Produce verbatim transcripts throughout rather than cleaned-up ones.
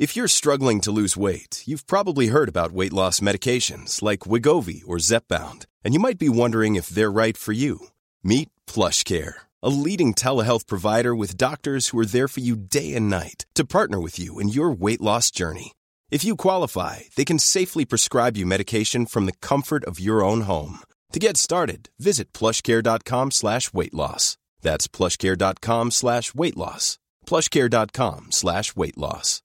If you're struggling to lose weight, you've probably heard about weight loss medications like Wegovy or Zepbound, and you might be wondering if they're right for you. Meet PlushCare, a leading telehealth provider with doctors who are there for you day and night to partner with you in your weight loss journey. If you qualify, they can safely prescribe you medication from the comfort of your own home. To get started, visit plushcare.com slash weight loss. That's plushcare.com slash weight loss. plushcare.com slash weight loss.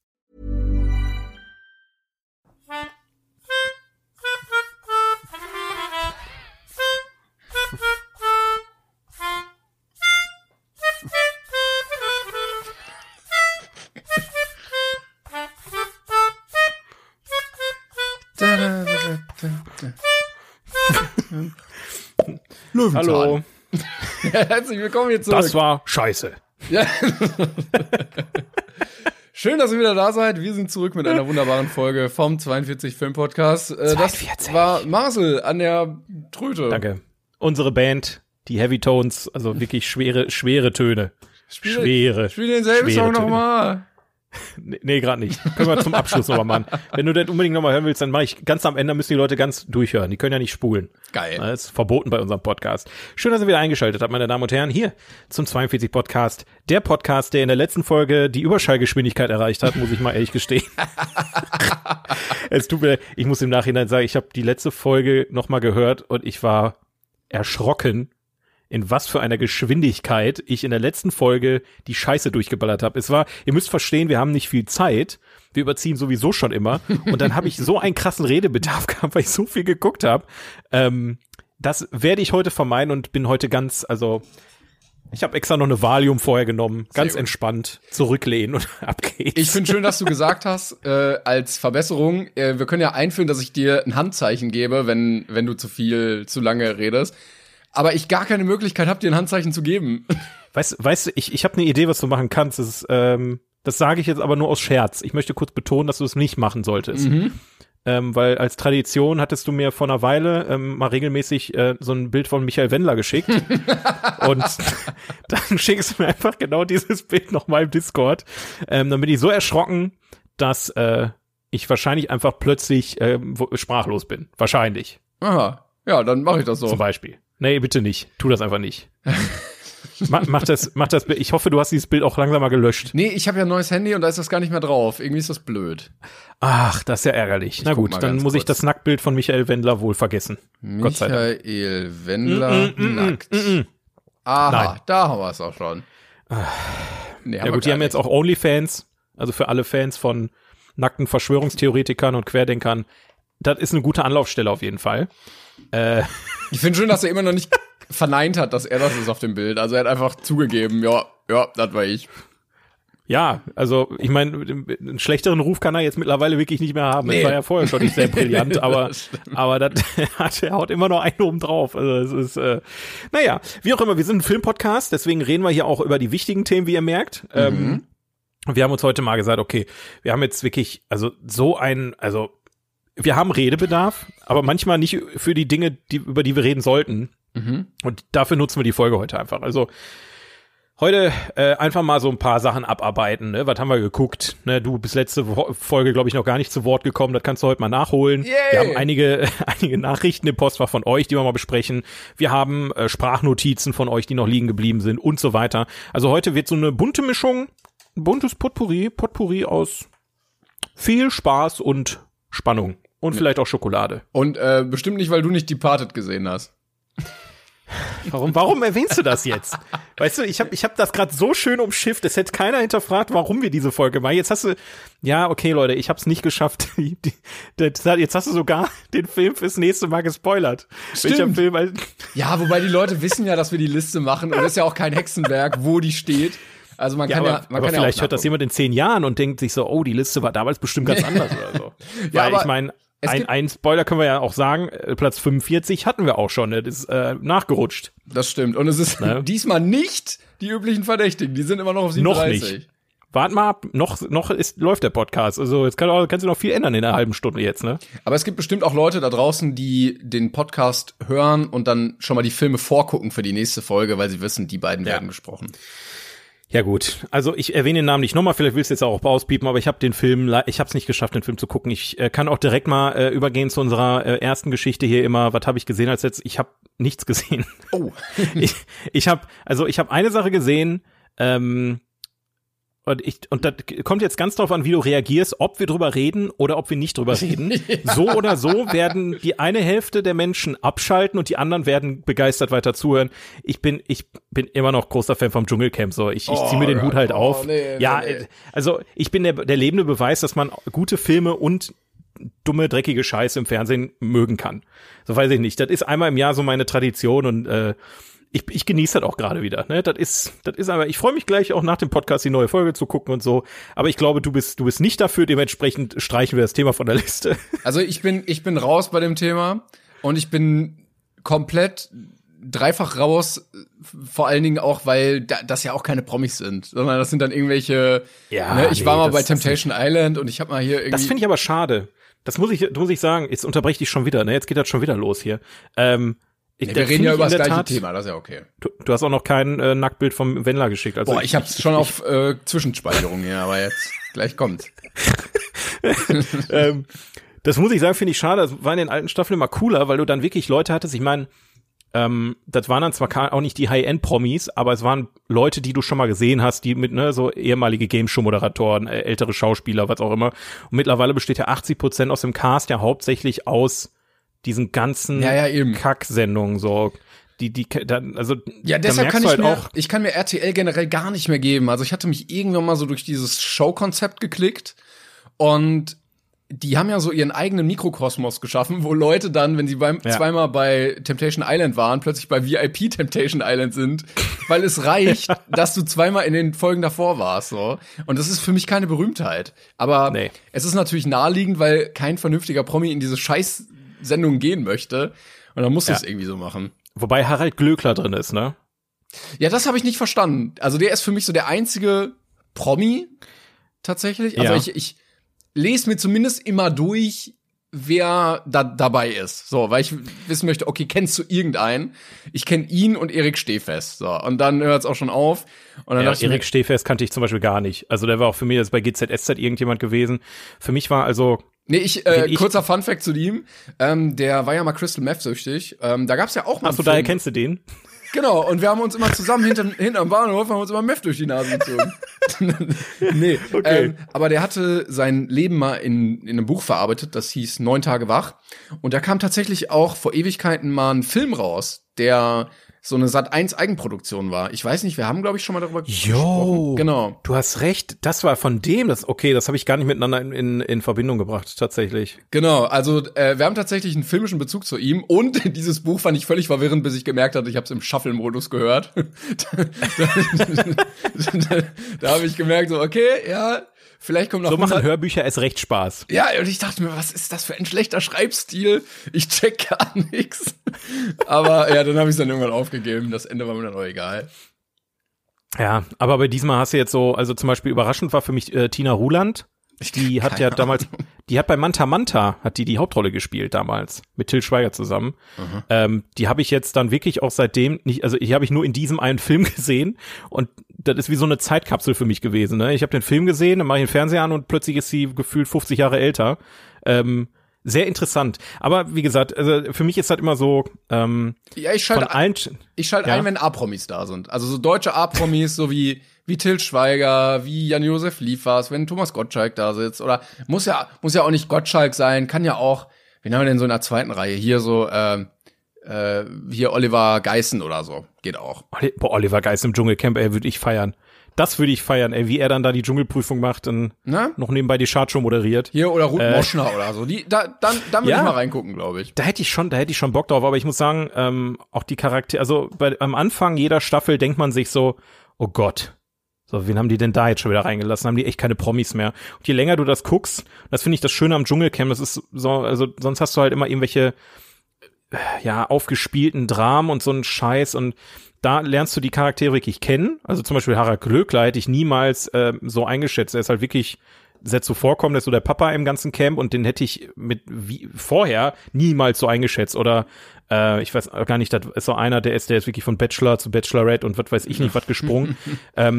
Hallo. Herzlich willkommen hier zurück. Das war scheiße. Ja. Schön, dass ihr wieder da seid. Wir sind zurück mit einer wunderbaren Folge vom zweiundvierzig Film Podcast. Äh, zweiundvierzig. Das war Marcel an der Tröte. Danke. Unsere Band, die Heavy Tones, also wirklich schwere, schwere Töne. Spiel, schwere. Spiel denselben schwere Song Töne. nochmal. Nee, nee gerade nicht. Können wir zum Abschluss nochmal machen. Wenn du das unbedingt nochmal hören willst, dann mache ich ganz am Ende, müssen die Leute ganz durchhören. Die können ja nicht spulen. Geil. Das ist verboten bei unserem Podcast. Schön, dass ihr wieder eingeschaltet habt, meine Damen und Herren, hier zum zweiundvierzig Podcast. Der Podcast, der in der letzten Folge die Überschallgeschwindigkeit erreicht hat, muss ich mal ehrlich gestehen. Es tut mir, ich muss im Nachhinein sagen, ich habe die letzte Folge nochmal gehört und ich war erschrocken, in was für einer Geschwindigkeit ich in der letzten Folge die Scheiße durchgeballert habe. Es war, ihr müsst verstehen, wir haben nicht viel Zeit. Wir überziehen sowieso schon immer. Und dann habe ich so einen krassen Redebedarf gehabt, weil ich so viel geguckt habe. Ähm, das werde ich heute vermeiden und bin heute ganz, also ich habe extra noch eine Valium vorher genommen, ganz entspannt zurücklehnen und ab geht's. Ich finde schön, dass du gesagt hast, äh, als Verbesserung, äh, wir können ja einführen, dass ich dir ein Handzeichen gebe, wenn wenn du zu viel, zu lange redest. Aber ich gar keine Möglichkeit habe, dir ein Handzeichen zu geben. Weißt, weißt du, ich, ich habe eine Idee, was du machen kannst. Das, ist, ähm, das sage ich jetzt aber nur aus Scherz. Ich möchte kurz betonen, dass du es nicht machen solltest. Mhm. Ähm, weil als Tradition hattest du mir vor einer Weile ähm, mal regelmäßig äh, so ein Bild von Michael Wendler geschickt. Und dann schickst du mir einfach genau dieses Bild nochmal im Discord. Ähm, dann bin ich so erschrocken, dass äh, ich wahrscheinlich einfach plötzlich äh, sprachlos bin. Wahrscheinlich. Aha. Ja, dann mache ich das so. Zum Beispiel. Nee, bitte nicht. Tu das einfach nicht. mach, mach das, mach das. Ich hoffe, du hast dieses Bild auch langsam mal gelöscht. Nee, ich habe ja ein neues Handy und da ist das gar nicht mehr drauf. Irgendwie ist das blöd. Ach, das ist ja ärgerlich. Ich Na gut, dann muss kurz. ich das Nacktbild von Michael Wendler wohl vergessen. Gott sei Dank. Michael Wendler mm, mm, mm, nackt. Mm, mm. Aha, Nein. Da haben wir es auch schon. Nee, ja gut, die haben jetzt auch OnlyFans. Also für alle Fans von nackten Verschwörungstheoretikern und Querdenkern. Das ist eine gute Anlaufstelle auf jeden Fall. Äh, ich finde schön, dass er immer noch nicht verneint hat, dass er das ist auf dem Bild. Also er hat einfach zugegeben, ja, ja, das war ich. Ja, also ich meine, einen schlechteren Ruf kann er jetzt mittlerweile wirklich nicht mehr haben. Nee. Das war ja vorher schon nicht sehr brillant, aber das aber das hat er haut immer noch einen oben drauf. Also es ist, äh, naja, wie auch immer, wir sind ein Filmpodcast, deswegen reden wir hier auch über die wichtigen Themen, wie ihr merkt. Mhm. Ähm, wir haben uns heute mal gesagt, okay, wir haben jetzt wirklich, also so ein, also wir haben Redebedarf, aber manchmal nicht für die Dinge, die, über die wir reden sollten. Mhm. Und dafür nutzen wir die Folge heute einfach. Also heute äh, einfach mal so ein paar Sachen abarbeiten. Ne? Was haben wir geguckt? Ne? Du bist letzte Wo- Folge, glaube ich, noch gar nicht zu Wort gekommen. Das kannst du heute mal nachholen. Yay. Wir haben einige einige Nachrichten im Postfach von euch, die wir mal besprechen. Wir haben äh, Sprachnotizen von euch, die noch liegen geblieben sind und so weiter. Also heute wird so eine bunte Mischung, ein buntes Potpourri, Potpourri aus viel Spaß und Spannung. Und vielleicht auch Schokolade. Und äh, bestimmt nicht, weil du nicht Departed gesehen hast. Warum, warum erwähnst du das jetzt? Weißt du, ich habe ich hab das gerade so schön umschifft, es hätte keiner hinterfragt, warum wir diese Folge machen. Jetzt hast du, ja, okay, Leute, ich habe es nicht geschafft. Die, die, das, jetzt hast du sogar den Film fürs nächste Mal gespoilert. Stimmt. Film, also ja, wobei die Leute wissen ja, dass wir die Liste machen und es ist ja auch kein Hexenwerk, wo die steht. Also man ja, kann aber, ja, man aber kann vielleicht ja hört das jemand in zehn Jahren und denkt sich so, oh, die Liste war damals bestimmt ganz anders oder so. Ja, Weil aber ich meine, ein, ein Spoiler können wir ja auch sagen, Platz fünfundvierzig hatten wir auch schon, das ist äh, nachgerutscht. Das stimmt. Und es ist ne? diesmal nicht die üblichen Verdächtigen, die sind immer noch auf siebenunddreißig. Noch nicht. Wart mal ab, noch, noch ist, läuft der Podcast. Also jetzt kann, kannst du noch viel ändern in einer halben Stunde jetzt, ne? Aber es gibt bestimmt auch Leute da draußen, die den Podcast hören und dann schon mal die Filme vorgucken für die nächste Folge, weil sie wissen, die beiden ja. werden besprochen. Ja gut, also ich erwähne den Namen nicht nochmal, vielleicht willst du jetzt auch auspiepen, aber ich habe den Film, ich habe es nicht geschafft, den Film zu gucken. Ich äh, kann auch direkt mal äh, übergehen zu unserer äh, ersten Geschichte hier immer, was habe ich gesehen als jetzt? Ich habe nichts gesehen. Oh. ich ich habe, also ich habe eine Sache gesehen, ähm, und ich und das kommt jetzt ganz drauf an, wie du reagierst, ob wir drüber reden oder ob wir nicht drüber reden. Ja. So oder so werden die eine Hälfte der Menschen abschalten und die anderen werden begeistert weiter zuhören. Ich bin ich bin immer noch großer Fan vom Dschungelcamp, so ich, ich oh, zieh mir den Hut halt oh, auf. Nee, ja, nee, nee. Also ich bin der der lebende Beweis, dass man gute Filme und dumme, dreckige Scheiße im Fernsehen mögen kann. So weiß ich nicht. Das ist einmal im Jahr so meine Tradition und äh, Ich, ich genieße das auch gerade wieder, ne? Das ist, das ist aber, ich freue mich gleich auch nach dem Podcast die neue Folge zu gucken und so. Aber ich glaube, du bist, du bist nicht dafür, dementsprechend streichen wir das Thema von der Liste. Also ich bin, ich bin raus bei dem Thema und ich bin komplett dreifach raus, vor allen Dingen auch, weil da, das ja auch keine Promis sind, sondern das sind dann irgendwelche, ja, ne? Ich nee, war mal das, bei Temptation Island und ich habe mal hier irgendwie. Das finde ich aber schade. Das muss ich, muss ich sagen, jetzt unterbreche ich dich schon wieder, ne? Jetzt geht das schon wieder los hier. Ähm, Ich, nee, wir reden ja über das gleiche Tat, Thema, das ist ja okay. Du, du hast auch noch kein äh, Nacktbild vom Wendler geschickt. Also Boah, ich, ich hab's ich, schon ich, auf äh, Zwischenspeicherung hier, aber jetzt gleich kommt's. ähm, das muss ich sagen, finde ich schade. Das war in den alten Staffeln immer cooler, weil du dann wirklich Leute hattest. Ich meine, ähm, das waren dann zwar auch nicht die High-End-Promis, aber es waren Leute, die du schon mal gesehen hast, die mit, ne, so ehemalige Game-Show-Moderatoren, äh, ältere Schauspieler, was auch immer. Und mittlerweile besteht ja achtzig Prozent aus dem Cast ja hauptsächlich aus diesen ganzen ja, ja, eben. Kacksendungen, so, die, die, dann, also, ja, deshalb kann ich halt mir, auch, ich kann mir R T L generell gar nicht mehr geben. Also ich hatte mich irgendwann mal so durch dieses Show-Konzept geklickt und die haben ja so ihren eigenen Mikrokosmos geschaffen, wo Leute dann, wenn sie beim, ja. zweimal bei Temptation Island waren, plötzlich bei V I P Temptation Island sind, weil es reicht, dass du zweimal in den Folgen davor warst, so. Und das ist für mich keine Berühmtheit. Aber nee. Es ist natürlich naheliegend, weil kein vernünftiger Promi in diese Scheiß Sendung gehen möchte. Und dann musst du es ja. irgendwie so machen. Wobei Harald Glöckler drin ist, ne? Ja, das habe ich nicht verstanden. Also der ist für mich so der einzige Promi tatsächlich. Also ja. ich, ich lese mir zumindest immer durch, wer da dabei ist. So, weil ich wissen möchte, okay, kennst du irgendeinen? Ich kenne ihn und Erik Stehfest. So, und dann hört es auch schon auf. Und dann ja, Erik mir, Stehfest kannte ich zum Beispiel gar nicht. Also der war auch für mich jetzt bei G Z S Z irgendjemand gewesen. Für mich war also Nee, ich, äh, ich kurzer Funfact zu ihm, ähm, der war ja mal Crystal Meth süchtig, ähm, da gab's ja auch mal Ach so, daher kennst du den? Genau, und wir haben uns immer zusammen hinter, hinterm Bahnhof, haben uns immer Meth durch die Nase gezogen. Nee, okay. ähm, aber der hatte sein Leben mal in, in einem Buch verarbeitet, das hieß Neun Tage wach, und da kam tatsächlich auch vor Ewigkeiten mal ein Film raus, der so eine Sat eins Eigenproduktion war. Ich weiß nicht, wir haben, glaube ich, schon mal darüber jo, gesprochen. Genau. Du hast recht, das war von dem, das okay, das habe ich gar nicht miteinander in, in, in Verbindung gebracht, tatsächlich. Genau, also äh, wir haben tatsächlich einen filmischen Bezug zu ihm und dieses Buch fand ich völlig verwirrend, bis ich gemerkt hatte, ich habe es im Shuffle-Modus gehört. da da, da, da habe ich gemerkt, so okay, ja, vielleicht kommt noch so machen Hörbücher erst recht Spaß. Ja, und ich dachte mir, was ist das für ein schlechter Schreibstil? Ich check gar nichts. Aber ja, dann habe ich es dann irgendwann aufgegeben. Das Ende war mir dann auch egal. Ja, aber bei diesem Mal hast du jetzt so, also zum Beispiel überraschend war für mich äh, Tina Ruland. Die hat ja damals, die hat bei Manta Manta, hat die die Hauptrolle gespielt damals, mit Til Schweiger zusammen. Mhm. Ähm, die habe ich jetzt dann wirklich auch seitdem nicht, also ich habe ich nur in diesem einen Film gesehen und das ist wie so eine Zeitkapsel für mich gewesen. Ne? Ich habe den Film gesehen, dann mache ich den Fernseher an und plötzlich ist sie gefühlt fünfzig Jahre älter. Ähm, sehr interessant. Aber wie gesagt, also für mich ist das immer so, ähm, ja, ich schalte von allen, ich schalte ja? ein, wenn A-Promis da sind. Also so deutsche A-Promis, so wie wie Til Schweiger, wie Jan-Josef Liefers, wenn Thomas Gottschalk da sitzt. Oder muss ja muss ja auch nicht Gottschalk sein, kann ja auch, wen haben wir denn so in der zweiten Reihe? Hier so, äh, äh, hier Oliver Geissen oder so. Geht auch. Boah, Oliver Geissen im Dschungelcamp, ey, würde ich feiern. Das würde ich feiern, ey, wie er dann da die Dschungelprüfung macht und Na? noch nebenbei die Chartshow moderiert. Hier, oder Ruth äh, Moschner oder so. Die, da, dann, dann würde ja, ich mal reingucken, glaube ich. Da hätte ich schon, da hätte ich schon Bock drauf, aber ich muss sagen, ähm, auch die Charaktere, also bei, am Anfang jeder Staffel denkt man sich so, oh Gott, so, wen haben die denn da jetzt schon wieder reingelassen? Haben die echt keine Promis mehr? Und je länger du das guckst, das finde ich das Schöne am Dschungelcamp, das ist so, also sonst hast du halt immer irgendwelche, ja, aufgespielten Dramen und so einen Scheiß und da lernst du die Charaktere wirklich kennen. Also zum Beispiel Harald Glöckler hätte ich niemals äh, so eingeschätzt. Er ist halt wirklich sehr zuvorkommend, er ist so der Papa im ganzen Camp und den hätte ich mit wie vorher niemals so eingeschätzt. Oder äh, ich weiß gar nicht, das ist so einer, der ist, der ist wirklich von Bachelor zu Bachelorette und was weiß ich nicht, was gesprungen. ähm,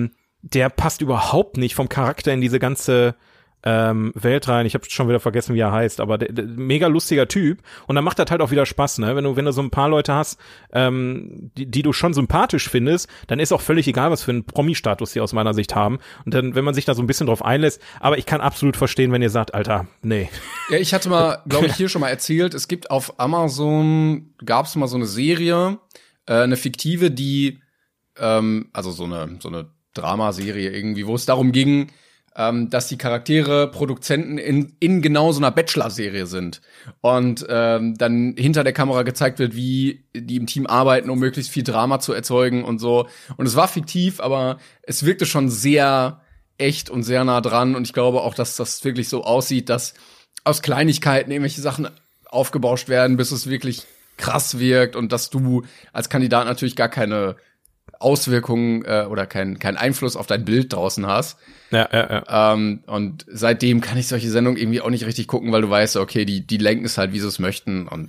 der passt überhaupt nicht vom Charakter in diese ganze ähm, Welt rein. Ich habe schon wieder vergessen, wie er heißt, aber der, der, mega lustiger Typ. Und dann macht das halt auch wieder Spaß, ne? Wenn du, wenn du so ein paar Leute hast, ähm, die, die du schon sympathisch findest, dann ist auch völlig egal, was für einen Promi-Status die aus meiner Sicht haben. Und dann, wenn man sich da so ein bisschen drauf einlässt, aber ich kann absolut verstehen, wenn ihr sagt, Alter, nee. Ja, ich hatte mal, glaube ich, hier schon mal erzählt, es gibt auf Amazon, gab es mal so eine Serie, äh, eine fiktive, die, ähm, also so eine, so eine Dramaserie irgendwie, wo es darum ging, ähm, dass die Charaktere Produzenten in, in genau so einer Bachelor-Serie sind. Und ähm, dann hinter der Kamera gezeigt wird, wie die im Team arbeiten, um möglichst viel Drama zu erzeugen und so. Und es war fiktiv, aber es wirkte schon sehr echt und sehr nah dran. Und ich glaube auch, dass das wirklich so aussieht, dass aus Kleinigkeiten irgendwelche Sachen aufgebauscht werden, bis es wirklich krass wirkt und dass du als Kandidat natürlich gar keine Auswirkungen äh, oder keinen kein Einfluss auf dein Bild draußen hast. Ja, ja, ja. Ähm, und seitdem kann ich solche Sendungen irgendwie auch nicht richtig gucken, weil du weißt, okay, die die lenken es halt, wie sie es möchten. Und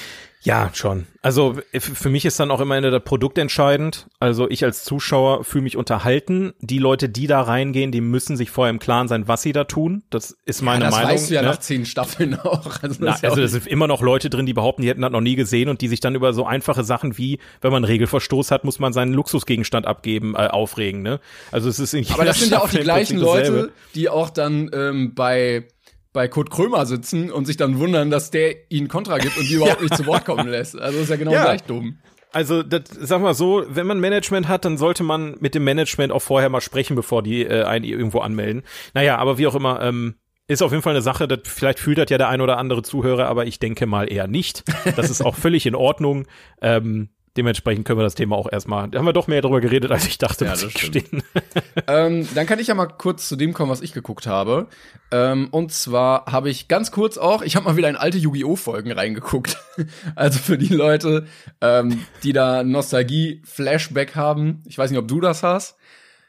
ja, schon. Also für mich ist dann auch immer das Produkt entscheidend. Also ich als Zuschauer fühle mich unterhalten. Die Leute, die da reingehen, die müssen sich vorher im Klaren sein, was sie da tun. Das ist meine ja, das Meinung. Das weißt du ja ne? nach zehn Staffeln auch. Also, Na, das ja also auch es sind immer noch Leute drin, die behaupten, die hätten das noch nie gesehen und die sich dann über so einfache Sachen wie, wenn man einen Regelverstoß hat, muss man seinen Luxusgegenstand abgeben, äh, aufregen. Ne? Also es ist in Aber das sind ja auch die gleichen Leute, Leute, die auch dann ähm, bei bei Kurt Krömer sitzen und sich dann wundern, dass der ihnen Kontra gibt und die überhaupt ja. nicht zu Wort kommen lässt. Also das ist ja genau ja. gleich dumm. Also, das, sag mal so, wenn man Management hat, dann sollte man mit dem Management auch vorher mal sprechen, bevor die äh, einen irgendwo anmelden. Naja, aber wie auch immer, ähm, ist auf jeden Fall eine Sache, das, vielleicht fühlt das ja der ein oder andere Zuhörer, aber ich denke mal eher nicht. Das ist auch völlig in Ordnung. Ähm, Dementsprechend können wir das Thema auch erstmal, da haben wir doch mehr drüber geredet, als ich dachte, ja, muss das ich gestehen. ähm, dann kann ich ja mal kurz zu dem kommen, was ich geguckt habe. Ähm, und zwar habe ich ganz kurz auch, ich habe mal wieder in alte Yu-Gi-Oh! Folgen reingeguckt. Also für die Leute, ähm, die da Nostalgie-Flashback haben. Ich weiß nicht, ob du das hast.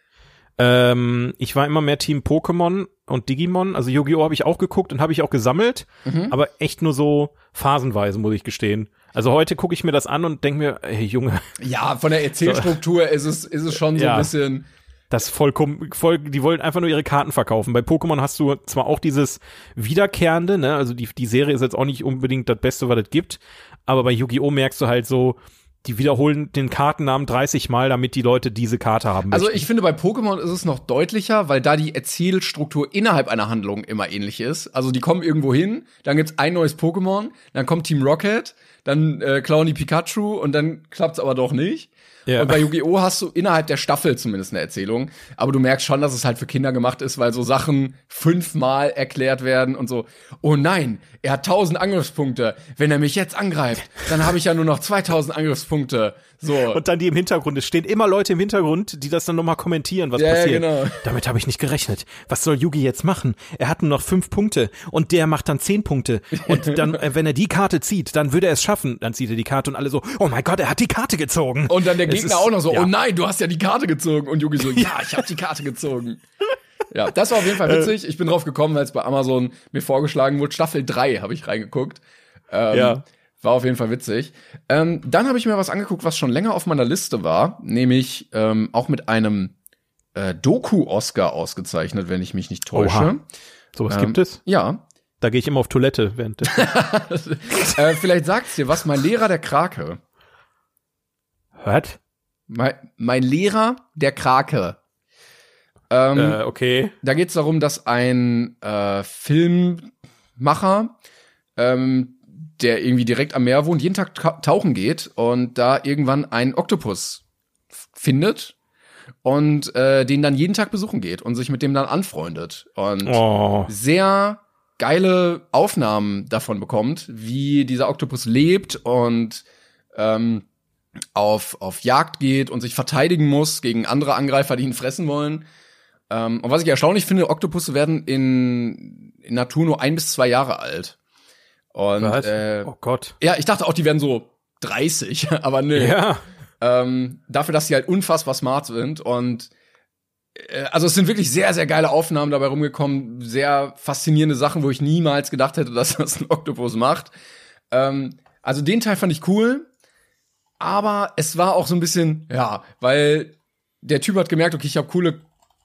Ähm, ich war immer mehr Team Pokémon und Digimon. Also Yu-Gi-Oh! Habe ich auch geguckt und habe ich auch gesammelt. Mhm. Aber echt nur so phasenweise, muss ich gestehen. Also heute gucke ich mir das an und denke mir, ey Junge. Ja, von der Erzählstruktur so. ist es ist es schon so ja, ein bisschen. Das vollkommen, voll, die wollen einfach nur ihre Karten verkaufen. Bei Pokémon hast du zwar auch dieses Wiederkehrende, ne, also die die Serie ist jetzt auch nicht unbedingt das Beste, was es gibt, aber bei Yu-Gi-Oh! Merkst du halt so, die wiederholen den Kartennamen dreißig Mal, damit die Leute diese Karte haben möchten. Also ich finde, bei Pokémon ist es noch deutlicher, weil da die Erzählstruktur innerhalb einer Handlung immer ähnlich ist. Also die kommen irgendwo hin, dann gibt's ein neues Pokémon, dann kommt Team Rocket, dann äh, klauen die Pikachu und dann klappt's aber doch nicht. Ja. Und bei Yu-Gi-Oh! Hast du innerhalb der Staffel zumindest eine Erzählung. Aber du merkst schon, dass es halt für Kinder gemacht ist, weil so Sachen fünfmal erklärt werden und so. Oh nein, er hat tausend Angriffspunkte. Wenn er mich jetzt angreift, dann habe ich ja nur noch zweitausend Angriffspunkte. So. Und dann die im Hintergrund. Es stehen immer Leute im Hintergrund, die das dann nochmal kommentieren, was ja, passiert. Ja, genau. Damit habe ich nicht gerechnet. Was soll Yugi jetzt machen? Er hat nur noch fünf Punkte und der macht dann zehn Punkte. Und dann, wenn er die Karte zieht, dann würde er es schaffen. Dann zieht er die Karte und alle so, oh mein Gott, er hat die Karte gezogen. Und dann der Gegner ist, auch noch so, ja. oh nein, du hast ja die Karte gezogen. Und Yugi so, ja, ich habe die Karte gezogen. Ja, das war auf jeden Fall witzig. Ich bin drauf gekommen, weil es bei Amazon mir vorgeschlagen wurde. Staffel drei habe ich reingeguckt. Ähm, ja. War auf jeden Fall witzig. Ähm, dann habe ich mir was angeguckt, was schon länger auf meiner Liste war. Nämlich ähm, auch mit einem äh, Doku-Oscar ausgezeichnet, wenn ich mich nicht täusche. Oha. Sowas ähm, gibt es? Ja. Da gehe ich immer auf Toilette während des äh, Vielleicht sagt's dir was, mein Lehrer der Krake. Was? Mein, mein Lehrer der Krake. Ähm, äh, okay. Da geht's darum, dass ein äh, Filmmacher, ähm, der irgendwie direkt am Meer wohnt, jeden Tag ta- tauchen geht und da irgendwann einen Oktopus f- findet und äh, den dann jeden Tag besuchen geht und sich mit dem dann anfreundet und oh. sehr geile Aufnahmen davon bekommt, wie dieser Oktopus lebt und ähm, auf auf Jagd geht und sich verteidigen muss gegen andere Angreifer, die ihn fressen wollen. Ähm, und was ich erstaunlich finde, Oktopusse werden in, in Natur nur ein bis zwei Jahre alt. Und, äh, oh Gott. Ja, ich dachte auch, die wären so dreißig, aber nö. Ja. Ähm, dafür, dass sie halt unfassbar smart sind. Und äh, also es sind wirklich sehr, sehr geile Aufnahmen dabei rumgekommen. Sehr faszinierende Sachen, wo ich niemals gedacht hätte, dass das ein Oktopus macht. Ähm, also den Teil fand ich cool. Aber es war auch so ein bisschen, ja, weil der Typ hat gemerkt, okay, ich habe coole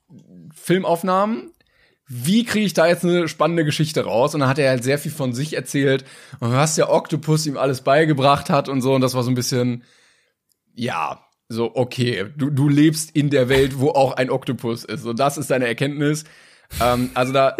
Filmaufnahmen. Wie kriege ich da jetzt eine spannende Geschichte raus? Und dann hat er halt sehr viel von sich erzählt und was der Oktopus ihm alles beigebracht hat und so. Und das war so ein bisschen, ja, so, okay, du, du lebst in der Welt, wo auch ein Oktopus ist. Und das ist seine Erkenntnis. ähm, also da,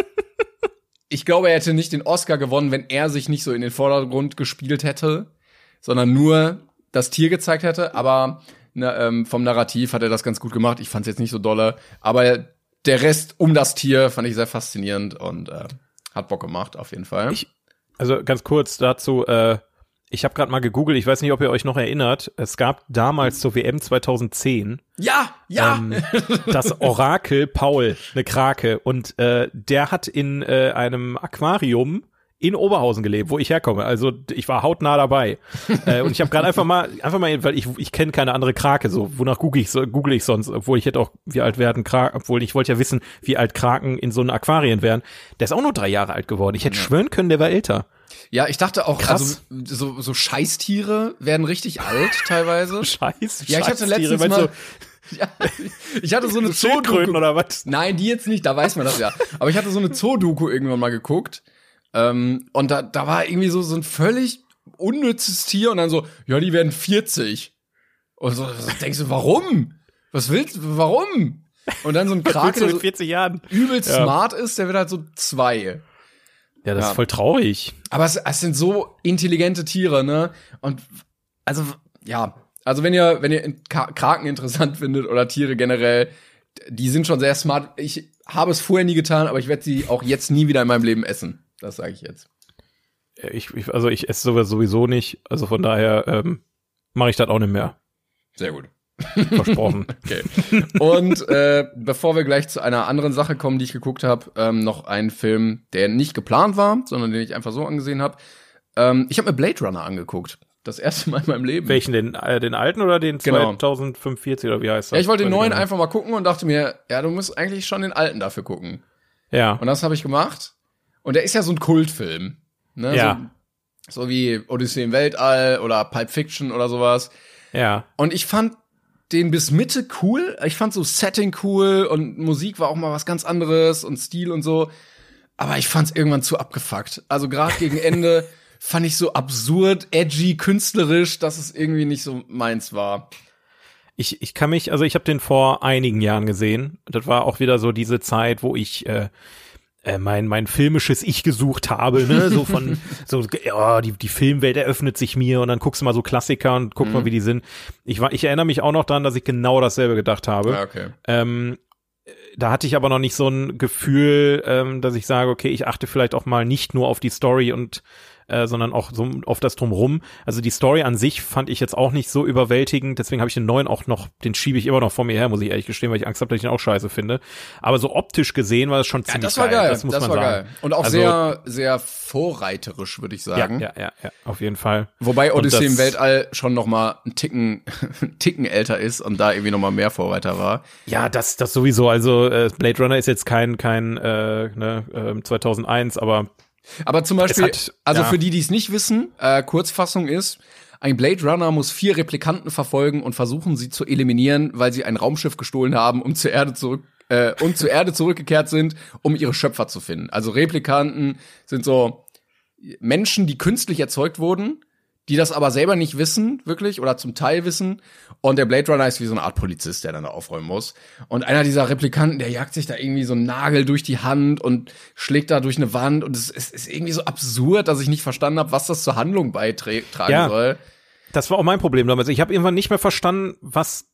ich glaube, er hätte nicht den Oscar gewonnen, wenn er sich nicht so in den Vordergrund gespielt hätte, sondern nur das Tier gezeigt hätte. Aber na, ähm, vom Narrativ hat er das ganz gut gemacht. Ich fand es jetzt nicht so dolle. Aber der Rest um das Tier fand ich sehr faszinierend und äh, hat Bock gemacht, auf jeden Fall. Ich, also ganz kurz dazu, äh, ich habe gerade mal gegoogelt, ich weiß nicht, ob ihr euch noch erinnert, es gab damals zur W M zweitausendzehn ja, ja. Ähm, das Orakel Paul, eine Krake, und äh, der hat in äh, einem Aquarium in Oberhausen gelebt, wo ich herkomme. Also ich war hautnah dabei. äh, und ich habe gerade einfach mal, einfach mal, weil ich ich kenne keine andere Krake, so wonach google ich, so, google ich sonst, obwohl ich hätte auch, wie alt werden Kraken, obwohl ich wollte ja wissen, wie alt Kraken in so einem Aquarien wären. Der ist auch nur drei Jahre alt geworden. Ich hätte ja. schwören können, der war älter. Ja, ich dachte auch, Krass. also so, so Scheißtiere werden richtig alt teilweise. Scheiß, ja, ich hatte letztens mal. So ja, ich hatte so eine so Zoodoku oder was? Nein, die jetzt nicht, da weiß man das ja. Aber ich hatte so eine Zoodoku irgendwann mal geguckt. Ähm, und da, da war irgendwie so, so ein völlig unnützes Tier und dann so, ja, die werden vierzig. Und so, so denkst du, warum? Was willst du, warum? Und dann so ein Krake, der so vierzig Jahren übelst ja. smart ist, der wird halt so zwei. Ja, das ja. ist voll traurig. Aber es, es sind so intelligente Tiere, ne? Und, also, ja. Also, wenn ihr, wenn ihr Kraken interessant findet oder Tiere generell, die sind schon sehr smart. Ich habe es vorher nie getan, aber ich werde sie auch jetzt nie wieder in meinem Leben essen. Das sage ich jetzt. Ich, ich, also ich esse sowieso nicht. Also von daher ähm, mache ich das auch nicht mehr. Sehr gut. Versprochen. Okay. Und äh, bevor wir gleich zu einer anderen Sache kommen, die ich geguckt habe, ähm, noch ein Film, der nicht geplant war, sondern den ich einfach so angesehen habe. Ähm, ich habe mir Blade Runner angeguckt. Das erste Mal in meinem Leben. Welchen? Den, äh, den alten oder den genau. zweitausendfünfundvierzig oder wie heißt das? Ja, ich wollte den neuen einfach mal gucken und dachte mir, ja, du musst eigentlich schon den alten dafür gucken. Ja. Und das habe ich gemacht. Und der ist ja so ein Kultfilm. Ne? Ja. So, so wie Odyssee im Weltall oder Pulp Fiction oder sowas. Ja. Und ich fand den bis Mitte cool. Ich fand so Setting cool und Musik war auch mal was ganz anderes und Stil und so. Aber ich fand's irgendwann zu abgefuckt. Also gerade gegen Ende fand ich so absurd, edgy, künstlerisch, dass es irgendwie nicht so meins war. Ich, ich kann mich, also ich habe den vor einigen Jahren gesehen. Das war auch wieder so diese Zeit, wo ich äh, äh, mein mein filmisches Ich gesucht habe, ne, so von so ja, die die Filmwelt eröffnet sich mir und dann guckst du mal so Klassiker und guck mhm. mal, wie die sind. Ich war ich erinnere mich auch noch dran, dass ich genau dasselbe gedacht habe. Ja, okay. Ähm, da hatte ich aber noch nicht so ein Gefühl, ähm, dass ich sage, okay, ich achte vielleicht auch mal nicht nur auf die Story und Äh, sondern auch so auf das Drumrum. Also die Story an sich fand ich jetzt auch nicht so überwältigend, deswegen habe ich den neuen auch noch, den schiebe ich immer noch vor mir her, muss ich ehrlich gestehen, weil ich Angst habe, dass ich den auch scheiße finde. Aber so optisch gesehen war es schon ziemlich ja, das war geil. geil. Das muss das man war sagen. Geil. Und auch also, sehr, sehr vorreiterisch, würde ich sagen. Ja, ja, ja, ja, auf jeden Fall. Wobei Odyssee im Weltall schon noch mal einen Ticken, einen Ticken älter ist und da irgendwie noch mal mehr Vorreiter war. Ja, das, das sowieso. Also äh, Blade Runner ist jetzt kein, kein äh, ne, äh, zweitausendeins, aber Aber zum Beispiel, hat, also ja. für die, die es nicht wissen, äh, Kurzfassung ist, ein Blade Runner muss vier Replikanten verfolgen und versuchen, sie zu eliminieren, weil sie ein Raumschiff gestohlen haben, um zur Erde zurück äh, und zur Erde zurückgekehrt sind, um ihre Schöpfer zu finden. Also Replikanten sind so Menschen, die künstlich erzeugt wurden, die das aber selber nicht wissen, wirklich, oder zum Teil wissen. Und der Blade Runner ist wie so eine Art Polizist, der dann da aufräumen muss. Und einer dieser Replikanten, der jagt sich da irgendwie so einen Nagel durch die Hand und schlägt da durch eine Wand. Und es ist, ist irgendwie so absurd, dass ich nicht verstanden habe, was das zur Handlung beitragen ja, soll. Das war auch mein Problem damals. Ich habe irgendwann nicht mehr verstanden, was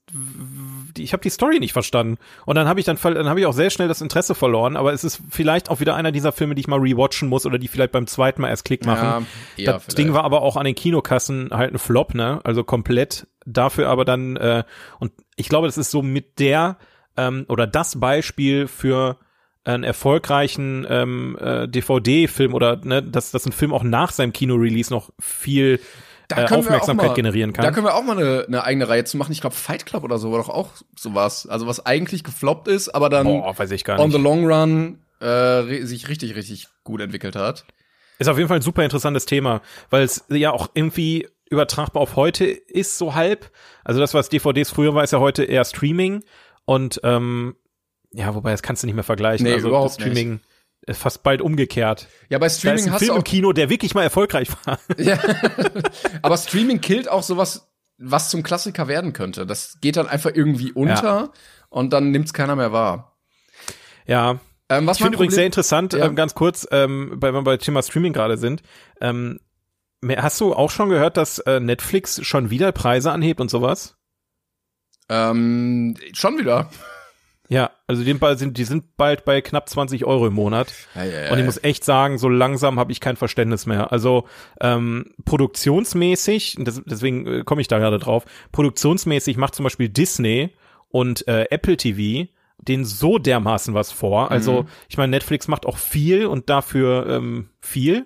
ich habe die Story nicht verstanden. Und dann habe ich dann dann habe ich auch sehr schnell das Interesse verloren, aber es ist vielleicht auch wieder einer dieser Filme, die ich mal rewatchen muss oder die vielleicht beim zweiten Mal erst Klick machen. Ja, das vielleicht. Ding war aber auch an den Kinokassen halt ein Flop, ne? Also komplett. Dafür aber dann äh, und ich glaube, das ist so mit der ähm, oder das Beispiel für einen erfolgreichen ähm, äh, D V D-Film oder ne, dass dass ein Film auch nach seinem Kino-Release noch viel Äh, Aufmerksamkeit mal, generieren kann. Da können wir auch mal eine, eine eigene Reihe zu machen. Ich glaube, Fight Club oder so war doch auch sowas. Also was eigentlich gefloppt ist, aber dann Boah, weiß ich gar nicht. on the long run äh, sich richtig, richtig gut entwickelt hat. Ist auf jeden Fall ein super interessantes Thema, weil es ja auch irgendwie übertragbar auf heute ist, so halb. Also das, was D V Ds früher war, ist ja heute eher Streaming. Und ähm, Ja, wobei, das kannst du nicht mehr vergleichen. Nee, also überhaupt Streaming nicht. ist fast bald umgekehrt. Ja, bei Streaming da ist ein hast Film du auch im Kino, der wirklich mal erfolgreich war. Ja. Aber Streaming killt auch sowas, was zum Klassiker werden könnte. Das geht dann einfach irgendwie unter ja. und dann nimmt's keiner mehr wahr. Ja. Ähm, was ich finde übrigens sehr interessant, ja. ähm, ganz kurz, ähm, weil wir bei Thema Streaming gerade sind. Ähm, hast du auch schon gehört, dass äh, Netflix schon wieder Preise anhebt und sowas? Ähm, schon wieder. Ja, also die sind, die sind bald bei knapp zwanzig Euro im Monat. Ja, ja, ja. Und ich muss echt sagen, so langsam habe ich kein Verständnis mehr. Also ähm, produktionsmäßig, das, deswegen äh, komme ich da gerade drauf, produktionsmäßig macht zum Beispiel Disney und äh, Apple T V denen so dermaßen was vor. Also, ich meine, Netflix macht auch viel und dafür ähm, viel.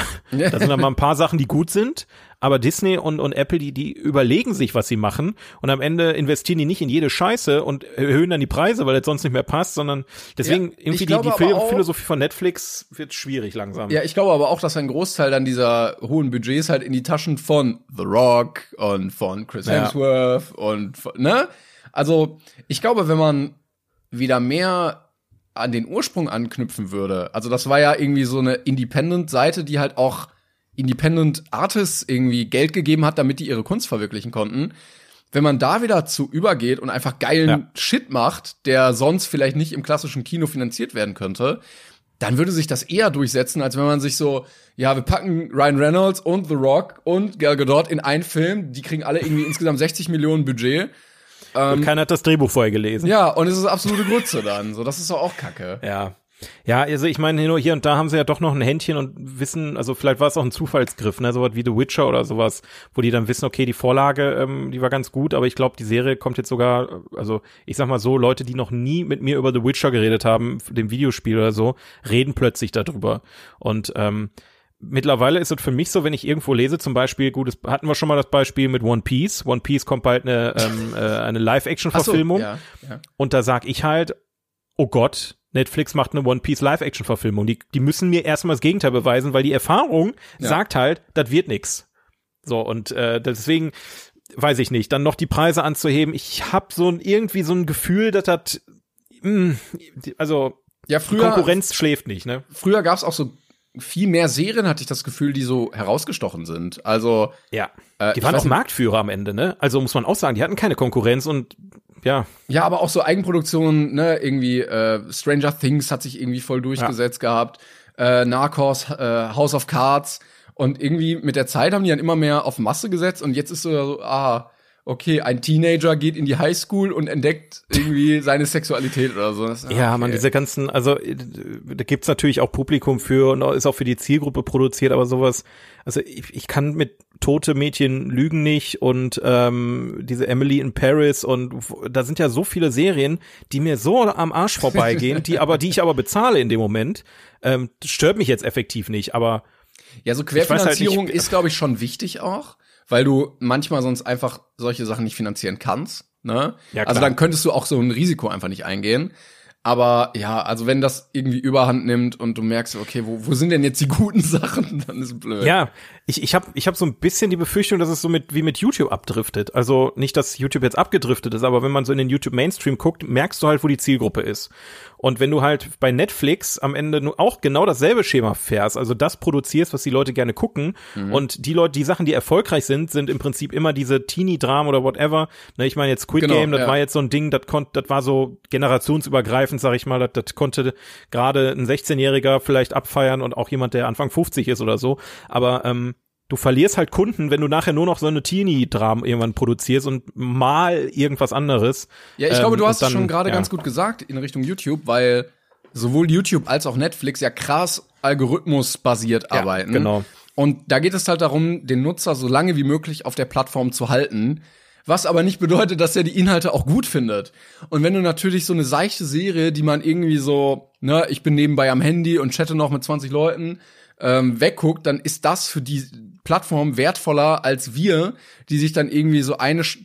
Da sind dann mal ein paar Sachen, die gut sind. Aber Disney und, und Apple, die, die überlegen sich, was sie machen. Und am Ende investieren die nicht in jede Scheiße und erhöhen dann die Preise, weil das sonst nicht mehr passt, sondern deswegen ja, irgendwie die, die Phil- Philosophie von Netflix wird schwierig langsam. Ja, ich glaube aber auch, dass ein Großteil dann dieser hohen Budgets halt in die Taschen von The Rock und von Chris Hemsworth ja. und von, ne? Also, ich glaube, wenn man wieder mehr an den Ursprung anknüpfen würde. Also das war ja irgendwie so eine Independent-Seite, die halt auch Independent Artists irgendwie Geld gegeben hat, damit die ihre Kunst verwirklichen konnten. Wenn man da wieder zu übergeht und einfach geilen ja. Shit macht, der sonst vielleicht nicht im klassischen Kino finanziert werden könnte, dann würde sich das eher durchsetzen, als wenn man sich so, ja, wir packen Ryan Reynolds und The Rock und Gal Gadot in einen Film, die kriegen alle irgendwie insgesamt sechzig Millionen Budget. Und keiner hat das Drehbuch vorher gelesen. Ja, und es ist absolute Grütze dann. So, das ist doch auch Kacke. Ja. Ja, also ich meine, hier und da haben sie ja doch noch ein Händchen und wissen, also vielleicht war es auch ein Zufallsgriff, ne, sowas wie The Witcher oder sowas, wo die dann wissen, okay, die Vorlage, ähm, die war ganz gut, aber ich glaube, die Serie kommt jetzt sogar, also ich sag mal so, Leute, die noch nie mit mir über The Witcher geredet haben, dem Videospiel oder so, reden plötzlich darüber. Und ähm, mittlerweile ist es für mich so, wenn ich irgendwo lese, zum Beispiel, gut, das hatten wir schon mal das Beispiel mit One Piece. One Piece kommt bald eine, ähm, äh, eine Live-Action-Verfilmung. So, ja, ja. Und da sag ich halt, oh Gott, Netflix macht eine One Piece Live-Action-Verfilmung. Die, die müssen mir erstmal das Gegenteil beweisen, weil die Erfahrung ja. sagt halt, das wird nix. So, und äh, deswegen weiß ich nicht, dann noch die Preise anzuheben. Ich habe so ein, irgendwie so ein Gefühl, dass das, mh, also ja, früher, Konkurrenz schläft nicht, ne? Früher gab's auch so viel mehr Serien, hatte ich das Gefühl, die so herausgestochen sind. Also ja, äh, die waren auch Marktführer am Ende, ne? Also muss man auch sagen, die hatten keine Konkurrenz und ja. Ja, aber auch so Eigenproduktionen, ne? Irgendwie äh, Stranger Things hat sich irgendwie voll durchgesetzt ja. gehabt. Äh, Narcos, äh, House of Cards und irgendwie mit der Zeit haben die dann immer mehr auf Masse gesetzt und jetzt ist so, ah, okay, ein Teenager geht in die Highschool und entdeckt irgendwie seine Sexualität oder so. Das, ja, okay. man, diese ganzen, also da gibt's natürlich auch Publikum für und ist auch für die Zielgruppe produziert, aber sowas, also ich, ich kann mit Tote Mädchen lügen nicht und ähm, diese Emily in Paris und da sind ja so viele Serien, die mir so am Arsch vorbeigehen, die aber, die ich aber bezahle in dem Moment. Ähm, das stört mich jetzt effektiv nicht, aber ja, so Querfinanzierung halt nicht, ist, glaube ich, schon wichtig auch, weil du manchmal sonst einfach solche Sachen nicht finanzieren kannst, ne? Ja, also dann könntest du auch so ein Risiko einfach nicht eingehen. Aber ja, also wenn das irgendwie Überhand nimmt und du merkst, okay, wo, wo sind denn jetzt die guten Sachen, dann ist es blöd. Ja, ich ich habe ich hab so ein bisschen die Befürchtung, dass es so mit wie mit YouTube abdriftet. Also nicht, dass YouTube jetzt abgedriftet ist, aber wenn man so in den YouTube Mainstream guckt, merkst du halt, wo die Zielgruppe ist. Und wenn du halt bei Netflix am Ende nur auch genau dasselbe Schema fährst, also das produzierst, was die Leute gerne gucken, mhm. und die Leute, die Sachen, die erfolgreich sind, sind im Prinzip immer diese Teenie-Dramen oder whatever. Ne, ich meine jetzt Squid genau, Game, das ja. war jetzt so ein Ding, das konnte, das war so generationsübergreifend, sag ich mal, das, das konnte gerade ein sechzehnjähriger vielleicht abfeiern und auch jemand, der Anfang fünfzig ist oder so. Aber ähm, du verlierst halt Kunden, wenn du nachher nur noch so eine Teenie-Dramen irgendwann produzierst und mal irgendwas anderes. Ja, ich ähm, glaube, du hast es schon gerade ja. ganz gut gesagt in Richtung YouTube, weil sowohl YouTube als auch Netflix ja krass algorithmusbasiert ja, arbeiten. Genau. Und da geht es halt darum, den Nutzer so lange wie möglich auf der Plattform zu halten. Was aber nicht bedeutet, dass er die Inhalte auch gut findet. Und wenn du natürlich so eine seichte Serie, die man irgendwie so, ne, ich bin nebenbei am Handy und chatte noch mit zwanzig Leuten, ähm, wegguckt, dann ist das für die Plattform wertvoller als wir, die sich dann irgendwie so eine Sch-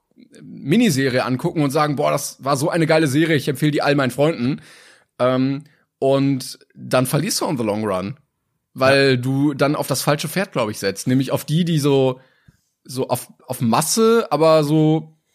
Miniserie angucken und sagen, boah, das war so eine geile Serie, ich empfehle die all meinen Freunden. Ähm, und dann verlierst du on the long run. Weil ja. du dann auf das falsche Pferd, glaube ich, setzt. Nämlich auf die, die so so auf auf Masse, aber so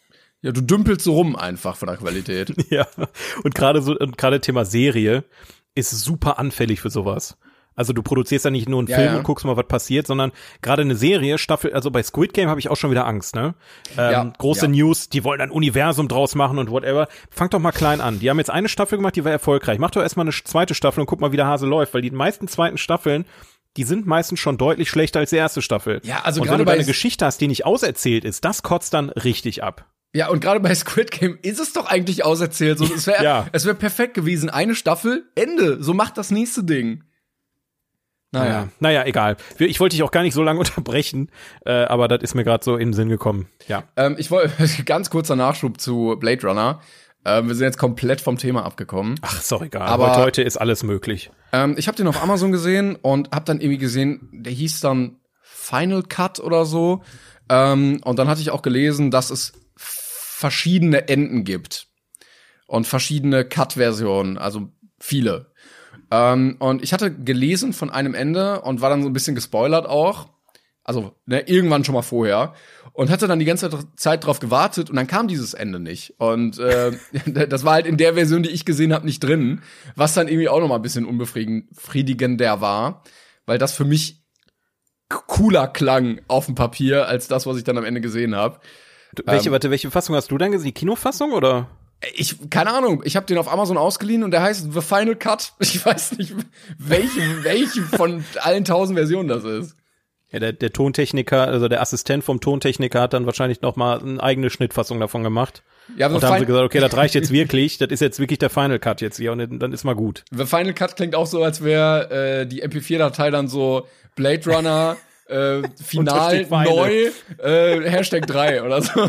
Ja, du dümpelst so rum einfach von der Qualität. Ja, und gerade so, und gerade Thema Serie ist super anfällig für sowas. Also du produzierst ja nicht nur einen ja, Film ja. und guckst mal, was passiert, sondern gerade eine Serie, Staffel, also bei Squid Game habe ich auch schon wieder Angst, ne? Ähm, ja, große ja. News, die wollen ein Universum draus machen und whatever. Fang doch mal klein an. Die haben jetzt eine Staffel gemacht, die war erfolgreich. Mach doch erstmal eine zweite Staffel und guck mal, wie der Hase läuft, weil die meisten zweiten Staffeln, die sind meistens schon deutlich schlechter als die erste Staffel. Ja, also und gerade wenn du bei eine Geschichte hast, die nicht auserzählt ist, das kotzt dann richtig ab. Ja, und gerade bei Squid Game ist es doch eigentlich auserzählt. So, es wäre ja. es wäre perfekt gewesen. Eine Staffel, Ende. So macht das nächste Ding. Naja, naja, naja egal. Ich wollte dich auch gar nicht so lange unterbrechen, äh, aber das ist mir gerade so in den Sinn gekommen. Ja. Ähm, ich wollte ganz kurzer Nachschub zu Blade Runner. Ähm, wir sind jetzt komplett vom Thema abgekommen. Ach, ist doch egal. Aber heute, heute ist alles möglich. Ähm, ich habe den auf Amazon gesehen und habe dann irgendwie gesehen, der hieß dann Final Cut oder so. Ähm, und dann hatte ich auch gelesen, dass es verschiedene Enden gibt und verschiedene Cut-Versionen, also viele. Ähm, und ich hatte gelesen von einem Ende und war dann so ein bisschen gespoilert auch. Also, ne, irgendwann schon mal vorher. Und hatte dann die ganze Zeit drauf gewartet und dann kam dieses Ende nicht. Und äh, das war halt in der Version, die ich gesehen habe, nicht drin. Was dann irgendwie auch noch mal ein bisschen unbefriedigender war. Weil das für mich cooler klang auf dem Papier, als das, was ich dann am Ende gesehen habe. Welche, ähm, warte, welche Fassung hast du dann gesehen? Die Kinofassung oder? Ich, keine Ahnung, ich habe den auf Amazon ausgeliehen und der heißt The Final Cut. Ich weiß nicht, welche, welche von allen tausend Versionen das ist. Ja, der, der Tontechniker, also der Assistent vom Tontechniker hat dann wahrscheinlich noch mal eine eigene Schnittfassung davon gemacht. Ja, und da haben sie gesagt, okay, das reicht jetzt wirklich, das ist jetzt wirklich der Final Cut jetzt hier und dann ist mal gut. The Final Cut klingt auch so, als wäre äh, die M P vier Datei dann so Blade Runner äh, Final neu äh, Hashtag drei oder so.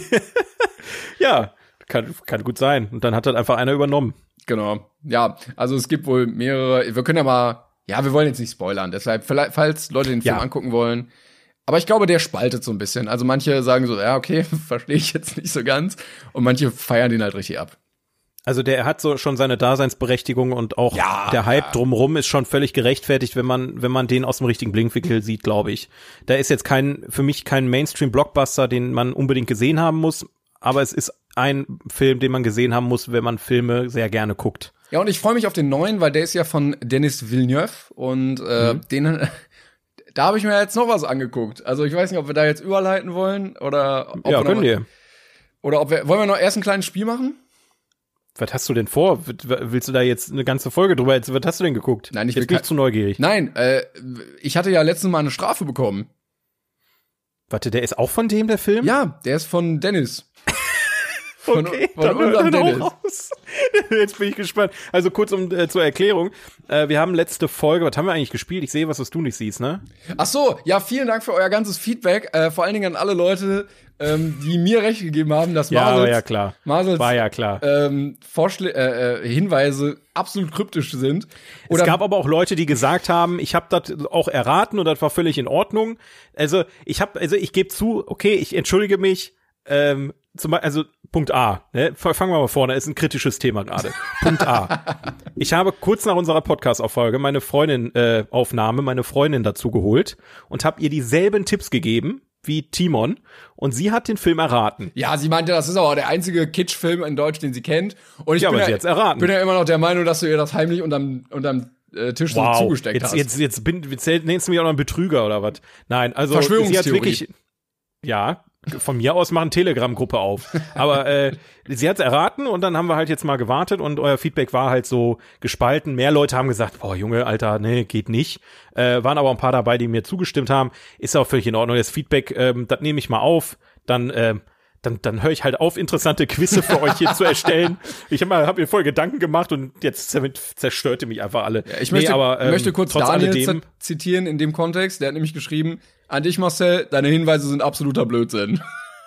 Ja, kann, kann gut sein. Und dann hat das einfach einer übernommen. Genau. Ja, also es gibt wohl mehrere, wir können ja mal, ja, wir wollen jetzt nicht spoilern, deshalb, vielleicht, falls Leute den Film ja. angucken wollen. Aber ich glaube, der spaltet so ein bisschen. Also manche sagen so, ja, okay, verstehe ich jetzt nicht so ganz. Und manche feiern den halt richtig ab. Also der hat so schon seine Daseinsberechtigung und auch ja, der Hype ja. drumrum ist schon völlig gerechtfertigt, wenn man wenn man den aus dem richtigen Blickwinkel sieht, glaube ich. Da ist jetzt kein für mich kein Mainstream-Blockbuster, den man unbedingt gesehen haben muss, aber es ist ein Film, den man gesehen haben muss, wenn man Filme sehr gerne guckt. Ja, und ich freue mich auf den neuen, weil der ist ja von Denis Villeneuve und äh, mhm. den da habe ich mir jetzt noch was angeguckt. Also ich weiß nicht, ob wir da jetzt überleiten wollen oder ob ja, wir können wir. Oder ob wir wollen wir noch erst ein kleines Spiel machen? Was hast du denn vor? Willst du da jetzt eine ganze Folge drüber? Jetzt, was hast du denn geguckt? Nein, ich jetzt bin ich zu neugierig. Nein, äh, ich hatte ja letztens mal eine Strafe bekommen. Warte, der ist auch von dem, der Film? Ja, der ist von Dennis. Von, okay, von unserem Dennis. Jetzt bin ich gespannt. Also kurz um äh, zur Erklärung. Äh, wir haben letzte Folge, was haben wir eigentlich gespielt? Ich sehe was, was du nicht siehst, ne? Ach so, ja, vielen Dank für euer ganzes Feedback. Äh, vor allen Dingen an alle Leute, ähm, die mir recht gegeben haben, dass ja, Marsels, war ja klar. Marsels war ja klar. Ähm, Vorschl- äh, Hinweise absolut kryptisch sind. Oder es gab aber auch Leute, die gesagt haben, ich habe das auch erraten und das war völlig in Ordnung. Also ich habe, also ich gebe zu, okay, ich entschuldige mich. Ähm, zum Beispiel, also Punkt A, ne? Fangen wir mal vorne, ist ein kritisches Thema gerade. Punkt A. Ich habe kurz nach unserer Podcast-Auffolge meine Freundin äh, Aufnahme, meine Freundin dazu geholt und habe ihr dieselben Tipps gegeben wie Timon und sie hat den Film erraten. Ja, sie meinte, das ist aber der einzige Kitsch-Film in Deutsch, den sie kennt. Und ich ja, bin, aber ja, sie hat's erraten. bin ja immer noch der Meinung, dass du ihr das heimlich unterm, unterm äh, Tisch wow. so zugesteckt jetzt, hast. Jetzt, jetzt, bin, jetzt nennst du mich auch noch einen Betrüger oder was? Nein, also Verschwörungstheorie. Sie hat wirklich, ja, von mir aus machen Telegram-Gruppe auf. Aber äh, sie hat's erraten und dann haben wir halt jetzt mal gewartet und euer Feedback war halt so gespalten. Mehr Leute haben gesagt, boah, Junge, Alter, nee, geht nicht. Äh, waren aber ein paar dabei, die mir zugestimmt haben. Ist auch völlig in Ordnung. Das Feedback, ähm, das nehme ich mal auf. Dann äh, dann, dann höre ich halt auf, interessante Quizze für euch hier zu erstellen. Ich habe hab mir voll Gedanken gemacht und jetzt zerstörte mich einfach alle. Ja, ich möchte, nee, aber, ähm, möchte kurz Daniel zitieren in dem Kontext. Der hat nämlich geschrieben, an dich, Marcel, deine Hinweise sind absoluter Blödsinn.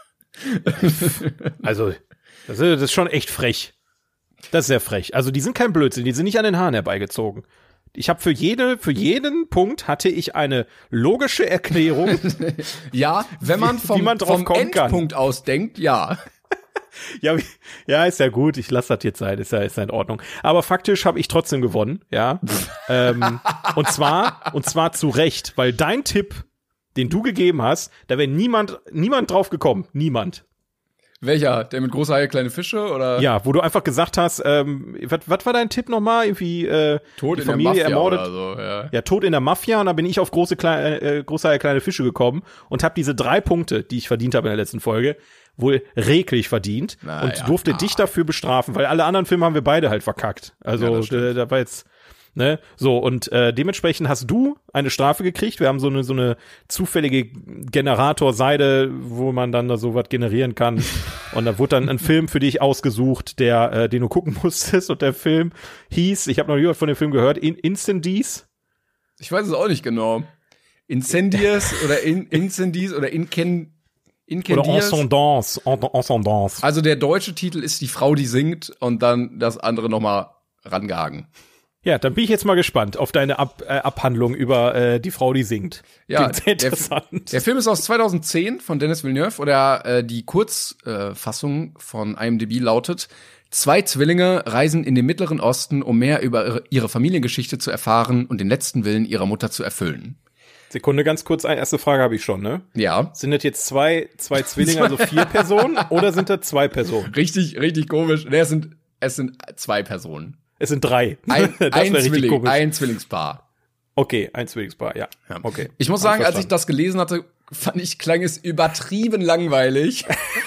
Also, das ist, das ist schon echt frech. Das ist sehr frech. Also, die sind kein Blödsinn, die sind nicht an den Haaren herbeigezogen. Ich habe für jede, für jeden Punkt hatte ich eine logische Erklärung. Ja, wenn man vom, wie man drauf vom kommen Endpunkt kann. aus denkt, ja. Ja, ja, ist ja gut. Ich lasse das jetzt sein. Ist ja, ist ja in Ordnung. Aber faktisch habe ich trotzdem gewonnen, ja. ähm, und zwar, und zwar zu Recht, weil dein Tipp, den du gegeben hast, da wäre niemand, niemand drauf gekommen. Niemand. Welcher? Der mit großer Haie, kleine Fische, oder? Ja, wo du einfach gesagt hast, ähm, was war dein Tipp nochmal? Irgendwie, äh, Tod die in Familie der Mafia ermordet. oder so, ja. Ja, Tod in der Mafia, und da bin ich auf große, kleine, äh, große Haie, kleine Fische gekommen und habe diese drei Punkte, die ich verdient habe in der letzten Folge, wohl reglich verdient Na, und ja, durfte ah. dich dafür bestrafen, weil alle anderen Filme haben wir beide halt verkackt. Also, Ja, da, da war jetzt, ne, so, und äh, dementsprechend hast du eine Strafe gekriegt. Wir haben so eine so eine zufällige Generatorseite, wo man dann da so was generieren kann. Und da wurde dann ein Film für dich ausgesucht, der äh, den du gucken musstest, und der Film hieß, ich habe noch nie was von dem Film gehört, In Incendies. Ich weiß es auch nicht genau. Incendies oder in, Incendies oder Incen, Oder Incendies. Ascendance, Ascendance. Also der deutsche Titel ist Die Frau, die singt, und dann das andere nochmal rangehangen. Ja, dann bin ich jetzt mal gespannt auf deine Ab äh, Abhandlung über äh, Die Frau, die singt. Ja, Klingt sehr der, interessant. der Film ist aus zweitausendzehn von Denis Villeneuve, oder äh, die Kurzfassung äh, von I M D B lautet: Zwei Zwillinge reisen in den Mittleren Osten, um mehr über ihre, ihre Familiengeschichte zu erfahren und den letzten Willen ihrer Mutter zu erfüllen. Sekunde, ganz kurz, eine erste Frage habe ich schon, ne? Ja. Sind das jetzt zwei, zwei Zwillinge, also vier Personen, oder sind das zwei Personen? Richtig, richtig komisch. Nee, es sind, es sind zwei Personen. Es sind drei. Ein, das ein, wäre richtig Zwilling, komisch. ein Zwillingspaar. Okay, ein Zwillingspaar, ja. Ja. Okay. Ich muss Hab sagen, als ich verstanden. das gelesen hatte, fand ich, klang es übertrieben langweilig.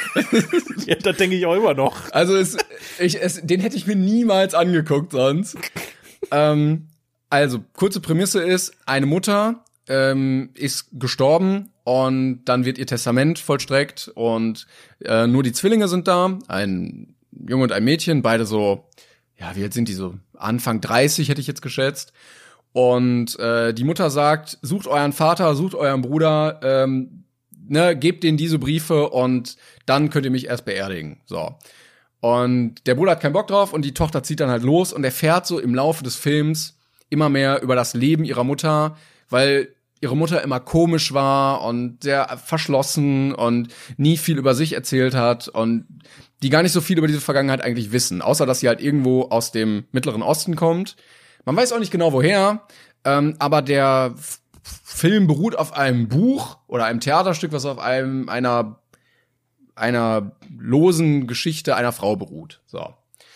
Ja, das denke ich auch immer noch. Also es, ich, es, den hätte ich mir niemals angeguckt sonst. ähm, also, kurze Prämisse ist, eine Mutter ähm, ist gestorben und dann wird ihr Testament vollstreckt und äh, nur die Zwillinge sind da, ein Junge und ein Mädchen, beide so, ja, wie alt sind die so? Anfang dreißig hätte ich jetzt geschätzt. Und äh, die Mutter sagt, sucht euren Vater, sucht euren Bruder, ähm, ne, gebt denen diese Briefe und dann könnt ihr mich erst beerdigen. So. Und der Bruder hat keinen Bock drauf und die Tochter zieht dann halt los und erfährt so im Laufe des Films immer mehr über das Leben ihrer Mutter, weil ihre Mutter immer komisch war und sehr verschlossen und nie viel über sich erzählt hat und die gar nicht so viel über diese Vergangenheit eigentlich wissen, außer dass sie halt irgendwo aus dem Mittleren Osten kommt. Man weiß auch nicht genau woher, ähm, aber der F- Film beruht auf einem Buch oder einem Theaterstück, was auf einem einer einer losen Geschichte einer Frau beruht. So.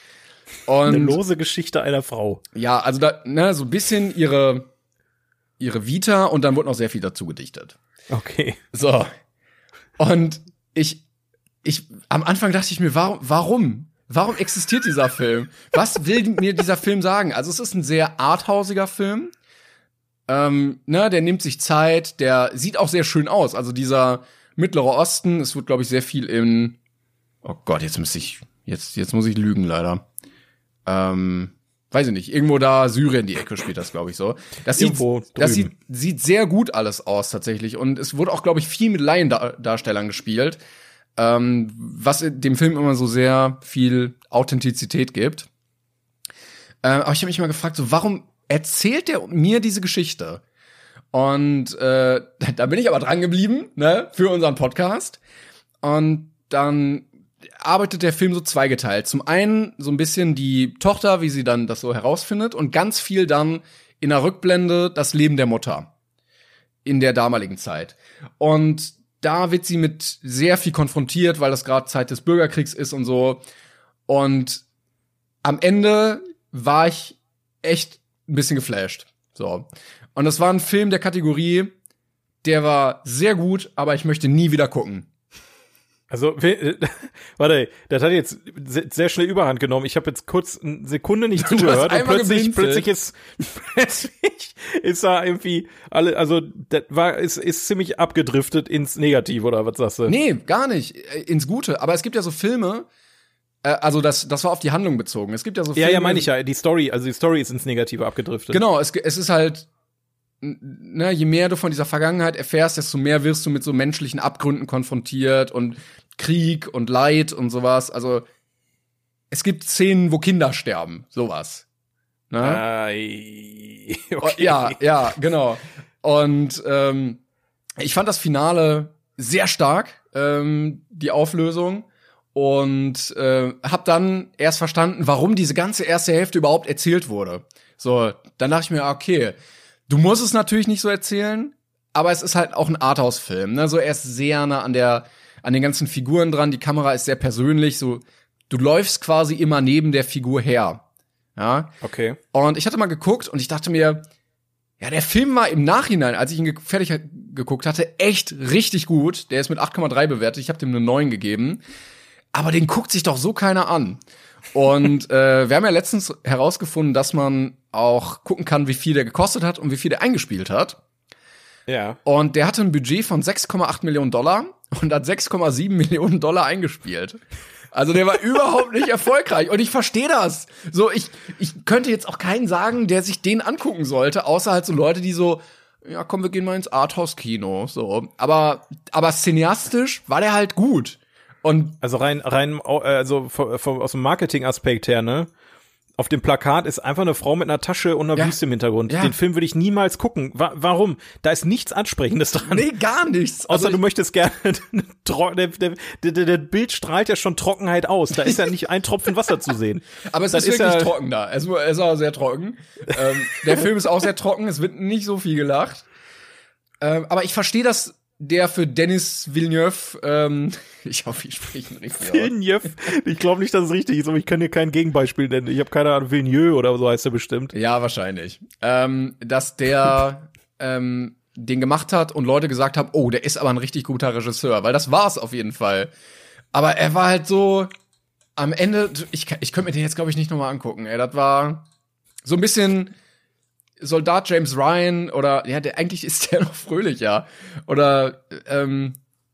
Und Eine lose Geschichte einer Frau. ja, also da, ne, so ein bisschen ihre ihre Vita und dann wurde noch sehr viel dazu gedichtet. Okay. So. Und ich ich am Anfang dachte ich mir, warum warum Warum existiert dieser Film? Was will mir dieser Film sagen? Also es ist ein sehr arthausiger Film. Ähm, ne, der nimmt sich Zeit, der sieht auch sehr schön aus. Also dieser Mittlere Osten, es wird, glaube ich, sehr viel in, oh Gott, jetzt muss ich, jetzt, jetzt muss ich lügen, leider. Ähm, weiß ich nicht, irgendwo da Syrien, die Ecke spielt das, glaube ich, so. Das sieht, Irgendwo das drüben. sieht, sieht sehr gut alles aus, tatsächlich. Und es wurde auch, glaube ich, viel mit Laiendarstellern gespielt. Ähm, was dem Film immer so sehr viel Authentizität gibt. Äh, aber ich habe mich mal gefragt, so warum erzählt der mir diese Geschichte? Und äh, da bin ich aber dran geblieben, ne, für unseren Podcast. Und dann arbeitet der Film so zweigeteilt. Zum einen so ein bisschen die Tochter, wie sie dann das so herausfindet, und ganz viel dann in der Rückblende das Leben der Mutter in der damaligen Zeit. Und da wird sie mit sehr viel konfrontiert, weil das gerade Zeit des Bürgerkriegs ist und so. Und am Ende war ich echt ein bisschen geflasht. So. Und das war ein Film der Kategorie, der war sehr gut, aber ich möchte nie wieder gucken. Also, we- warte, das hat jetzt se- sehr schnell Überhand genommen. Ich habe jetzt kurz eine Sekunde nicht Du hast zugehört und einmal plötzlich, geblinzelt. plötzlich ist, plötzlich ist da irgendwie alle, also das war, ist, ist ziemlich abgedriftet ins Negative, oder was sagst du? Nee, gar nicht. Äh, Ins Gute. Aber es gibt ja so Filme, äh, also das, das war auf die Handlung bezogen. Es gibt ja so Filme. Ja, ja, meine ich ja. Die Story, also die Story ist ins Negative abgedriftet. Genau, es, es ist halt, ne, je mehr du von dieser Vergangenheit erfährst, desto mehr wirst du mit so menschlichen Abgründen konfrontiert und Krieg und Leid und sowas. Also es gibt Szenen, wo Kinder sterben, sowas. Ne? Ai, okay. Ja, ja, genau. Und ähm, ich fand das Finale sehr stark, ähm, die Auflösung. Und äh, hab dann erst verstanden, warum diese ganze erste Hälfte überhaupt erzählt wurde. So, dann dachte ich mir, okay, du musst es natürlich nicht so erzählen, aber es ist halt auch ein Arthouse-Film, ne? So, er ist sehr nah an der an den ganzen Figuren dran. Die Kamera ist sehr persönlich, so du läufst quasi immer neben der Figur her. Ja. Okay. Und ich hatte mal geguckt und ich dachte mir, ja, der Film war im Nachhinein, als ich ihn ge- fertig geguckt hatte, echt richtig gut. Der ist mit acht Komma drei bewertet. Ich habe dem eine neun gegeben. Aber den guckt sich doch so keiner an. Und äh, wir haben ja letztens herausgefunden, dass man auch gucken kann, wie viel der gekostet hat und wie viel der eingespielt hat. Ja. Und der hatte ein Budget von sechs Komma acht Millionen Dollar und hat sechs Komma sieben Millionen Dollar eingespielt. Also der war überhaupt nicht erfolgreich. Und ich verstehe das. So, ich, ich könnte jetzt auch keinen sagen, der sich den angucken sollte, außer halt so Leute, die so, ja komm, wir gehen mal ins Arthouse-Kino. So. Aber, aber cineastisch war der halt gut. Und also rein, rein, also vom, vom, aus dem Marketing-Aspekt her, ne? Auf dem Plakat ist einfach eine Frau mit einer Tasche und einer ja. Wüste im Hintergrund. Ja. Den Film würde ich niemals gucken. Wa- warum? Da ist nichts Ansprechendes dran. nee, gar nichts. Außer Also du möchtest gerne, der, der, der, der Bild strahlt ja schon Trockenheit aus. Da ist ja nicht ein Tropfen Wasser zu sehen. Aber es das ist wirklich ja, trocken da. Es ist auch sehr trocken. ähm, der Film ist auch sehr trocken. Es wird nicht so viel gelacht. Ähm, aber ich verstehe das, der für Denis Villeneuve, ähm, ich hoffe, ich spreche ihn richtig aus. Villeneuve. Ich glaube nicht, dass es richtig ist, aber ich kann dir kein Gegenbeispiel nennen. Ich habe keine Ahnung, Villeneuve oder so heißt er bestimmt. Ja, wahrscheinlich. Ähm, dass der ähm, den gemacht hat und Leute gesagt haben, oh, der ist aber ein richtig guter Regisseur, weil das war's auf jeden Fall. Aber er war halt so am Ende, ich, ich könnte mir den jetzt, glaube ich, nicht nochmal angucken. Ey, das war so ein bisschen Soldat James Ryan oder, ja, der, eigentlich ist der noch fröhlich, ja. Oder, ähm,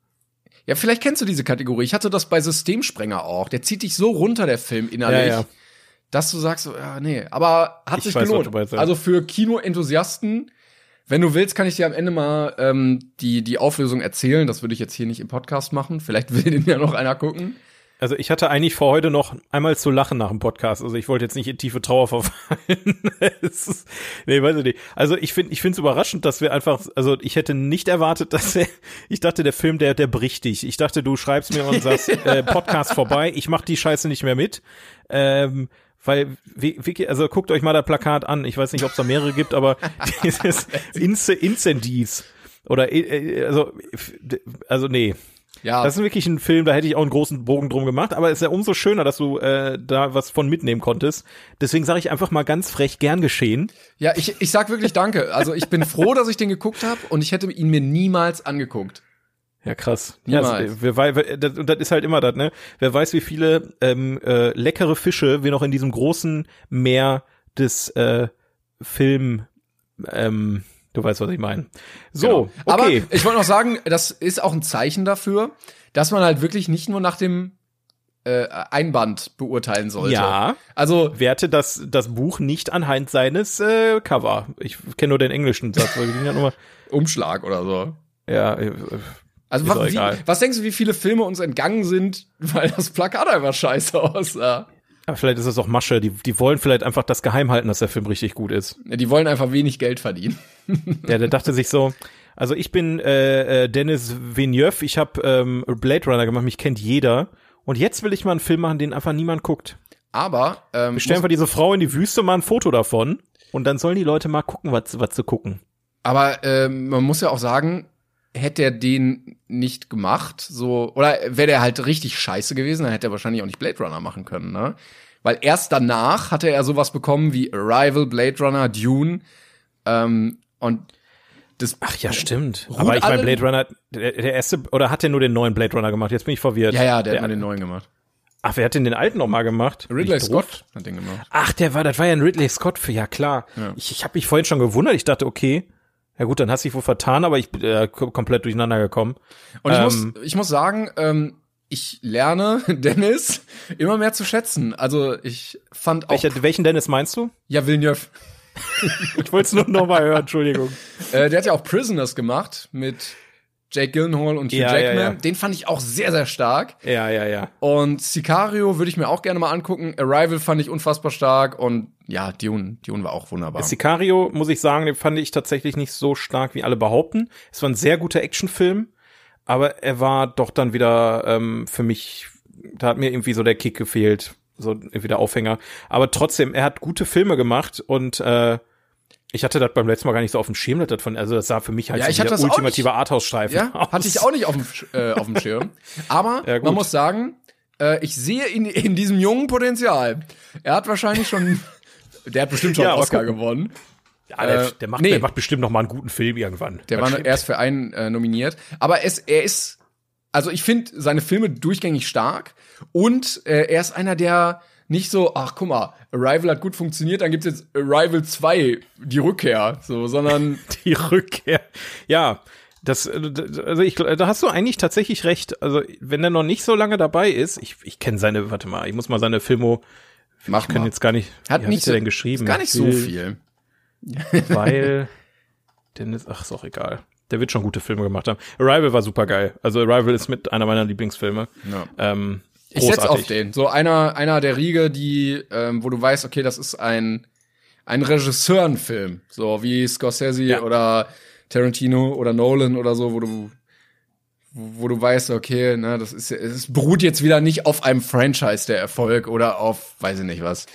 ja, vielleicht kennst du diese Kategorie. Ich hatte das bei Systemsprenger auch. Der zieht dich so runter, der Film, innerlich, Ja, ja. dass du sagst, so, ja, nee. Aber hat Ich sich weiß, was gelohnt. du meinst, ja. Also für Kino-Enthusiasten, wenn du willst, kann ich dir am Ende mal ähm, die, die Auflösung erzählen. Das würde ich jetzt hier nicht im Podcast machen. Vielleicht will den ja noch einer gucken. Also ich hatte eigentlich vor heute noch einmal zu lachen nach dem Podcast. Also ich wollte jetzt nicht in tiefe Trauer verfallen. Es ist, nee, weiß ich nicht. Also ich finde, ich finde es überraschend, dass wir einfach, also ich hätte nicht erwartet, dass er, ich dachte, der Film, der, der bricht dich. Ich dachte, du schreibst mir und sagst, äh, Podcast vorbei, ich mach die Scheiße nicht mehr mit. Ähm, Weil, wie, wie, also guckt euch mal das Plakat an. Ich weiß nicht, ob es da mehrere gibt, aber dieses Ince- Incendies oder, äh, also, also nee. Ja. Das ist wirklich ein Film, da hätte ich auch einen großen Bogen drum gemacht, aber es ist ja umso schöner, dass du äh, da was von mitnehmen konntest. Deswegen sage ich einfach mal ganz frech, gern geschehen. Ja, ich, ich sag wirklich danke. Also ich bin froh, dass ich den geguckt habe und ich hätte ihn mir niemals angeguckt. Ja, krass. Niemals. Ja, also, wer, wer, wer, das, und das ist halt immer das, ne? Wer weiß, wie viele ähm, äh, leckere Fische wir noch in diesem großen Meer des äh, Film, ähm, du weißt, was ich meine. So, genau. okay. Aber ich wollte noch sagen, das ist auch ein Zeichen dafür, dass man halt wirklich nicht nur nach dem äh, Einband beurteilen sollte. Ja. Also Werte das, das Buch nicht anhand seines äh, Cover. Ich kenne nur den englischen Satz, weil die ja nur Umschlag oder so. ja, äh, Also Ist was, auch wie, egal. was denkst du, wie viele Filme uns entgangen sind, weil das Plakat einfach scheiße aussah? aber vielleicht ist es auch Masche. Die, die wollen vielleicht einfach das geheim halten, dass der Film richtig gut ist. Ja, die wollen einfach wenig Geld verdienen. Ja, der dachte sich so, also ich bin äh, äh, Denis Villeneuve, ich habe ähm, Blade Runner gemacht, mich kennt jeder. Und jetzt will ich mal einen Film machen, den einfach niemand guckt. Aber ähm, Wir stellen muss, einfach diese Frau in die Wüste, mal ein Foto davon. Und dann sollen die Leute mal gucken, was, was zu gucken. aber ähm, man muss ja auch sagen, hätte er den nicht gemacht, so, oder wäre der halt richtig scheiße gewesen, dann hätte er wahrscheinlich auch nicht Blade Runner machen können, ne? Weil erst danach hatte er sowas bekommen wie Arrival, Blade Runner, Dune, ähm, und das. Ach ja, stimmt. Ruht Aber ich meine, alle- Blade Runner, der, der erste, oder hat der nur den neuen Blade Runner gemacht? Jetzt bin ich verwirrt. Ja, ja, der, der hat mal den neuen gemacht. Ach, wer hat denn den alten noch mal gemacht? Ridley Ich doof? Scott hat den gemacht. Ach, der war, das war ja ein Ridley Scott für, ja klar. Ja. Ich, ich habe mich vorhin schon gewundert. Ich dachte, okay, ja gut, dann hast du dich wohl vertan, aber ich bin äh, kom- komplett durcheinander gekommen. Und ich Ähm, muss, ich muss sagen, ähm, ich lerne Dennis immer mehr zu schätzen. Also ich fand auch, Welcher, welchen Dennis meinst du? ja, Villeneuve. Ich wollte es nur noch mal hören, Entschuldigung. Äh, der hat ja auch Prisoners gemacht mit Jake Gyllenhaal und Hugh Ja, ja, Jackman. ja. Den fand ich auch sehr, sehr stark. Ja, ja, ja. Und Sicario würde ich mir auch gerne mal angucken. Arrival fand ich unfassbar stark. Und ja, Dune, Dune war auch wunderbar. Sicario, muss ich sagen, den fand ich tatsächlich nicht so stark, wie alle behaupten. Es war ein sehr guter Actionfilm, aber er war doch dann wieder ähm, für mich, da hat mir irgendwie so der Kick gefehlt, so irgendwie der Aufhänger. Aber trotzdem, er hat gute Filme gemacht und äh, Ich hatte das beim letzten Mal gar nicht so auf dem Schirm, das von, also das sah für mich halt ja, so ich hatte der das ultimative Arthouse-Streifen Ja, aus. hatte ich auch nicht auf dem, äh, auf dem Schirm. Aber Ja, gut. man muss sagen, äh, ich sehe in, in diesem jungen Potenzial. Er hat wahrscheinlich schon, der hat bestimmt schon Ja, einen aber Oscar gucken. gewonnen. Ja, der, Äh, der, macht, nee. der macht bestimmt noch mal einen guten Film irgendwann. Der Das war stimmt. erst für einen äh, nominiert. Aber es, er ist, also ich finde seine Filme durchgängig stark. Und äh, er ist einer, der nicht so, ach guck mal, Arrival hat gut funktioniert, dann gibt's jetzt Arrival zwei, die Rückkehr, so, sondern Die Rückkehr. Ja, das, also ich, da hast du eigentlich tatsächlich recht. Also, wenn er noch nicht so lange dabei ist, ich, ich kenne seine, warte mal, ich muss mal seine Filmo, mach ich kann mal. jetzt gar nicht, Hat wie nicht hab ich so, denn geschrieben? ist gar nicht so Will- viel. Weil, denn ist, ach, ist auch egal. Der wird schon gute Filme gemacht haben. Arrival war super geil. Also Arrival ist mit einer meiner Lieblingsfilme. Ja. Ähm, Ich setz großartig. auf den. So einer, einer der Riege, die, ähm, wo du weißt, okay, das ist ein, ein Regisseurenfilm. So wie Scorsese Ja. oder Tarantino oder Nolan oder so, wo du, wo, wo du weißt, okay, ne, das ist, es beruht jetzt wieder nicht auf einem Franchise der Erfolg oder auf, weiß ich nicht was.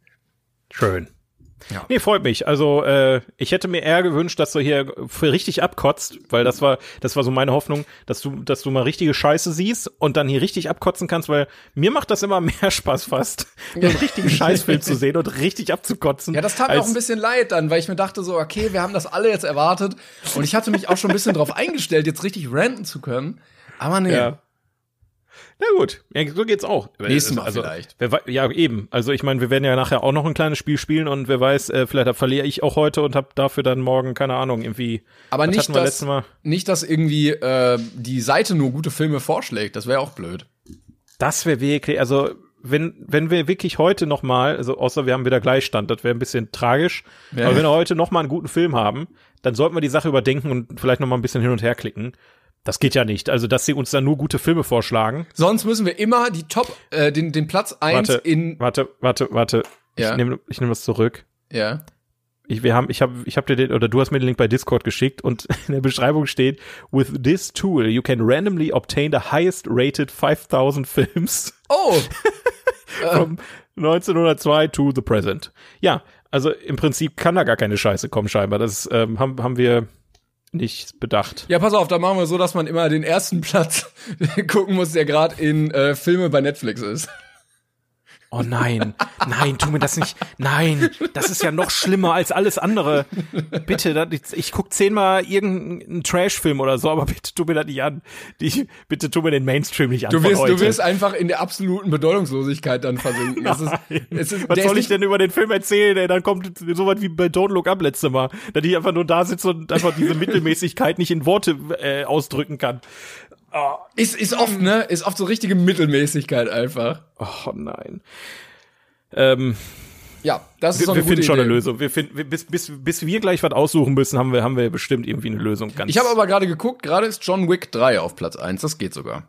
Schön. Ja. Nee, freut mich. Also, äh, ich hätte mir eher gewünscht, dass du hier für richtig abkotzt, weil das war, das war so meine Hoffnung, dass du, dass du mal richtige Scheiße siehst und dann hier richtig abkotzen kannst, weil mir macht das immer mehr Spaß fast, einen richtigen Scheißfilm zu sehen und richtig abzukotzen. Ja, das tat mir als- auch ein bisschen leid dann, weil ich mir dachte so, okay, wir haben das alle jetzt erwartet und ich hatte mich auch schon ein bisschen drauf eingestellt, jetzt richtig ranten zu können. Aber nee. Ja. Na gut, ja, so geht's auch. Nächstes Mal also, vielleicht. Wer, wei- ja, eben. Also ich meine, wir werden ja nachher auch noch ein kleines Spiel spielen und wer weiß, äh, vielleicht verliere ich auch heute und hab dafür dann morgen, keine Ahnung, irgendwie. Aber was nicht, hatten wir dass, letztes Mal? nicht, dass irgendwie äh, die Seite nur gute Filme vorschlägt. Das wäre auch blöd. Das wäre wirklich, also wenn wenn wir wirklich heute noch mal, also außer wir haben wieder Gleichstand, das wäre ein bisschen tragisch, Ja. aber wenn wir heute noch mal einen guten Film haben, dann sollten wir die Sache überdenken und vielleicht noch mal ein bisschen hin und her klicken. Das geht ja nicht. Also, dass sie uns dann nur gute Filme vorschlagen. Sonst müssen wir immer die Top, äh, den, den Platz eins Warte, in. warte, warte, warte. Ja. Ich nehme ich nehm das zurück. Ja. Ich, wir haben, ich habe, ich habe dir den, oder du hast mir den Link bei Discord geschickt und in der Beschreibung steht: With this tool, you can randomly obtain the highest rated five thousand films Oh! from neunzehnhundertzwei to the present. Ja, also im Prinzip kann da gar keine Scheiße kommen scheinbar. Das ähm, haben, haben wir nicht bedacht. Ja, pass auf, da machen wir so, dass man immer den ersten Platz gucken muss, der gerade in äh, Filme bei Netflix ist. Oh nein, nein, tu mir das nicht. Nein, das ist ja noch schlimmer als alles andere. Bitte, das, ich guck zehnmal irgendeinen Trash-Film oder so, aber bitte tu mir das nicht an. Die, bitte tu mir den Mainstream nicht an. Du von wirst, heute. du wirst einfach in der absoluten Bedeutungslosigkeit dann versinken. Es ist, es ist, Was der soll ist ich denn über den Film erzählen, ey? Dann kommt so was wie bei Don't Look Up letzte Mal, dass ich einfach nur da sitze und einfach diese Mittelmäßigkeit nicht in Worte äh, ausdrücken kann. Oh, Ist, ist oft, ne? Ist oft so richtige Mittelmäßigkeit einfach. oh nein. Ähm, Ja, das ist wir doch wir eine gute finden schon eine Idee. Lösung. Wir finden, wir- bis, bis, bis wir gleich was aussuchen müssen, haben wir, haben wir bestimmt irgendwie eine Lösung. Ganz Ich habe aber gerade geguckt, gerade ist John Wick drei auf Platz eins. Das geht sogar.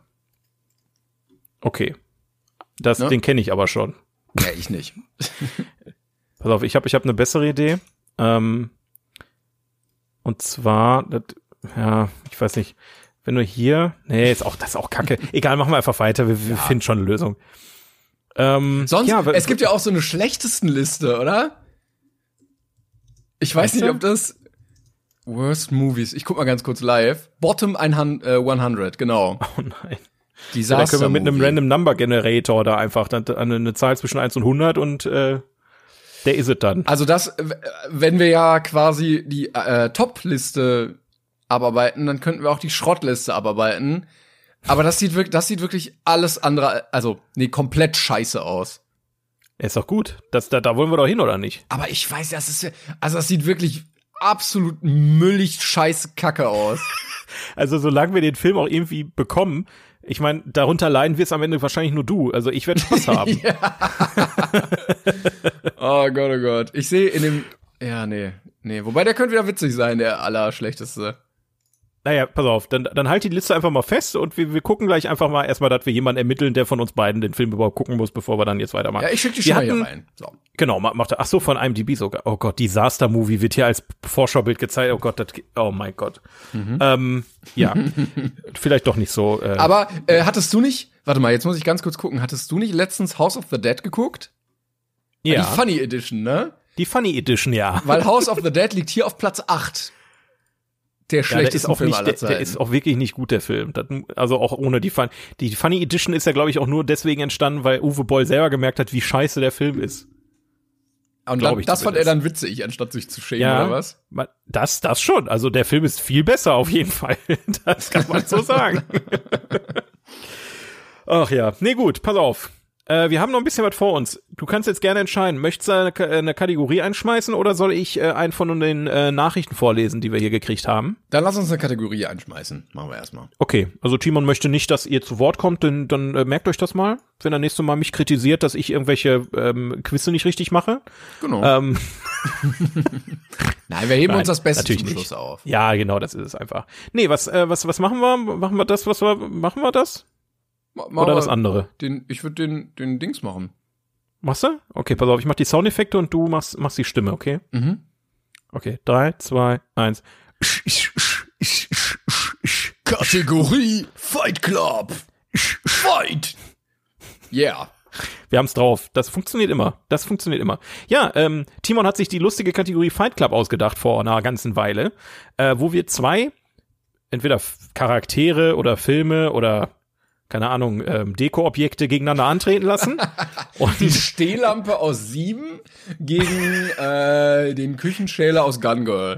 Okay. Das, Ne? den kenne ich aber schon. Ja, ich nicht. Pass auf, ich habe ich hab eine bessere Idee. Ähm, und zwar, das, ja, ich weiß nicht, wenn du hier, nee, ist auch, das ist auch kacke. Egal, machen wir einfach weiter, wir, wir finden schon eine Lösung. Ähm, Sonst, ja, es gibt ja auch so eine schlechtesten Liste, oder? Ich weiß Weißt nicht, du? ob das Worst Movies. Ich guck mal ganz kurz live. Bottom hundert, genau. oh nein. Disaster Da können wir mit einem Movie. Random Number Generator da einfach dann eine, eine Zahl zwischen eins und hundert und äh, der ist es dann. Also das, w- wenn wir ja quasi die äh, Top-Liste abarbeiten, dann könnten wir auch die Schrottliste abarbeiten. Aber das sieht wirklich, das sieht wirklich alles andere, also nee, komplett scheiße aus. Ist doch gut. Das, da, da wollen wir doch hin, oder nicht? Aber ich weiß, das ist ja, also das sieht wirklich absolut müllig scheiße Kacke aus. Also solange wir den Film auch irgendwie bekommen, ich meine, darunter leiden wirst am Ende wahrscheinlich nur du. Also ich werde Spaß haben. Oh Gott, oh Gott. Ich sehe in dem, ja, nee, nee. Wobei, der könnte wieder witzig sein, der Allerschlechteste. Naja, pass auf, dann, dann halt die Liste einfach mal fest und wir, wir gucken gleich einfach mal erstmal, dass wir jemanden ermitteln, der von uns beiden den Film überhaupt gucken muss, bevor wir dann jetzt weitermachen. Ja, ich schicke die Wir schon mal hatten- hier rein. So. Genau, ma- macht er. Ach so, von IMDb sogar. Oh Gott, Disaster Movie wird hier als Vorschaubild gezeigt. Oh Gott, das, ge- oh mein Gott. Ähm, ja, vielleicht doch nicht so. Äh, Aber äh, hattest du nicht, warte mal, jetzt muss ich ganz kurz gucken, hattest du nicht letztens House of the Dead geguckt? ja, Die Funny Edition, ne? Die Funny Edition, ja. Weil House of the Dead liegt hier auf Platz acht. Der schlechteste ja, Film nicht, aller der, Zeiten. der ist auch wirklich nicht gut, der Film. Das, also auch ohne die Fun. Die Funny Edition ist ja, glaube ich, auch nur deswegen entstanden, weil Uwe Boll selber gemerkt hat, wie scheiße der Film ist. Und dann, das fand er dann witzig, anstatt sich zu schämen, ja, oder was? Das, das schon. Also der Film ist viel besser auf jeden Fall. Das kann man so sagen. Ach ja. Nee, gut, pass auf. Äh, wir haben noch ein bisschen was vor uns. Du kannst jetzt gerne entscheiden. Möchtest du eine, eine Kategorie einschmeißen oder soll ich äh, einen von den äh, Nachrichten vorlesen, die wir hier gekriegt haben? Dann lass uns eine Kategorie einschmeißen. Machen wir erstmal. Okay, also Timon möchte nicht, dass ihr zu Wort kommt, denn dann äh, merkt euch das mal, wenn er nächstes Mal mich kritisiert, dass ich irgendwelche ähm, Quizze nicht richtig mache. Genau. Ähm, Nein, wir heben Nein, uns das Beste natürlich zum Schluss nicht. auf. Ja, genau, das ist es einfach. Nee, was äh, was was machen wir? Machen wir das, was wir machen wir das? Ma- Oder das andere? Den, ich würde den, den Dings machen. Machst du? Okay, pass auf, ich mach die Soundeffekte und du machst machst die Stimme, okay? Mhm. Okay, drei, zwei, eins. Kategorie Fight Club. Fight. Yeah. Wir haben's drauf. Das funktioniert immer. Das funktioniert immer. Ja, ähm, Timon hat sich die lustige Kategorie Fight Club ausgedacht vor einer ganzen Weile, äh, wo wir zwei, entweder Charaktere oder Filme oder, keine Ahnung, ähm, Deko-Objekte gegeneinander antreten lassen. Und Die Stehlampe aus Sieben gegen äh, den Küchenschäler aus Gun Girl.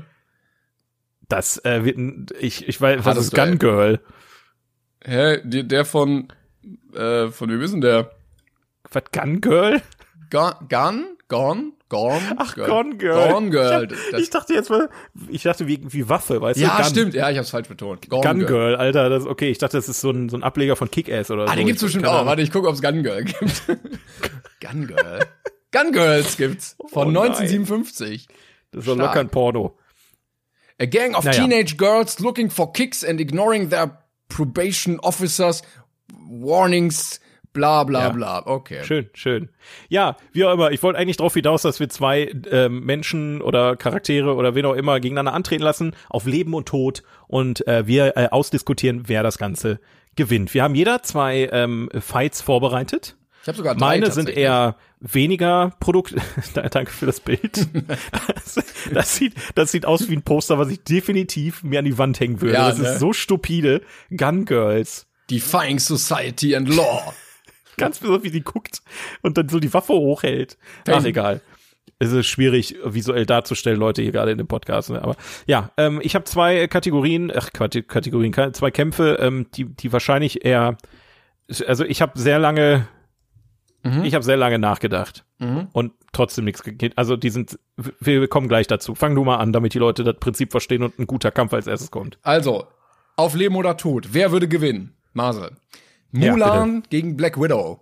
das äh, wird, ein- ich, ich weiß, was Hattest ist du, Gun ey. Girl? Hä? Der, der von, äh, von wem ist denn der? Was, Gun Girl? Gun? Gun? Gone? Gone? Ach, Gone Girl. Gone Girl. Ich, Das, ich dachte jetzt mal, ich dachte wie, wie Waffe, weißt ja, du? Gun. stimmt. Ja, ich hab's falsch betont. Gone Gun Girl. Girl, Alter, das, okay, ich dachte, das ist so ein, so ein Ableger von Kick-Ass oder so. Ah, den gibt's Ich- bestimmt keine auch. Ahnung. Warte, ich gucke, ob's Gun Girl gibt. Gun Girl. Gun Girls gibt's. Von Oh nein. neunzehnhundertsiebenundfünfzig. Das ist doch Stark. locker ein Porno. A gang of Naja. teenage girls looking for kicks and ignoring their probation officers warnings, bla bla Ja. bla. Okay. Schön, schön. Ja, wie auch immer, ich wollte eigentlich darauf hinaus, dass wir zwei ähm, Menschen oder Charaktere oder wen auch immer gegeneinander antreten lassen, auf Leben und Tod, und äh, wir äh, ausdiskutieren, wer das Ganze gewinnt. Wir haben jeder zwei ähm, Fights vorbereitet. Ich habe sogar drei Meine sind tatsächlich. eher weniger Produkt. Danke für das Bild. Das, das sieht, das sieht aus wie ein Poster, was ich definitiv mir an die Wand hängen würde. Ja, das ne? ist so stupide. Gun Girls. Defying Society and Law. Ganz besonders, wie sie guckt und dann so die Waffe hochhält. Ach, egal. Es ist schwierig, visuell darzustellen, Leute, hier gerade in dem Podcast. Ne? Aber ja, ähm, ich habe zwei Kategorien, ach, Quat- Kategorien, zwei Kämpfe, ähm, die, die wahrscheinlich eher, also ich habe sehr lange, Mhm. ich habe sehr lange nachgedacht Mhm. und trotzdem nichts geht. Also die sind, wir, wir kommen gleich dazu. Fang du mal an, damit die Leute das Prinzip verstehen und ein guter Kampf als erstes kommt. Also, auf Leben oder Tod. Wer würde gewinnen? Marcel. Ja, Mulan gegen Black Widow.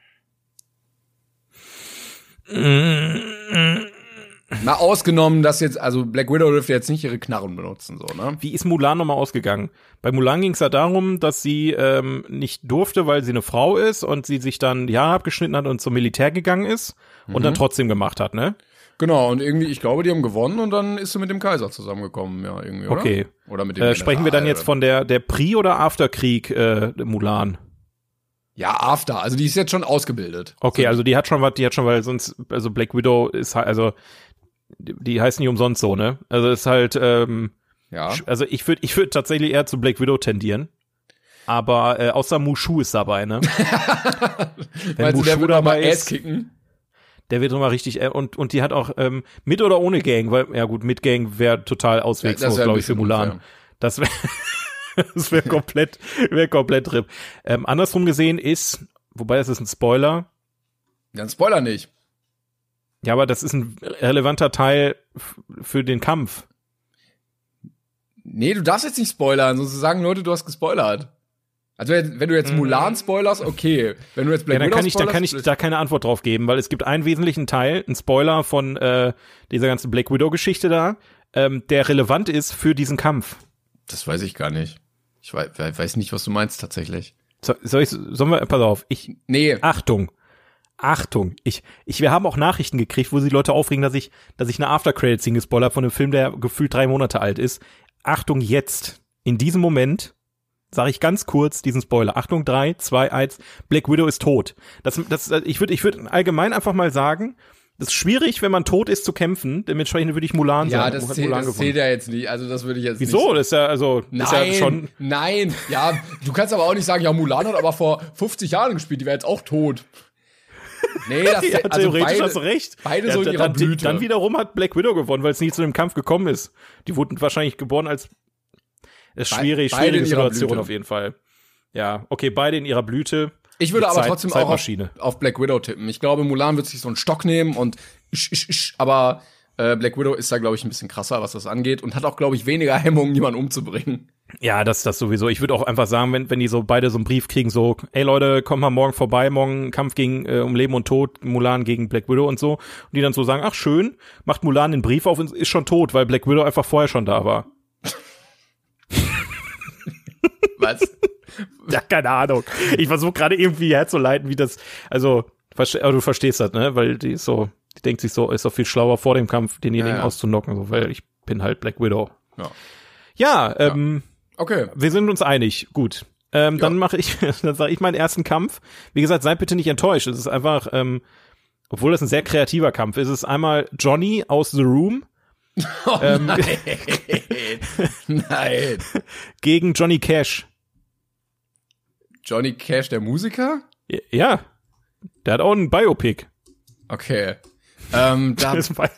Mal ausgenommen, dass jetzt, also Black Widow dürfte jetzt nicht ihre Knarren benutzen, so, ne? Wie ist Mulan nochmal ausgegangen? Bei Mulan ging es ja darum, dass sie ähm, nicht durfte, weil sie eine Frau ist und sie sich dann die Haare abgeschnitten hat und zum Militär gegangen ist und dann trotzdem gemacht hat, ne? Genau, und irgendwie, ich glaube, die haben gewonnen und dann ist sie mit dem Kaiser zusammengekommen, ja, irgendwie, oder? Okay. Oder mit dem Äh, sprechen wir dann General jetzt von der der Pre- oder Afterkrieg äh, Mulan? Ja, After, also die ist jetzt schon ausgebildet. Okay, also die hat schon was, die hat schon, weil sonst, also Black Widow ist halt, also die, die heißt nicht umsonst so, ne? Also ist halt, ähm, Ja. sch- also ich würde ich würde tatsächlich eher zu Black Widow tendieren. Aber äh, außer Mushu ist dabei, ne? Wenn Meinst du, der wird auch mal dabei Ass ist, kicken? der wird immer richtig, äh, und und die hat auch ähm, mit oder ohne Gang, weil, ja gut, mit Gang wäre total auswegslos, wär ein glaube ich, für bisschen Mulan. unfair. Das wäre das wäre komplett, wäre komplett RIP. Ähm, andersrum gesehen ist, wobei das ist ein Spoiler, Dann Spoiler nicht. ja, aber das ist ein relevanter Teil f- für den Kampf. Nee, du darfst jetzt nicht spoilern, sonst sagen Leute, du hast gespoilert. Also wenn du jetzt Mulan spoilerst, okay. Wenn du jetzt Black Ja, dann Widow kann ich, dann spoilerst, kann ich da keine Antwort drauf geben, weil es gibt einen wesentlichen Teil, einen Spoiler von äh, dieser ganzen Black Widow-Geschichte da, ähm, der relevant ist für diesen Kampf. das weiß ich gar nicht. Ich weiß, weiß nicht, was du meinst tatsächlich. So, soll ich, sollen wir, pass auf, ich, Nee, Achtung, Achtung, ich, ich, wir haben auch Nachrichten gekriegt, wo sich Leute aufregen, dass ich, dass ich eine After-Credit-Scene gespoilert von einem Film, der gefühlt drei Monate alt ist. Achtung, jetzt, in diesem Moment, sage ich ganz kurz diesen Spoiler. Achtung, drei, zwei, eins, Black Widow ist tot. Das, das, ich würde, ich würde allgemein einfach mal sagen, Das ist schwierig, wenn man tot ist, zu kämpfen. Dementsprechend würde ich Mulan ja, sagen. Ja, das, zählt, das zählt ja jetzt nicht. Also das würde ich jetzt Wieso? nicht. Wieso? Das ist ja, also, nein, ist ja schon. Nein, ja, du kannst aber auch nicht sagen, ja, Mulan hat aber vor fünfzig Jahren gespielt, die wäre jetzt auch tot. Nee, das ja, also theoretisch beide, hast du recht. Beide ja, so in ihrer dann, Blüte. Dann wiederum hat Black Widow gewonnen, weil es nie zu dem Kampf gekommen ist. Die wurden wahrscheinlich geboren als. Ist schwierig, Be schwierige Situation Blüte. auf jeden Fall. Ja, okay, beide in ihrer Blüte. Ich würde aber Zeit, trotzdem auch auf, auf Black Widow tippen. Ich glaube, Mulan wird sich so einen Stock nehmen und isch, isch, isch, aber äh, Black Widow ist da, glaube ich, ein bisschen krasser, was das angeht und hat auch, glaube ich, weniger Hemmungen, jemanden umzubringen. Ja, das das sowieso. Ich würde auch einfach sagen, wenn wenn die so beide so einen Brief kriegen, so, ey Leute, kommt mal morgen vorbei, morgen Kampf gegen äh, um Leben und Tod, Mulan gegen Black Widow und so. Und die dann so sagen, ach schön, macht Mulan den Brief auf und ist schon tot, weil Black Widow einfach vorher schon da war. Was? Ja, keine Ahnung. Ich versuche gerade irgendwie herzuleiten, wie das, also, aber du verstehst das, ne? Weil die ist so, die denkt sich so, ist doch viel schlauer vor dem Kampf, denjenigen ja, ja. auszunocken, so, weil ich bin halt Black Widow. Ja, ja, ähm, okay. Wir sind uns einig, gut. Ähm, ja. Dann mache ich, dann sage ich meinen ersten Kampf. Wie gesagt, seid bitte nicht enttäuscht. Es ist einfach, ähm, obwohl das ein sehr kreativer Kampf ist, es ist einmal Johnny aus The Room. Oh, ähm, nein. Nein. Gegen Johnny Cash. Johnny Cash, der Musiker? Ja. Der hat auch einen Biopic. Okay. Ähm, da,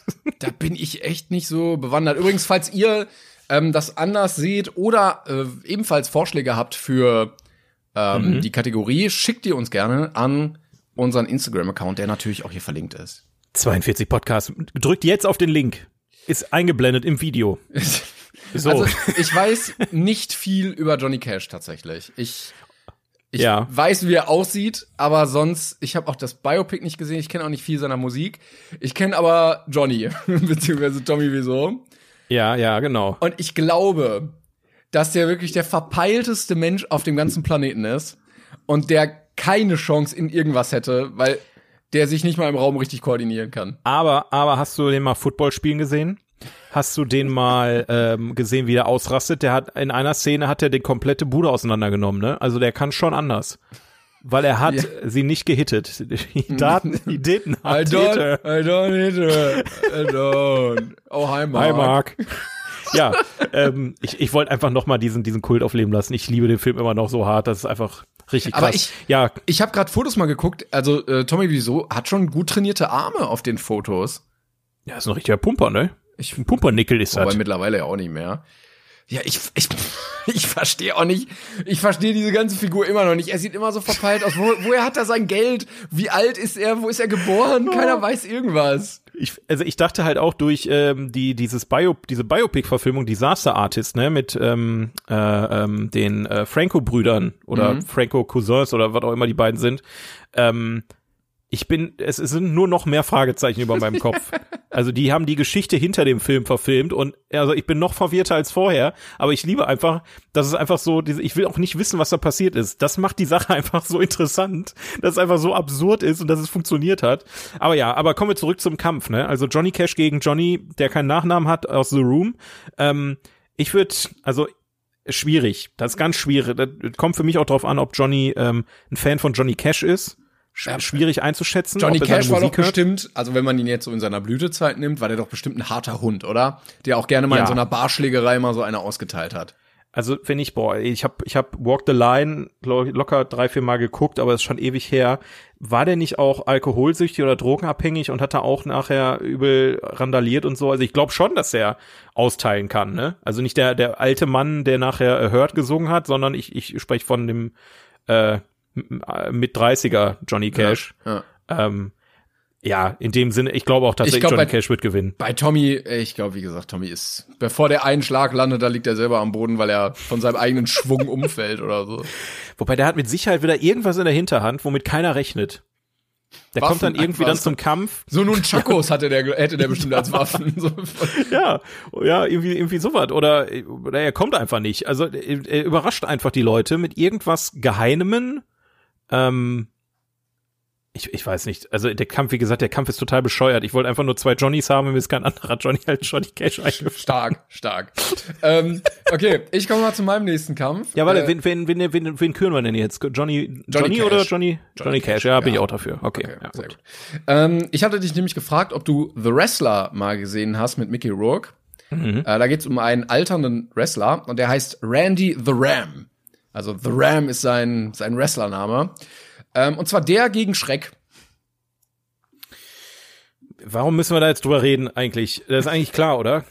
da bin ich echt nicht so bewandert. Übrigens, falls ihr ähm, das anders seht oder äh, ebenfalls Vorschläge habt für ähm, mhm. die Kategorie, schickt ihr uns gerne an unseren Instagram-Account, der natürlich auch hier verlinkt ist. zweiundvierzig Podcast. Drückt jetzt auf den Link. Ist eingeblendet im Video. So. Also, ich weiß nicht viel über Johnny Cash tatsächlich. Ich, ich ja. weiß, wie er aussieht, aber sonst, ich habe auch das Biopic nicht gesehen, ich kenne auch nicht viel seiner Musik. Ich kenne aber Johnny, beziehungsweise Tommy Wiseau. Ja, ja, genau. Und ich glaube, dass der wirklich der verpeilteste Mensch auf dem ganzen Planeten ist und der keine Chance in irgendwas hätte, weil der sich nicht mal im Raum richtig koordinieren kann. Aber, aber hast du den mal Football spielen gesehen? Hast du den mal ähm, gesehen, wie der ausrastet? Der hat in einer Szene hat er die komplette Bude auseinandergenommen, ne? Also der kann schon anders. Weil er hat ja. sie nicht gehittet. Die Daten, die didn't I don't, I don't hit her. I don't. Oh, hi Mark. Hi Mark. Ja, ähm, ich, ich wollte einfach noch mal diesen, diesen Kult aufleben lassen. Ich liebe den Film immer noch so hart, das ist einfach richtig krass. Aber ich, ja. ich habe gerade Fotos mal geguckt, also äh, Tommy Wiseau hat schon gut trainierte Arme auf den Fotos. Ja, ist ein richtiger Pumper, ne? Ich, ein Pumpernickel ist das. Aber mittlerweile ja auch nicht mehr. Ja, ich, ich, ich verstehe auch nicht, ich verstehe diese ganze Figur immer noch nicht. Er sieht immer so verpeilt aus. Wo, woher hat er sein Geld? Wie alt ist er? Wo ist er geboren? Keiner weiß irgendwas. Ich, also ich dachte halt auch durch ähm, die dieses Bio, diese Biopic-Verfilmung Disaster Artist, ne, mit ähm, äh, ähm, den äh, Franco-Brüdern oder mhm. Franco-Cousins oder was auch immer die beiden sind, ähm, ich bin, es sind nur noch mehr Fragezeichen über meinem Kopf. Also die haben die Geschichte hinter dem Film verfilmt und also ich bin noch verwirrter als vorher, aber ich liebe einfach, dass es einfach so, diese, ich will auch nicht wissen, was da passiert ist. Das macht die Sache einfach so interessant, dass es einfach so absurd ist und dass es funktioniert hat. Aber ja, aber kommen wir zurück zum Kampf, ne? Also Johnny Cash gegen Johnny, der keinen Nachnamen hat, aus The Room. Ähm, ich würde, also schwierig, das ist ganz schwierig. Das kommt für mich auch drauf an, ob Johnny ähm, ein Fan von Johnny Cash ist. Schwierig einzuschätzen. Johnny Cash war doch hört. bestimmt, also wenn man ihn jetzt so in seiner Blütezeit nimmt, war der doch bestimmt ein harter Hund, oder? Der auch gerne mal ja. in so einer Barschlägerei mal so eine ausgeteilt hat. Also wenn ich, boah, ich hab, ich hab Walk the Line locker drei, vier Mal geguckt, aber ist schon ewig her. War der nicht auch alkoholsüchtig oder drogenabhängig und hat er auch nachher übel randaliert und so? Also ich glaube schon, dass er austeilen kann, ne? Also nicht der, der alte Mann, der nachher Hurt gesungen hat, sondern ich, ich spreche von dem, äh, mit dreißiger Johnny Cash. Ja, ja. Ähm, ja, in dem Sinne, ich glaube auch tatsächlich, glaub, Johnny bei, Cash wird gewinnen. Bei Tommy, ich glaube, wie gesagt, Tommy ist, bevor der einen Schlag landet, da liegt er selber am Boden, weil er von seinem eigenen Schwung umfällt oder so. Wobei, der hat mit Sicherheit wieder irgendwas in der Hinterhand, womit keiner rechnet. Der Waffen, kommt dann irgendwie dann zum Kampf. So nun Chakos hatte der, hätte der bestimmt als Waffen. So. Ja, ja, irgendwie, irgendwie sowas. Oder, oder er kommt einfach nicht. Also, er, er überrascht einfach die Leute mit irgendwas Geheimen, Ähm, Ich, ich weiß nicht. Also der Kampf, wie gesagt, der Kampf ist total bescheuert. Ich wollte einfach nur zwei Johnnys haben, mir ist kein anderer Johnny als Johnny Cage eingefallen. Stark, stark. ähm, okay, ich komme mal zu meinem nächsten Kampf. Ja, warte, äh, wen, wen, wen, wen, wen küren wir denn jetzt? Johnny, Johnny, Johnny oder Johnny? Johnny, Johnny Cash, ja, bin ja. ich auch dafür. Okay, okay ja, sehr gut. gut. Ähm, ich hatte dich nämlich gefragt, ob du The Wrestler mal gesehen hast mit Mickey Rourke. Mhm. Äh, da geht's um einen alternden Wrestler und der heißt Randy the Ram. Also The Ram ist sein, sein Wrestlername. Ähm, und zwar der gegen Shrek. Warum müssen wir da jetzt drüber reden eigentlich? Das ist eigentlich klar, oder?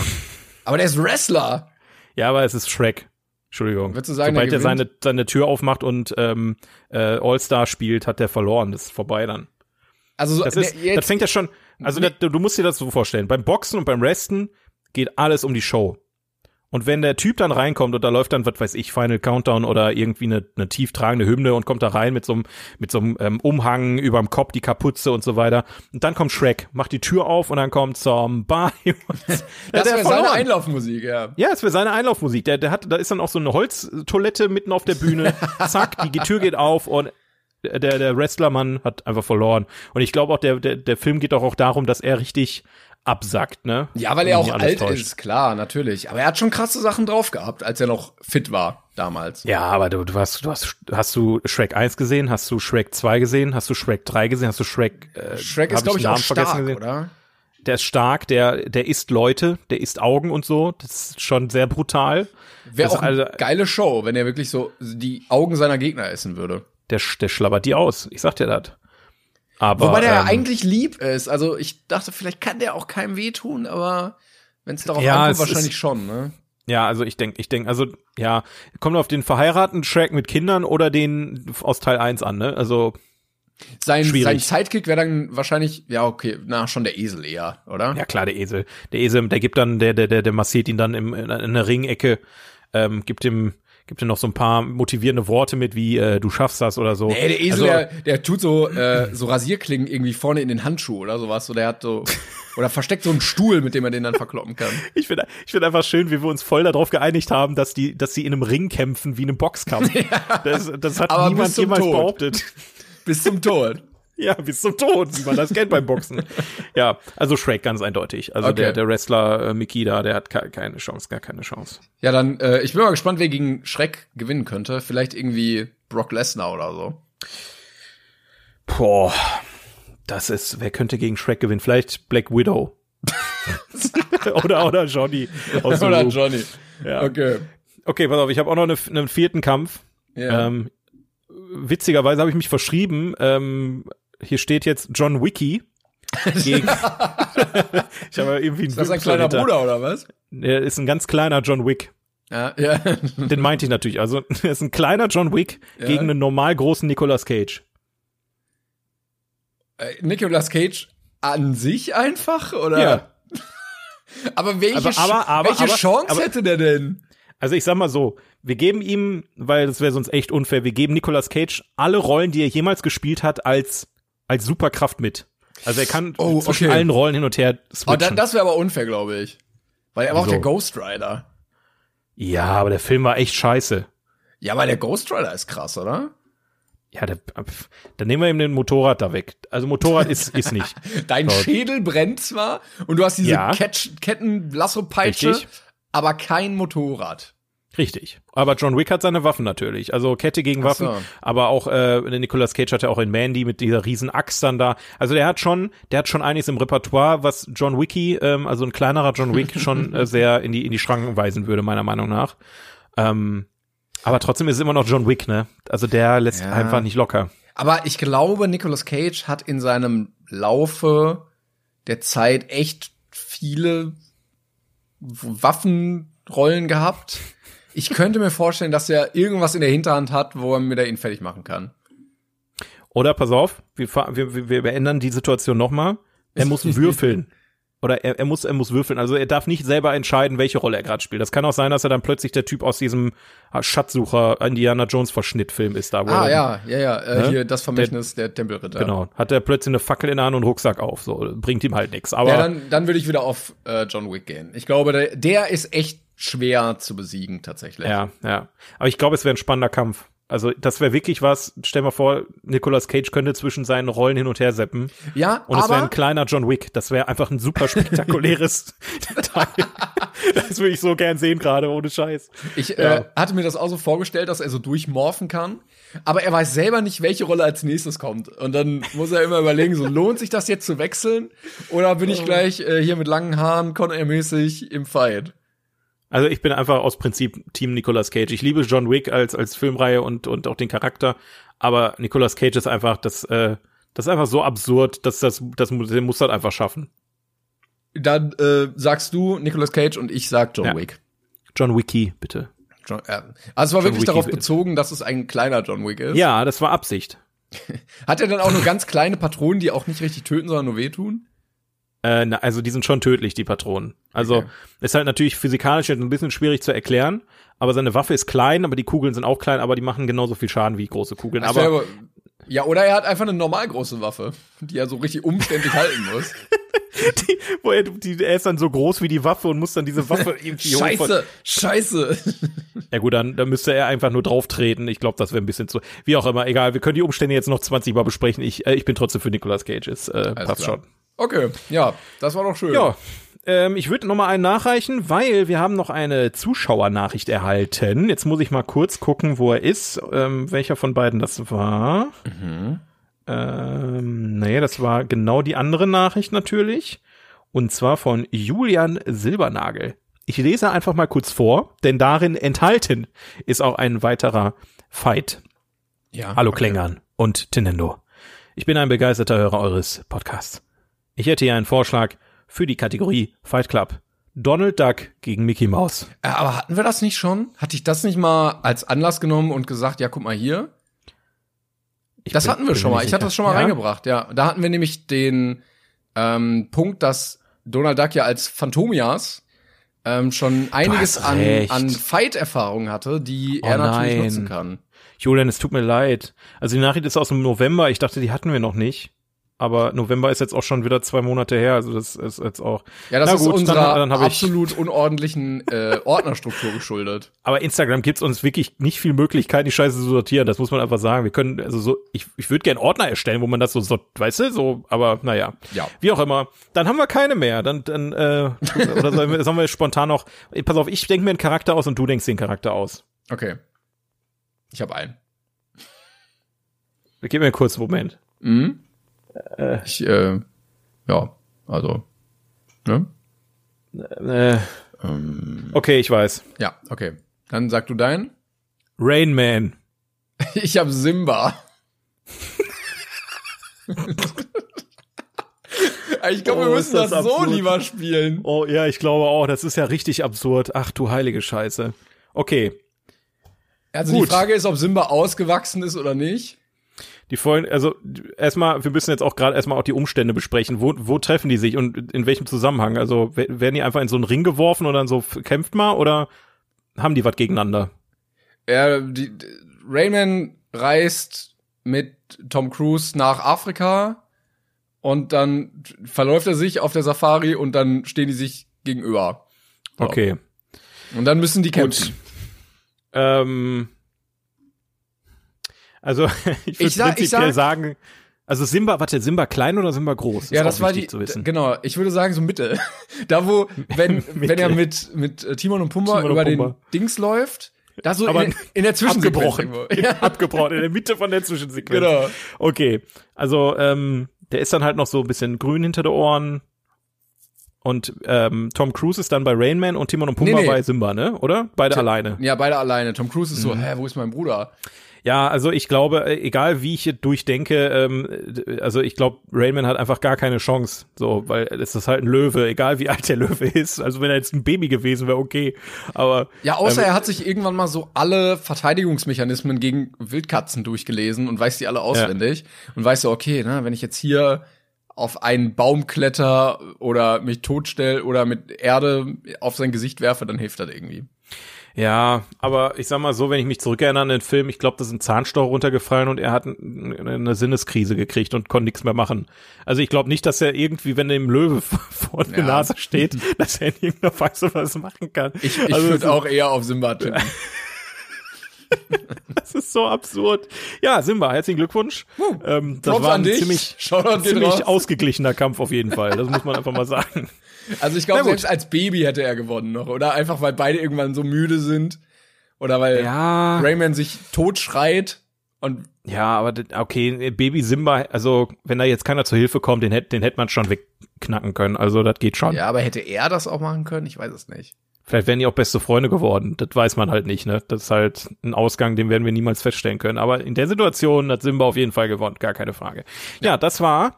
Aber der ist Wrestler. Ja, aber es ist Shrek. Entschuldigung. Würdest du sagen, Sobald der er seine, seine Tür aufmacht und ähm, äh, All-Star spielt, hat der verloren. Das ist vorbei dann. Also so, das, ist, jetzt, das fängt ja schon, also nee. das, du musst dir das so vorstellen. Beim Boxen und beim Wresten geht alles um die Show. Und wenn der Typ dann reinkommt und da läuft dann, was weiß ich, Final Countdown oder irgendwie eine, eine tief tragende Hymne und kommt da rein mit so einem mit so einem ähm, Umhang überm Kopf, die Kapuze und so weiter. Und dann kommt Shrek, macht die Tür auf und dann kommt Somebody. das wäre seine Einlaufmusik, ja. Ja, das wäre seine Einlaufmusik. Der, der hat, da ist dann auch so eine Holztoilette mitten auf der Bühne. Zack, die Tür geht auf und der, der Wrestlermann hat einfach verloren. Und ich glaube auch, der, der, der Film geht auch, auch darum, dass er richtig absackt, ne? Ja, weil er auch alt täuscht. ist, klar, natürlich. Aber er hat schon krasse Sachen drauf gehabt, als er noch fit war damals. Ja, aber du, du hast, du hast, hast du Shrek eins gesehen? Hast du Shrek zwei gesehen? Hast du Shrek drei gesehen? Hast du Shrek, äh, Shrek ist, glaube ich, auch stark, gesehen? Oder? Der ist stark, der, der isst Leute, der isst Augen und so. Das ist schon sehr brutal. Wäre auch eine also, geile Show, wenn er wirklich so die Augen seiner Gegner essen würde. Der, der schlabbert die aus. Ich sag dir das. Aber, Wobei der ähm, ja eigentlich lieb ist. Also ich dachte, vielleicht kann der auch keinem wehtun, aber wenn es darauf ja, ankommt, es wahrscheinlich ist, schon, ne? Ja, also ich denke, ich denke, also ja, kommt auf den verheirateten Shrek mit Kindern oder den aus Teil eins an, ne? Also sein, schwierig. sein Sidekick wäre dann wahrscheinlich, ja okay, na schon der Esel eher, oder? Ja klar, der Esel. Der Esel, der gibt dann, der, der, der, der massiert ihn dann im, in, in der Ringecke, ähm, gibt ihm Gibt dir noch so ein paar motivierende Worte mit, wie äh, du schaffst das oder so. Nee, der Esel, also, der, der tut so äh, so Rasierklingen irgendwie vorne in den Handschuh oder sowas. So, der hat so oder versteckt so einen Stuhl, mit dem er den dann verkloppen kann. Ich finde ich finde einfach schön, wie wir uns voll darauf geeinigt haben, dass die dass sie in einem Ring kämpfen wie in einem Boxkampf. Ja. Das, das hat Aber niemand jemals Tod. behauptet. Bis zum Tod. Ja, bis zum Tod, wie man das kennt beim Boxen. Ja, also Shrek ganz eindeutig. Also okay. der, der Wrestler äh, Mickey da, der hat ke- keine Chance, gar keine Chance. Ja, dann, äh, ich bin mal gespannt, wer gegen Shrek gewinnen könnte. Vielleicht irgendwie Brock Lesnar oder so. Boah, das ist, wer könnte gegen Shrek gewinnen? Vielleicht Black Widow. oder, oder Johnny. Aus oder Johnny. Ja. Okay. Okay, pass auf, ich habe auch noch eine, einen vierten Kampf. Ja. Ähm, witzigerweise habe ich mich verschrieben. Ähm, hier steht jetzt John Wicky. Gegen ich habe irgendwie einen Ist das ein kleiner hinter. Bruder oder was? Der ist ein ganz kleiner John Wick. Ja, ja. Den meinte ich natürlich. Also, er ist ein kleiner John Wick ja. gegen einen normal großen Nicolas Cage. Äh, Nicolas Cage an sich einfach, oder? Ja. aber welche, aber, aber, aber, welche aber, Chance aber, hätte der denn? Also ich sag mal so, wir geben ihm, weil das wäre sonst echt unfair, wir geben Nicolas Cage alle Rollen, die er jemals gespielt hat, als als Superkraft mit. Also er kann oh, zwischen okay. allen Rollen hin und her switchen. Oh, da, das wäre aber unfair, glaube ich. Weil er war auch Wieso? der Ghost Rider. Ja, aber der Film war echt scheiße. Ja, aber der Ghost Rider ist krass, oder? Ja, der, dann nehmen wir ihm den Motorrad da weg. Also Motorrad ist ist nicht. Dein so. Schädel brennt zwar und du hast diese Ja. Ketch- Ketten-Lasso-Peitsche, Richtig. aber kein Motorrad. Richtig. Aber John Wick hat seine Waffen natürlich. Also Kette gegen Waffen. Ach so. Aber auch äh, Nicolas Cage hat ja auch in Mandy mit dieser riesen Axt dann da. Also der hat schon, der hat schon einiges im Repertoire, was John Wicky, ähm, also ein kleinerer John Wick, schon äh, sehr in die in die Schranken weisen würde, meiner Meinung nach. Ähm, aber trotzdem ist es immer noch John Wick, ne? Also der lässt Ja. einfach nicht locker. Aber ich glaube, Nicolas Cage hat in seinem Laufe der Zeit echt viele Waffenrollen gehabt. Ich könnte mir vorstellen, dass er irgendwas in der Hinterhand hat, wo er mir da ihn fertig machen kann. Oder pass auf, wir, wir, wir beändern die Situation nochmal. Er muss würfeln. Oder er, er muss er muss würfeln. Also er darf nicht selber entscheiden, welche Rolle er gerade spielt. Das kann auch sein, dass er dann plötzlich der Typ aus diesem Schatzsucher Indiana Jones Verschnittfilm ist da. Wo Ah, er, ja, ja, ja. Äh, ne? hier das Vermächtnis der, der Tempelritter. Genau. Hat er plötzlich eine Fackel in der Hand und einen Rucksack auf. So, bringt ihm halt nichts. Aber Ja, dann, dann würde ich wieder auf äh, John Wick gehen. Ich glaube, der, der ist echt schwer zu besiegen, tatsächlich. ja, ja. Aber ich glaube, es wäre ein spannender Kampf. Also das wäre wirklich was, stell mal vor, Nicolas Cage könnte zwischen seinen Rollen hin und her seppen. Ja, und es wäre ein kleiner John Wick. Das wäre einfach ein super spektakuläres Teil. Das würde ich so gern sehen gerade, ohne Scheiß. Ich ja. äh, hatte mir das auch so vorgestellt, dass er so durchmorphen kann, aber er weiß selber nicht, welche Rolle als nächstes kommt. Und dann muss er immer überlegen, so lohnt sich das jetzt zu wechseln oder bin ich gleich äh, hier mit langen Haaren, Con-Air-mäßig im Fight? Also ich bin einfach aus Prinzip Team Nicolas Cage. Ich liebe John Wick als als Filmreihe und und auch den Charakter, aber Nicolas Cage ist einfach das äh, das ist einfach so absurd, dass das das den muss das einfach schaffen. Dann äh, sagst du Nicolas Cage und ich sag John ja. Wick. John Wicky, bitte. John, äh, also es war John wirklich Wicky, darauf bitte. bezogen, dass es ein kleiner John Wick ist. Ja, das war Absicht. Hat er dann auch nur ganz kleine Patronen, die auch nicht richtig töten, sondern nur wehtun? Äh, na, also die sind schon tödlich, die Patronen. Also Okay. ist halt natürlich physikalisch jetzt ein bisschen schwierig zu erklären, aber seine Waffe ist klein, aber die Kugeln sind auch klein, aber die machen genauso viel Schaden wie große Kugeln. Das Aber, aber ja, oder er hat einfach eine normal große Waffe, die er so richtig umständlich halten muss. die, wo er, die, er ist dann so groß wie die Waffe und muss dann diese Waffe irgendwie hoch- Scheiße, scheiße. Ja gut, dann, dann müsste er einfach nur drauf treten. Ich glaube, das wäre ein bisschen zu. Wie auch immer, egal. Wir können die Umstände jetzt noch zwanzig Mal besprechen. Ich, äh, ich bin trotzdem für Nicolas Cage. Ist, äh, passt klar. schon. Okay, ja, das war doch schön. Ja, ähm, ich würde noch mal einen nachreichen, weil wir haben noch eine Zuschauernachricht erhalten. Jetzt muss ich mal kurz gucken, wo er ist. Ähm, welcher von beiden das war. Mhm. Ähm, nee, das war genau die andere Nachricht natürlich. Und zwar von Julian Silbernagel. Ich lese einfach mal kurz vor, denn darin enthalten ist auch ein weiterer Fight. Ja, Hallo okay. Klängern und Tinendo. Ich bin ein begeisterter Hörer eures Podcasts. Ich hätte hier einen Vorschlag für die Kategorie Fight Club. Donald Duck gegen Mickey Mouse. Äh, aber hatten wir das nicht schon? Hatte ich das nicht mal als Anlass genommen und gesagt, ja, guck mal hier? Ich Das bin- hatten wir bin schon mir mal. nicht Ich hatte sicher. das schon mal Ja? reingebracht, ja. Da hatten wir nämlich den ähm, Punkt, dass Donald Duck ja als Phantomias ähm, schon einiges hast an, recht. an Fight-Erfahrung hatte, die Oh er natürlich nein. nutzen kann. Julian, es tut mir leid. Also die Nachricht ist aus dem November. Ich dachte, die hatten wir noch nicht. Aber November ist jetzt auch schon wieder zwei Monate her. Also das ist jetzt auch. Ja, das Na ist gut, unserer dann, dann hab ich, absolut unordentlichen äh, Ordnerstruktur geschuldet. Aber Instagram gibt's uns wirklich nicht viel Möglichkeiten, die Scheiße zu sortieren. Das muss man einfach sagen. Wir können, also so, ich, ich würde gerne Ordner erstellen, wo man das so, so, weißt du, so, aber naja. Ja. Wie auch immer. Dann haben wir keine mehr. Dann, dann, äh, oder sollen wir, sollen wir spontan noch, pass auf, ich denke mir einen Charakter aus und du denkst den Charakter aus. Okay. Ich habe einen. Gib mir einen kurzen Moment. Mhm. Ich, äh, ja, also, ne? Äh, Ähm, okay, ich weiß. ja, okay. Dann sag du deinen. Rain Man. Ich habe Simba. Ich glaube, Oh, wir ist müssen das das, so absurd. lieber spielen. Oh ja, ich glaube auch. Das ist ja richtig absurd. Ach du heilige Scheiße. Okay. Also Gut. die Frage ist, ob Simba ausgewachsen ist oder nicht. Die Folgen, also erstmal, wir müssen jetzt auch gerade erstmal auch die Umstände besprechen. Wo, wo treffen die sich und in welchem Zusammenhang? Also we- werden die einfach in so einen Ring geworfen und dann so f- kämpft mal oder haben die was gegeneinander? Er, die, die- Rayman reist mit Tom Cruise nach Afrika und dann verläuft er sich auf der Safari und dann stehen die sich gegenüber. So. Okay. Und dann müssen die kämpfen. Ähm, also ich würde Ich sag- ich prinzipiell sag- sagen, also Simba, warte, Simba klein oder Simba groß? Ja, Ist das auch war wichtig die, zu wissen. genau, ich würde sagen so Mitte. Da wo, wenn, Mitte. wenn er mit, mit äh, Timon und Pumba Timon und über Pumba. den Dings läuft, da so Aber in, in der Zwischensequenz abgebrochen. irgendwo. Ja, Abgebrochen, in der Mitte von der Zwischensequenz. genau. Okay, also ähm, der ist dann halt noch so ein bisschen grün hinter den Ohren und ähm, Tom Cruise ist dann bei Rain Man und Timon und Pumba Nee, nee. bei Simba, ne? Oder? Beide Ti- alleine. Ja, beide alleine. Tom Cruise ist Mhm. so, hä, wo ist mein Bruder? Ja, also ich glaube, äh, egal wie ich hier durchdenke, ähm, äh, also ich glaube, Rain Man hat einfach gar keine Chance, so, weil es ist halt ein Löwe, egal wie alt der Löwe ist. Also wenn er jetzt ein Baby gewesen wäre, okay, aber Ja, außer ähm, er hat sich irgendwann mal so alle Verteidigungsmechanismen gegen Wildkatzen durchgelesen und weiß die alle auswendig und weiß so, okay, ne, wenn ich jetzt hier auf einen Baum kletter oder mich totstell oder mit Erde auf sein Gesicht werfe, dann hilft das irgendwie. Ja, aber ich sag mal so, wenn ich mich zurückerinnere an den Film, ich glaube, da ist ein Zahnstocher runtergefallen und er hat n- eine Sinneskrise gekriegt und konnte nichts mehr machen. Also ich glaube nicht, dass er irgendwie, wenn er im Löwe vor der Ja. Nase steht, dass er in irgendeiner Weise was machen kann. Ich, ich Also würde so- auch eher auf Simba tippen. Das ist so absurd. Ja, Simba, herzlichen Glückwunsch. Uh, ähm, das war ein ziemlich, ziemlich ausgeglichener Kampf auf jeden Fall. Das muss man einfach mal sagen. Also ich glaube, selbst als Baby hätte er gewonnen noch, oder? Einfach, weil beide irgendwann so müde sind. Oder weil ja. Rayman sich tot schreit. Und ja, aber okay, Baby Simba, also wenn da jetzt keiner zur Hilfe kommt, den hätte den hätte man schon wegknacken können. Also das geht schon. Ja, aber hätte er das auch machen können? Ich weiß es nicht. Vielleicht wären die auch beste Freunde geworden. Das weiß man halt nicht, ne? Das ist halt ein Ausgang, den werden wir niemals feststellen können. Aber in der Situation hat Simba auf jeden Fall gewonnen, gar keine Frage. Ja, ja das war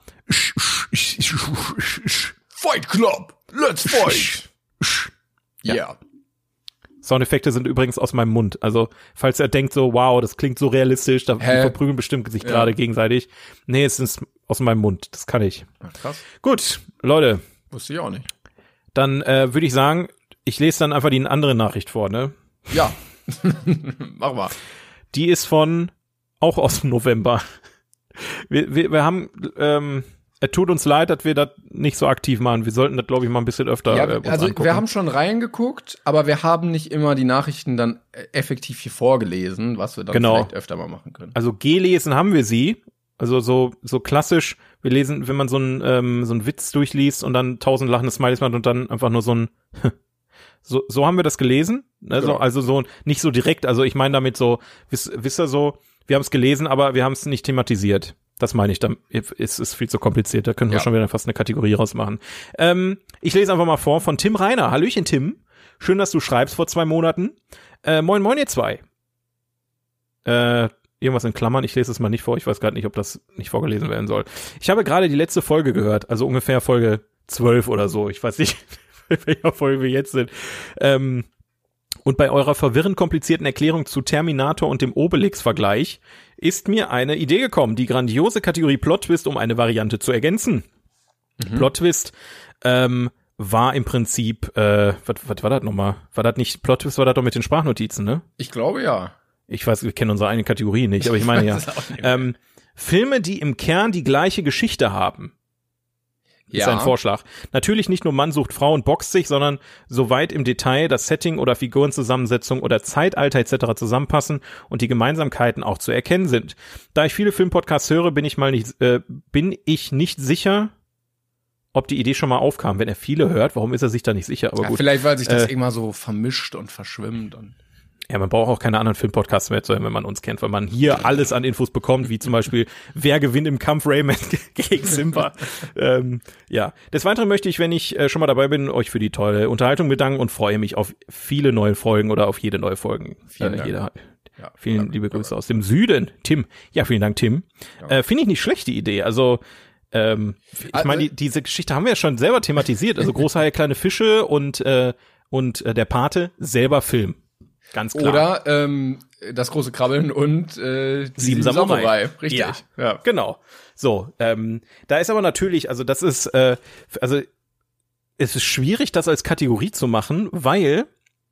Fight Club, let's fight. Ja. Yeah. Soundeffekte sind übrigens aus meinem Mund. Also, falls er denkt so, wow, das klingt so realistisch, da Hä? verprügeln bestimmt sich gerade ja. gegenseitig. Nee, es ist aus meinem Mund. Das kann ich. Ach, krass. Gut, Leute. Wusste ich auch nicht. Dann äh, würde ich sagen, ich lese dann einfach die andere Nachricht vor, ne? Ja. Mach mal. Die ist von, auch aus dem November. Wir, wir, wir haben, ähm, es tut uns leid, dass wir das nicht so aktiv machen. Wir sollten das, glaube ich, mal ein bisschen öfter ja, äh, uns also angucken. Wir haben schon reingeguckt, aber wir haben nicht immer die Nachrichten dann effektiv hier vorgelesen, was wir dann genau. vielleicht öfter mal machen können. Also gelesen haben wir sie. Also so so klassisch, wir lesen, wenn man so einen ähm, so einen Witz durchliest und dann tausend lachende Smileys macht und dann einfach nur so ein so so haben wir das gelesen. Also, genau. also so nicht so direkt, also ich meine damit so, wisst, wisst ihr so, wir haben es gelesen, aber wir haben es nicht thematisiert. Das meine ich, dann ist es viel zu kompliziert. Da können wir ja. schon wieder fast eine Kategorie rausmachen. Ähm, ich lese einfach mal vor von Tim Reiner. Hallöchen, Tim. Schön, dass du schreibst vor zwei Monaten. Äh, moin, moin, ihr zwei. Äh, irgendwas in Klammern. Ich lese es mal nicht vor. Ich weiß gerade nicht, ob das nicht vorgelesen werden soll. Ich habe gerade die letzte Folge gehört, also ungefähr Folge zwölf oder so. Ich weiß nicht, in welcher Folge wir jetzt sind. Ähm, Und bei eurer verwirrend komplizierten Erklärung zu Terminator und dem Obelix-Vergleich ist mir eine Idee gekommen, die grandiose Kategorie Plot-Twist um eine Variante zu ergänzen. Mhm. Plot-Twist ähm, war im Prinzip, äh, was, was war das nochmal? War das nicht, Plot-Twist war das doch mit den Sprachnotizen, ne? Ich glaube, ja. Ich weiß, wir kennen unsere eigene Kategorie nicht, aber ich meine ja. Ähm, Filme, die im Kern die gleiche Geschichte haben. Ja. Ist ein Vorschlag. Natürlich nicht nur Mann sucht Frau und boxt sich, sondern soweit im Detail das Setting oder Figurenzusammensetzung oder Zeitalter et cetera zusammenpassen und die Gemeinsamkeiten auch zu erkennen sind. Da ich viele Filmpodcasts höre, bin ich mal nicht, äh, bin ich nicht sicher, ob die Idee schon mal aufkam. Wenn er viele hört, warum ist er sich da nicht sicher? Aber ja, gut. Vielleicht, weil sich das äh, immer so vermischt und verschwimmt und ja, man braucht auch keine anderen Filmpodcasts mehr zu hören, wenn man uns kennt, weil man hier alles an Infos bekommt, wie zum Beispiel, wer gewinnt im Kampf Rayman gegen Simba. ähm, ja, des Weiteren möchte ich, wenn ich äh, schon mal dabei bin, euch für die tolle Unterhaltung bedanken und freue mich auf viele neue Folgen oder auf jede neue Folge. Vielen äh, Dank. Jeder, ja, vielen danke, liebe Grüße danke. aus dem Süden. Tim. Ja, vielen Dank, Tim. Ja. Äh, Finde ich nicht schlecht, die Idee. Also, ähm, ich Also, meine, die, diese Geschichte haben wir ja schon selber thematisiert. Also Großhaie, kleine Fische und, äh, und äh, der Pate, selber Film. Ganz klar. Oder ähm, das große Krabbeln und äh, die Sieben Samurai. Samurai. Richtig. Ja, ja. Genau. So, ähm, da ist aber natürlich, also das ist, äh, also es ist schwierig, das als Kategorie zu machen, weil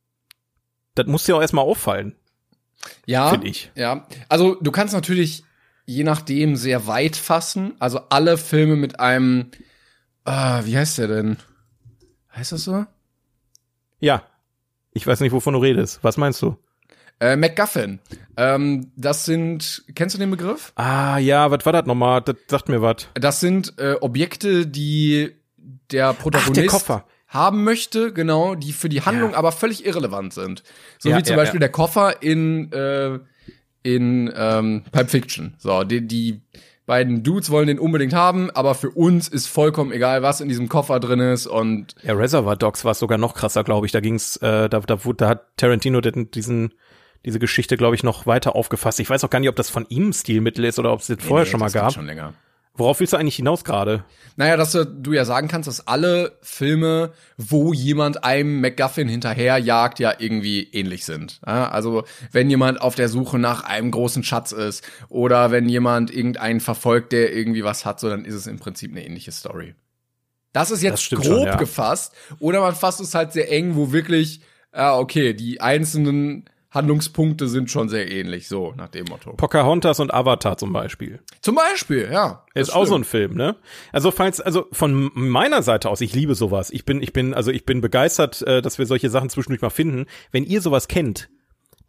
das muss dir auch erstmal auffallen. Ja, finde ich. Ja, also du kannst natürlich je nachdem sehr weit fassen. Also alle Filme mit einem, äh, wie heißt der denn? Heißt das so? Ja. Ich weiß nicht, wovon du redest. Was meinst du? Äh, MacGuffin. Ähm, das sind, kennst du den Begriff? Ah, ja, was war das nochmal? Das sagt mir was. Das sind äh, Objekte, die der Protagonist Ach, der Koffer. haben möchte, genau, die für die Handlung Ja. aber völlig irrelevant sind. So Ja, wie zum ja, Beispiel ja. der Koffer in, äh, in ähm, Pulp Fiction. So, die, die beiden Dudes wollen den unbedingt haben, aber für uns ist vollkommen egal, was in diesem Koffer drin ist und Ja, Reservoir Dogs war es sogar noch krasser, glaube ich. Da ging's, äh, da, da, da hat Tarantino den, diesen, diese Geschichte, glaube ich, noch weiter aufgefasst. Ich weiß auch gar nicht, ob das von ihm ein Stilmittel ist oder ob es das vorher Nee, schon mal das gibt's gab. schon länger. Worauf willst du eigentlich hinaus gerade? Naja, dass du, du ja sagen kannst, dass alle Filme, wo jemand einem MacGuffin hinterherjagt, ja irgendwie ähnlich sind. Ja, also wenn jemand auf der Suche nach einem großen Schatz ist oder wenn jemand irgendeinen verfolgt, der irgendwie was hat, so dann ist es im Prinzip eine ähnliche Story. Das ist Das jetzt stimmt grob schon, ja. gefasst. Oder man fasst es halt sehr eng, wo wirklich, ja, okay, die einzelnen Handlungspunkte sind schon sehr ähnlich, so nach dem Motto. Pocahontas und Avatar zum Beispiel. Zum Beispiel, ja. das Ist auch so stimmt. ein Film, ne? Also falls, also von meiner Seite aus, ich liebe sowas. Ich bin, ich bin, also ich bin begeistert, äh, dass wir solche Sachen zwischendurch mal finden. Wenn ihr sowas kennt,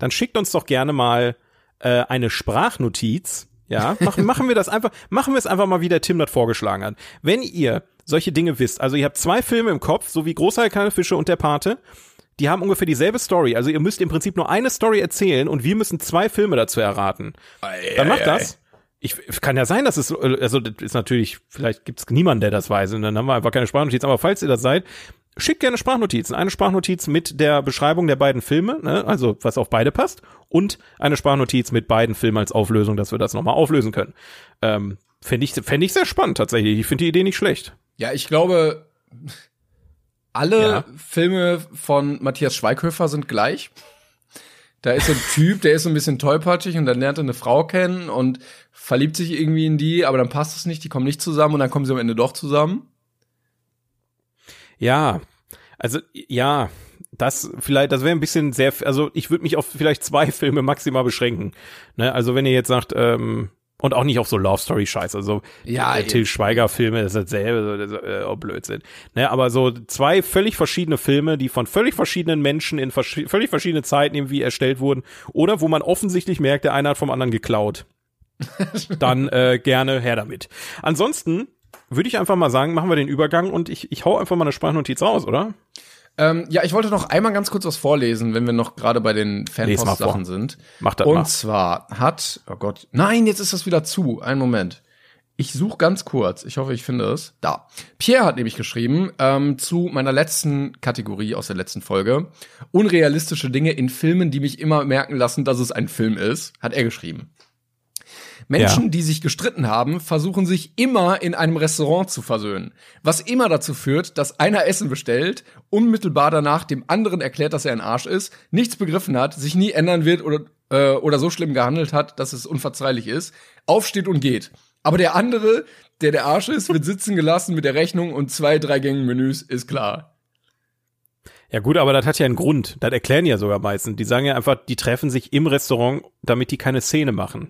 dann schickt uns doch gerne mal äh, eine Sprachnotiz. Ja, machen, machen wir das einfach, machen wir es einfach mal, wie der Tim das vorgeschlagen hat. Wenn ihr solche Dinge wisst, also ihr habt zwei Filme im Kopf, so wie Großteil kleine Fische und Der Pate, die haben ungefähr dieselbe Story, also ihr müsst im Prinzip nur eine Story erzählen und wir müssen zwei Filme dazu erraten. Dann macht das. Ich, kann ja sein, dass es, also das ist natürlich, vielleicht gibt's niemanden, der das weiß und dann haben wir einfach keine Sprachnotiz, aber falls ihr das seid, schickt gerne Sprachnotizen. Eine Sprachnotiz mit der Beschreibung der beiden Filme, ne, also was auf beide passt, und eine Sprachnotiz mit beiden Filmen als Auflösung, dass wir das nochmal auflösen können. Ähm, fände ich, fände ich sehr spannend tatsächlich. Ich finde die Idee nicht schlecht. Ja, ich glaube, alle ja. Filme von Matthias Schweighöfer sind gleich. Da ist so ein Typ, der ist so ein bisschen tollpatschig und dann lernt er eine Frau kennen und verliebt sich irgendwie in die, aber dann passt es nicht, die kommen nicht zusammen und dann kommen sie am Ende doch zusammen. Ja, also ja, das vielleicht, das wäre ein bisschen sehr, also ich würde mich auf vielleicht zwei Filme maximal beschränken. Ne? Also wenn ihr jetzt sagt, ähm, und auch nicht auf so Love-Story-Scheiß, also ja, äh, Til Schweiger-Filme, das ist dasselbe, das ist äh, auch Blödsinn. Ne? Aber so zwei völlig verschiedene Filme, die von völlig verschiedenen Menschen in vers- völlig verschiedenen Zeiten irgendwie erstellt wurden oder wo man offensichtlich merkt, der eine hat vom anderen geklaut. Dann äh, gerne her damit. Ansonsten würde ich einfach mal sagen, machen wir den Übergang und ich, ich hau einfach mal eine Sprachnotiz raus, oder? Ähm, ja, ich wollte noch einmal ganz kurz was vorlesen, wenn wir noch gerade bei den Fanpost-Sachen sind. Mach das und mal. Und zwar hat, oh Gott, nein, jetzt ist das wieder zu. Einen Moment. Ich suche ganz kurz. Ich hoffe, ich finde es. Da. Pierre hat nämlich geschrieben, ähm, zu meiner letzten Kategorie aus der letzten Folge. Unrealistische Dinge in Filmen, die mich immer merken lassen, dass es ein Film ist, hat er geschrieben. Menschen, ja. die sich gestritten haben, versuchen sich immer in einem Restaurant zu versöhnen. Was immer dazu führt, dass einer Essen bestellt, unmittelbar danach dem anderen erklärt, dass er ein Arsch ist, nichts begriffen hat, sich nie ändern wird oder, äh, oder so schlimm gehandelt hat, dass es unverzeihlich ist, aufsteht und geht. Aber der andere, der der Arsch ist, wird sitzen gelassen mit der Rechnung und zwei, drei Gängen Menüs, ist klar. Ja gut, aber das hat ja einen Grund. Das erklären ja sogar meistens. Die sagen ja einfach, die treffen sich im Restaurant, damit die keine Szene machen.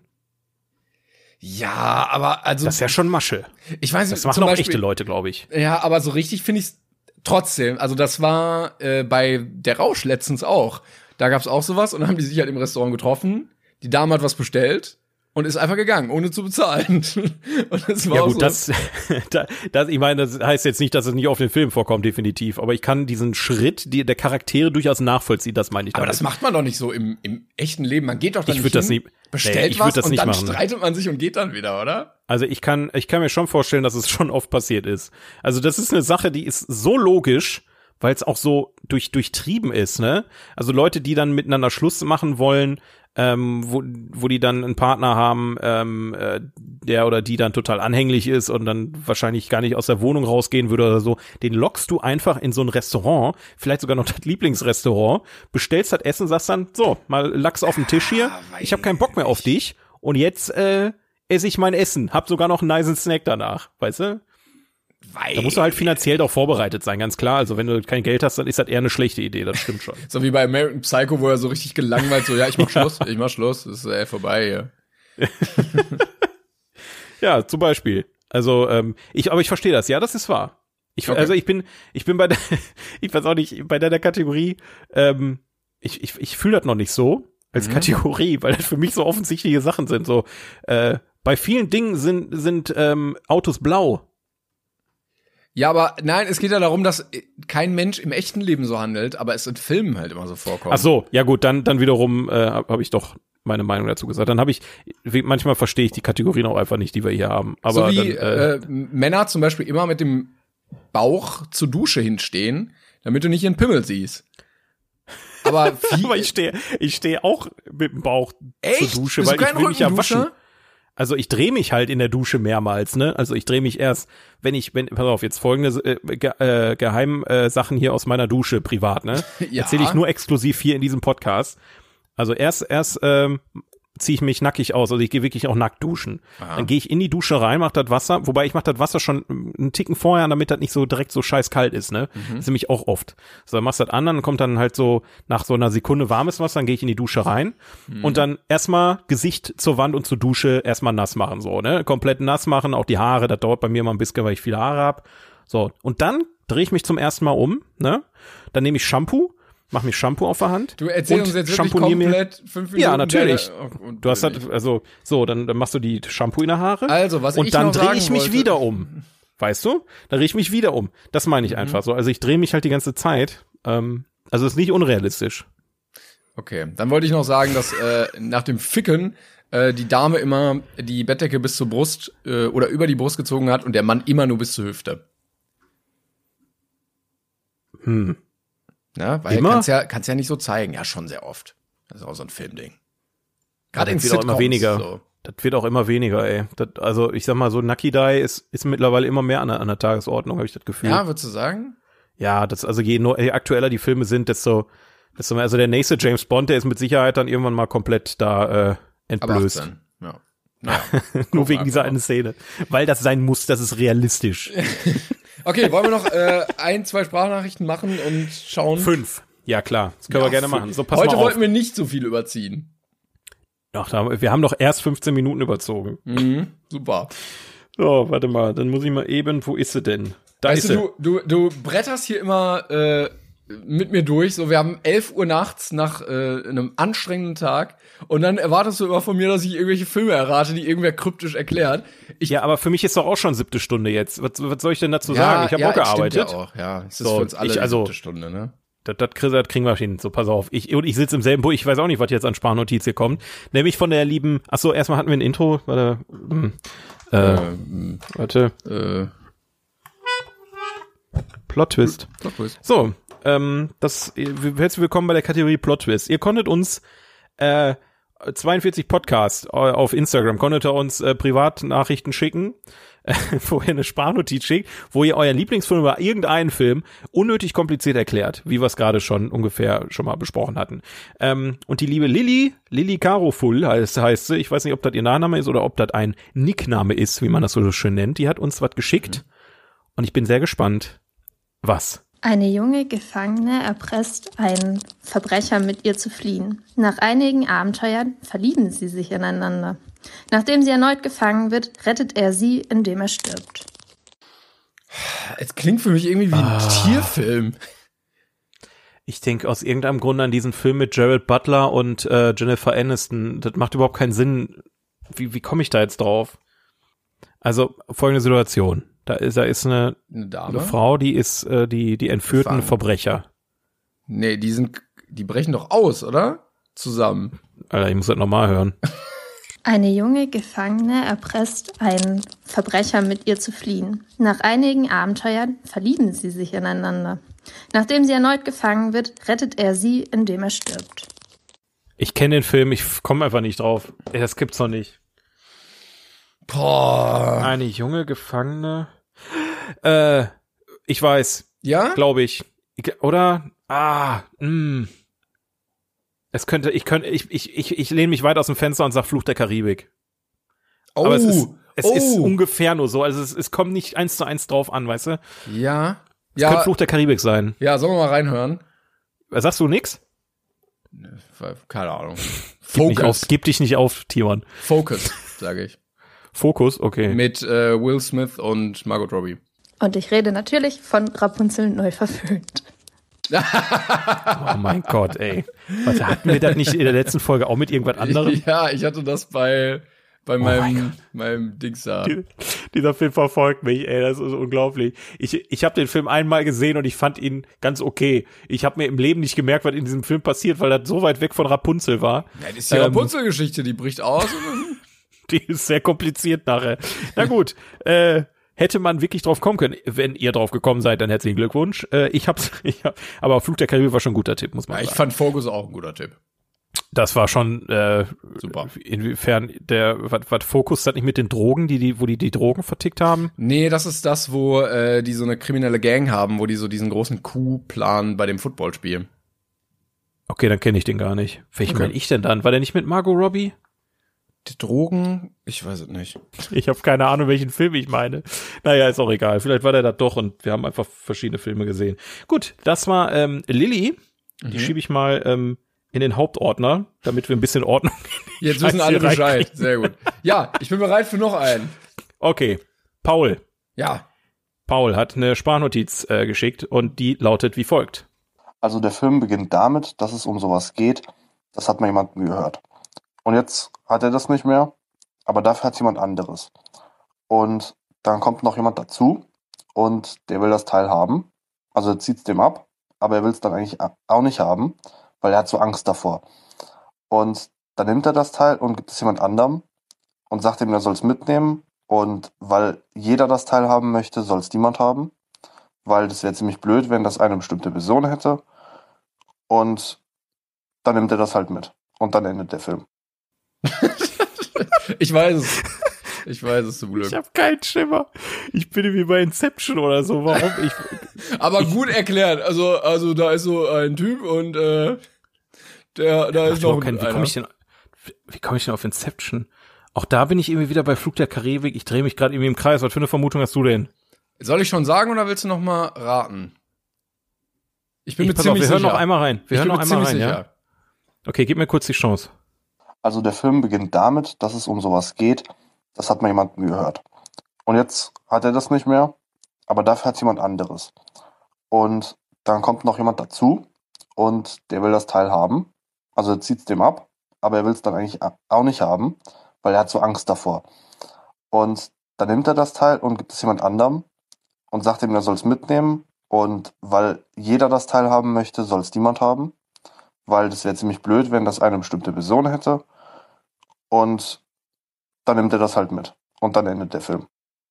Ja, aber also das ist ja schon Masche. Ich weiß nicht, das machen zum auch Beispiel, echte Leute, glaube ich. Ja, aber so richtig finde ich es trotzdem. Also das war äh, bei Der Rausch letztens auch. Da gab's auch sowas und dann haben die sich halt im Restaurant getroffen. Die Dame hat was bestellt und ist einfach gegangen, ohne zu bezahlen. Und das war ja auch gut, so. das, das, ich meine, das heißt jetzt nicht, dass es nicht auf den Film vorkommt, definitiv. Aber ich kann diesen Schritt die, der Charaktere durchaus nachvollziehen, das meine ich damit. Aber das macht man doch nicht so im, im echten Leben. Man geht doch dann ich nicht das hin, nie, bestellt nee, ich was das und nicht dann machen. streitet man sich und geht dann wieder, oder? Also ich kann, ich kann mir schon vorstellen, dass es schon oft passiert ist. Also das ist eine Sache, die ist so logisch, weil es auch so durch, durchtrieben ist, ne? Also Leute, die dann miteinander Schluss machen wollen, ähm, wo, wo die dann einen Partner haben, ähm, äh, der oder die dann total anhänglich ist und dann wahrscheinlich gar nicht aus der Wohnung rausgehen würde oder so, den lockst du einfach in so ein Restaurant, vielleicht sogar noch das Lieblingsrestaurant, bestellst das Essen, sagst dann, so, mal Lachs auf dem Tisch hier, ich habe keinen Bock mehr auf dich und jetzt äh, esse ich mein Essen, hab sogar noch einen nicen Snack danach, weißt du? Da musst du halt finanziell doch vorbereitet sein, ganz klar. Also wenn du kein Geld hast, dann ist das eher eine schlechte Idee, das stimmt schon. So wie bei American Psycho, wo er so richtig gelangweilt so, ja, ich mach Schluss, ich mach Schluss, ist äh, vorbei hier. Ja, zum Beispiel. Also, ähm, ich, aber ich verstehe das, ja, das ist wahr. Ich, okay. Also ich bin, ich bin bei der, ich weiß auch nicht, bei deiner Kategorie, ähm, ich, ich, ich fühle das noch nicht so als mhm. Kategorie, weil das für mich so offensichtliche Sachen sind. So, äh, bei vielen Dingen sind, sind ähm, Autos blau. Ja, aber nein, es geht ja darum, dass kein Mensch im echten Leben so handelt, aber es in Filmen halt immer so vorkommt. Ach so, ja gut, dann dann wiederum äh, habe hab ich doch meine Meinung dazu gesagt. Dann habe ich, manchmal verstehe ich die Kategorien auch einfach nicht, die wir hier haben. Aber so wie dann, äh, äh, Männer zum Beispiel immer mit dem Bauch zur Dusche hinstehen, damit du nicht ihren Pimmel siehst. Aber, aber ich stehe ich stehe auch mit dem Bauch Echt? zur Dusche, Bist weil ich will mich ja waschen. Dusche? Also ich drehe mich halt in der Dusche mehrmals, ne? Also ich drehe mich erst, wenn ich, wenn, pass auf, jetzt folgende äh, ge, äh, Geheim äh, Sachen hier aus meiner Dusche privat, ne? Ja. Erzähle ich nur exklusiv hier in diesem Podcast. Also erst, erst ähm, ziehe ich mich nackig aus, also ich gehe wirklich auch nackt duschen. Aha. Dann gehe ich in die Dusche rein, mach das Wasser, wobei ich mach das Wasser schon einen Ticken vorher, damit das nicht so direkt so scheiß kalt ist, ne? Mhm. Das ist nämlich auch oft. So, dann machst du das an, dann kommt dann halt so nach so einer Sekunde warmes Wasser, dann gehe ich in die Dusche rein mhm. und dann erstmal Gesicht zur Wand und zur Dusche erstmal nass machen, so, ne? Komplett nass machen, auch die Haare, das dauert bei mir mal ein bisschen, weil ich viele Haare hab. So, und dann drehe ich mich zum ersten Mal um, ne? Dann nehme ich Shampoo, mach mir Shampoo auf der Hand. Du erzählst uns jetzt wirklich komplett mir, fünf Minuten. Ja, natürlich. Der, du hast halt, also, so, dann, dann machst du die Shampoo in der Haare. Also, was und ich dann noch drehe sagen ich mich wollte. wieder um. Weißt du? Dann drehe ich mich wieder um. Das meine ich mhm. einfach so. Also ich drehe mich halt die ganze Zeit. Ähm, also ist nicht unrealistisch. Okay, dann wollte ich noch sagen, dass äh, nach dem Ficken äh, die Dame immer die Bettdecke bis zur Brust äh, oder über die Brust gezogen hat und der Mann immer nur bis zur Hüfte. Hm. Ja, weil immer? kannst ja kannst ja nicht so zeigen. Ja, schon sehr oft. Das ist auch so ein Filmding. Gerade in das wird auch immer weniger. So. Das wird auch immer weniger, ey. Das, also ich sag mal so, Nucky Die ist, ist mittlerweile immer mehr an der, an der Tagesordnung, habe ich das Gefühl. Ja, würdest du sagen? Ja, das also je, je aktueller die Filme sind, desto, desto mehr. Also der nächste James Bond, der ist mit Sicherheit dann irgendwann mal komplett da äh, entblößt. Aber achtzehn, ja. Naja, nur wegen dieser einen Szene. Weil das sein muss, das ist realistisch. Okay, wollen wir noch äh, ein, zwei Sprachnachrichten machen und schauen? Fünf. Ja, klar. Das können ja, wir gerne fünf. machen. So, pass Heute mal auf. wollten wir nicht so viel überziehen. Ach, da, wir haben doch erst fünfzehn Minuten überzogen. Mhm, super. So, warte mal, dann muss ich mal eben, wo ist sie denn? Da weißt ist du, sie. Du, du, du bretterst hier immer äh, mit mir durch. So, wir haben elf Uhr nachts nach äh, einem anstrengenden Tag und dann erwartest du immer von mir, dass ich irgendwelche Filme errate, die irgendwer kryptisch erklärt. Ich, ja, aber für mich ist doch auch schon siebte Stunde jetzt. Was, was soll ich denn dazu sagen? Ich habe ja, auch gearbeitet. Ja, auch. Ja, es ist so, für uns alle ich, also, die siebte Stunde, ne? Das, das, das kriegen wir hin. So, pass auf. Ich, und ich sitze im selben Buch. Ich weiß auch nicht, was jetzt an Sprachnotiz hier kommt. Nämlich von der lieben, ach so, erstmal hatten wir ein Intro. Warte, äh, ähm, warte. Äh, Plot-Twist. Plot-Twist. So, ähm, das, herzlich willkommen bei der Kategorie Plot-Twist. Ihr konntet uns, äh, zweiundvierzig Podcasts auf Instagram, konntet ihr uns äh, Privatnachrichten schicken, äh, wo ihr eine Sprachnotiz schickt, wo ihr euren Lieblingsfilm oder irgendeinen Film unnötig kompliziert erklärt, wie wir es gerade schon ungefähr schon mal besprochen hatten. Ähm, und die liebe Lilly, Lilly Carofull heißt, heißt sie, ich weiß nicht, ob das ihr Nachname ist oder ob das ein Nickname ist, wie man das so schön nennt, die hat uns was geschickt mhm. und ich bin sehr gespannt, was. Eine junge Gefangene erpresst einen Verbrecher, mit ihr zu fliehen. Nach einigen Abenteuern verlieben sie sich ineinander. Nachdem sie erneut gefangen wird, rettet er sie, indem er stirbt. Es klingt für mich irgendwie wie ein ah. Tierfilm. Ich denke aus irgendeinem Grund an diesen Film mit Jared Butler und äh, Jennifer Aniston. Das macht überhaupt keinen Sinn. Wie, wie komme ich da jetzt drauf? Also, folgende Situation. Da ist, da ist eine, eine, Dame? eine Frau, die ist äh, die die entführten Gefangen. Verbrecher. Nee, die sind, die brechen doch aus, oder? Zusammen. Alter, ich muss das nochmal hören. Eine junge Gefangene erpresst einen Verbrecher, mit ihr zu fliehen. Nach einigen Abenteuern verlieben sie sich ineinander. Nachdem sie erneut gefangen wird, rettet er sie, indem er stirbt. Ich kenne den Film, ich komme einfach nicht drauf. Ey, das gibt's doch nicht. Boah. Eine junge Gefangene. Äh, ich weiß. Ja? Glaube ich. Oder? Ah, mh. Es könnte, ich könnte, ich, ich, ich, ich lehne mich weit aus dem Fenster und sag Fluch der Karibik. Oh. Aber es ist, es oh. ist ungefähr nur so. Also es, es kommt nicht eins zu eins drauf an, weißt du? Ja. Es ja. könnte Fluch der Karibik sein. Ja, sollen wir mal reinhören? Sagst du nix? Keine Ahnung. Gib, nicht auf, gib dich nicht auf, Timon. Focus, sage ich. Fokus, okay. Mit äh, Will Smith und Margot Robbie. Und ich rede natürlich von Rapunzel neu verföhnt. Oh mein Gott, ey. Was, hatten wir das nicht in der letzten Folge auch mit irgendwas anderem? Ja, ich hatte das bei, bei oh meinem, meinem Dings da. Die, dieser Film verfolgt mich, ey, das ist unglaublich. Ich, ich habe den Film einmal gesehen und ich fand ihn ganz okay. Ich habe mir im Leben nicht gemerkt, was in diesem Film passiert, weil das so weit weg von Rapunzel war. Ja, das ist die ähm, Rapunzel-Geschichte, die bricht aus. Die ist sehr kompliziert nachher. Na gut, äh, hätte man wirklich drauf kommen können. Wenn ihr drauf gekommen seid, dann herzlichen Glückwunsch. Äh, ich hab's, ich hab, aber Flug der Karibik war schon ein guter Tipp, muss man ja, sagen. Ich fand Focus auch ein guter Tipp. Das war schon äh, super. Inwiefern der, was, was Fokus hat nicht mit den Drogen, die die, wo die die Drogen vertickt haben? Nee, das ist das, wo äh, die so eine kriminelle Gang haben, wo die so diesen großen Coup planen bei dem Footballspiel. Okay, dann kenne ich den gar nicht. Welchen Okay. meine ich denn dann? War der nicht mit Margot Robbie? Die Drogen? Ich weiß es nicht. Ich habe keine Ahnung, welchen Film ich meine. Naja, ist auch egal. Vielleicht war der das doch und wir haben einfach verschiedene Filme gesehen. Gut, das war ähm, Lilly. Die Mhm. schiebe ich mal ähm, in den Hauptordner, damit wir ein bisschen Ordnung. Jetzt wissen alle Bescheid. Sehr gut. Ja, ich bin bereit für noch einen. Okay, Paul. Ja. Paul hat eine Sprachnotiz äh, geschickt und die lautet wie folgt. Also der Film beginnt damit, dass es um sowas geht, das hat mal jemand gehört. Und jetzt hat er das nicht mehr, aber dafür hat es jemand anderes. Und dann kommt noch jemand dazu und der will das Teil haben. Also er zieht es dem ab, aber er will es dann eigentlich auch nicht haben, weil er hat so Angst davor. Und dann nimmt er das Teil und gibt es jemand anderem und sagt ihm, er soll es mitnehmen. Und weil jeder das Teil haben möchte, soll es niemand haben. Weil das wäre ziemlich blöd, wenn das eine bestimmte Person hätte. Und dann nimmt er das halt mit. Und dann endet der Film. Ich weiß es. Ich weiß es zum Glück. Ich habe keinen Schimmer. Ich bin wie bei Inception oder so. Warum? Ich, Aber gut erklärt. Also, also da ist so ein Typ und äh, der, da ist noch kein, wie komme ich denn, wie komme ich denn auf Inception? Auch da bin ich irgendwie wieder bei Flug der Karibik. Ich drehe mich gerade irgendwie im Kreis. Was für eine Vermutung hast du denn? Soll ich schon sagen oder willst du noch mal raten? Ich bin ich, mir pass ziemlich auf, wir sicher. hören noch einmal rein. Wir ich hören bin noch mir einmal rein, ziemlich ja? sicher. Okay, gib mir kurz die Chance. Also der Film beginnt damit, dass es um sowas geht, das hat mal jemand gehört. Und jetzt hat er das nicht mehr, aber dafür hat es jemand anderes. Und dann kommt noch jemand dazu und der will das Teil haben. Also er zieht es dem ab, aber er will es dann eigentlich auch nicht haben, weil er hat so Angst davor. Und dann nimmt er das Teil und gibt es jemand anderem und sagt ihm, er soll es mitnehmen. Und weil jeder das Teil haben möchte, soll es niemand haben. Weil das wäre ziemlich blöd, wenn das eine bestimmte Person hätte. Und dann nimmt er das halt mit. Und dann endet der Film.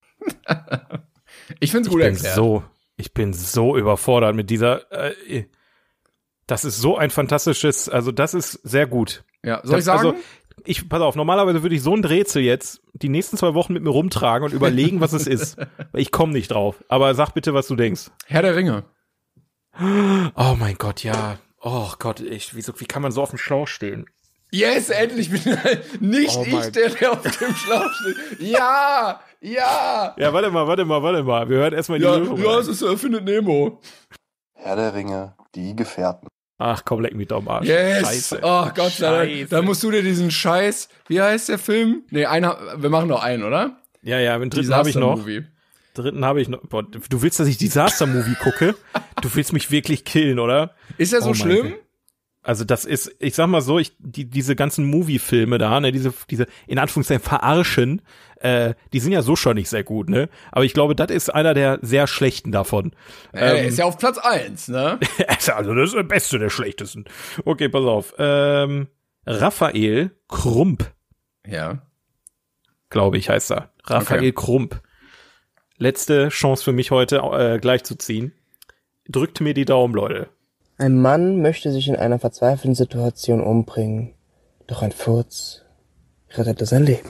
Ich find's gut ich bin erklärt. So, ich bin so überfordert mit dieser. Äh, das ist so ein fantastisches. Also das ist sehr gut. Ja, soll ich sagen? Also, ich, pass auf, normalerweise würde ich so ein Rätsel jetzt die nächsten zwei Wochen mit mir rumtragen und überlegen, was es ist. Ich komme nicht drauf. Aber sag bitte, was du denkst. Herr der Ringe. Oh mein Gott, ja. Oh Gott, ich, wieso, wie kann man so auf dem Schlauch stehen? Yes, endlich bin nicht Oh ich, mein der, der auf dem Schlauch steht. Ja, ja. Ja, warte mal, warte mal, warte mal. Wir hören erstmal die Ja, Lösung. ja, es ist äh, Findet Nemo. Herr der Ringe, die Gefährten. Ach komm, leck mich doch am Arsch. Yes. Scheiße. Oh Gott sei Dank. Scheiße. Da musst du dir diesen Scheiß, wie heißt der Film? Nee, einer, wir machen noch einen, oder? Ja, ja, den dritten habe ich noch. Disaster-Movie. Dritten habe ich noch. Boah, du willst, dass ich Disaster-Movie gucke? Du willst mich wirklich killen, oder? Ist der so Oh mein schlimm? Gott. Also das ist, ich sag mal so, ich die diese ganzen Movie-Filme da, ne, diese diese in Anführungszeichen verarschen, äh, die sind ja so schon nicht sehr gut, ne? Aber ich glaube, das ist einer der sehr schlechten davon. Äh, ähm, ist ja auf Platz eins, ne? also das ist der beste der schlechtesten. Okay, pass auf. Ähm, Raphael Krump, Ja. glaube ich, heißt er. Raphael Okay. Krump. Letzte Chance für mich heute äh, gleich zu ziehen. Drückt mir die Daumen, Leute. Ein Mann möchte sich in einer verzweifelten Situation umbringen, doch ein Furz rettete sein Leben.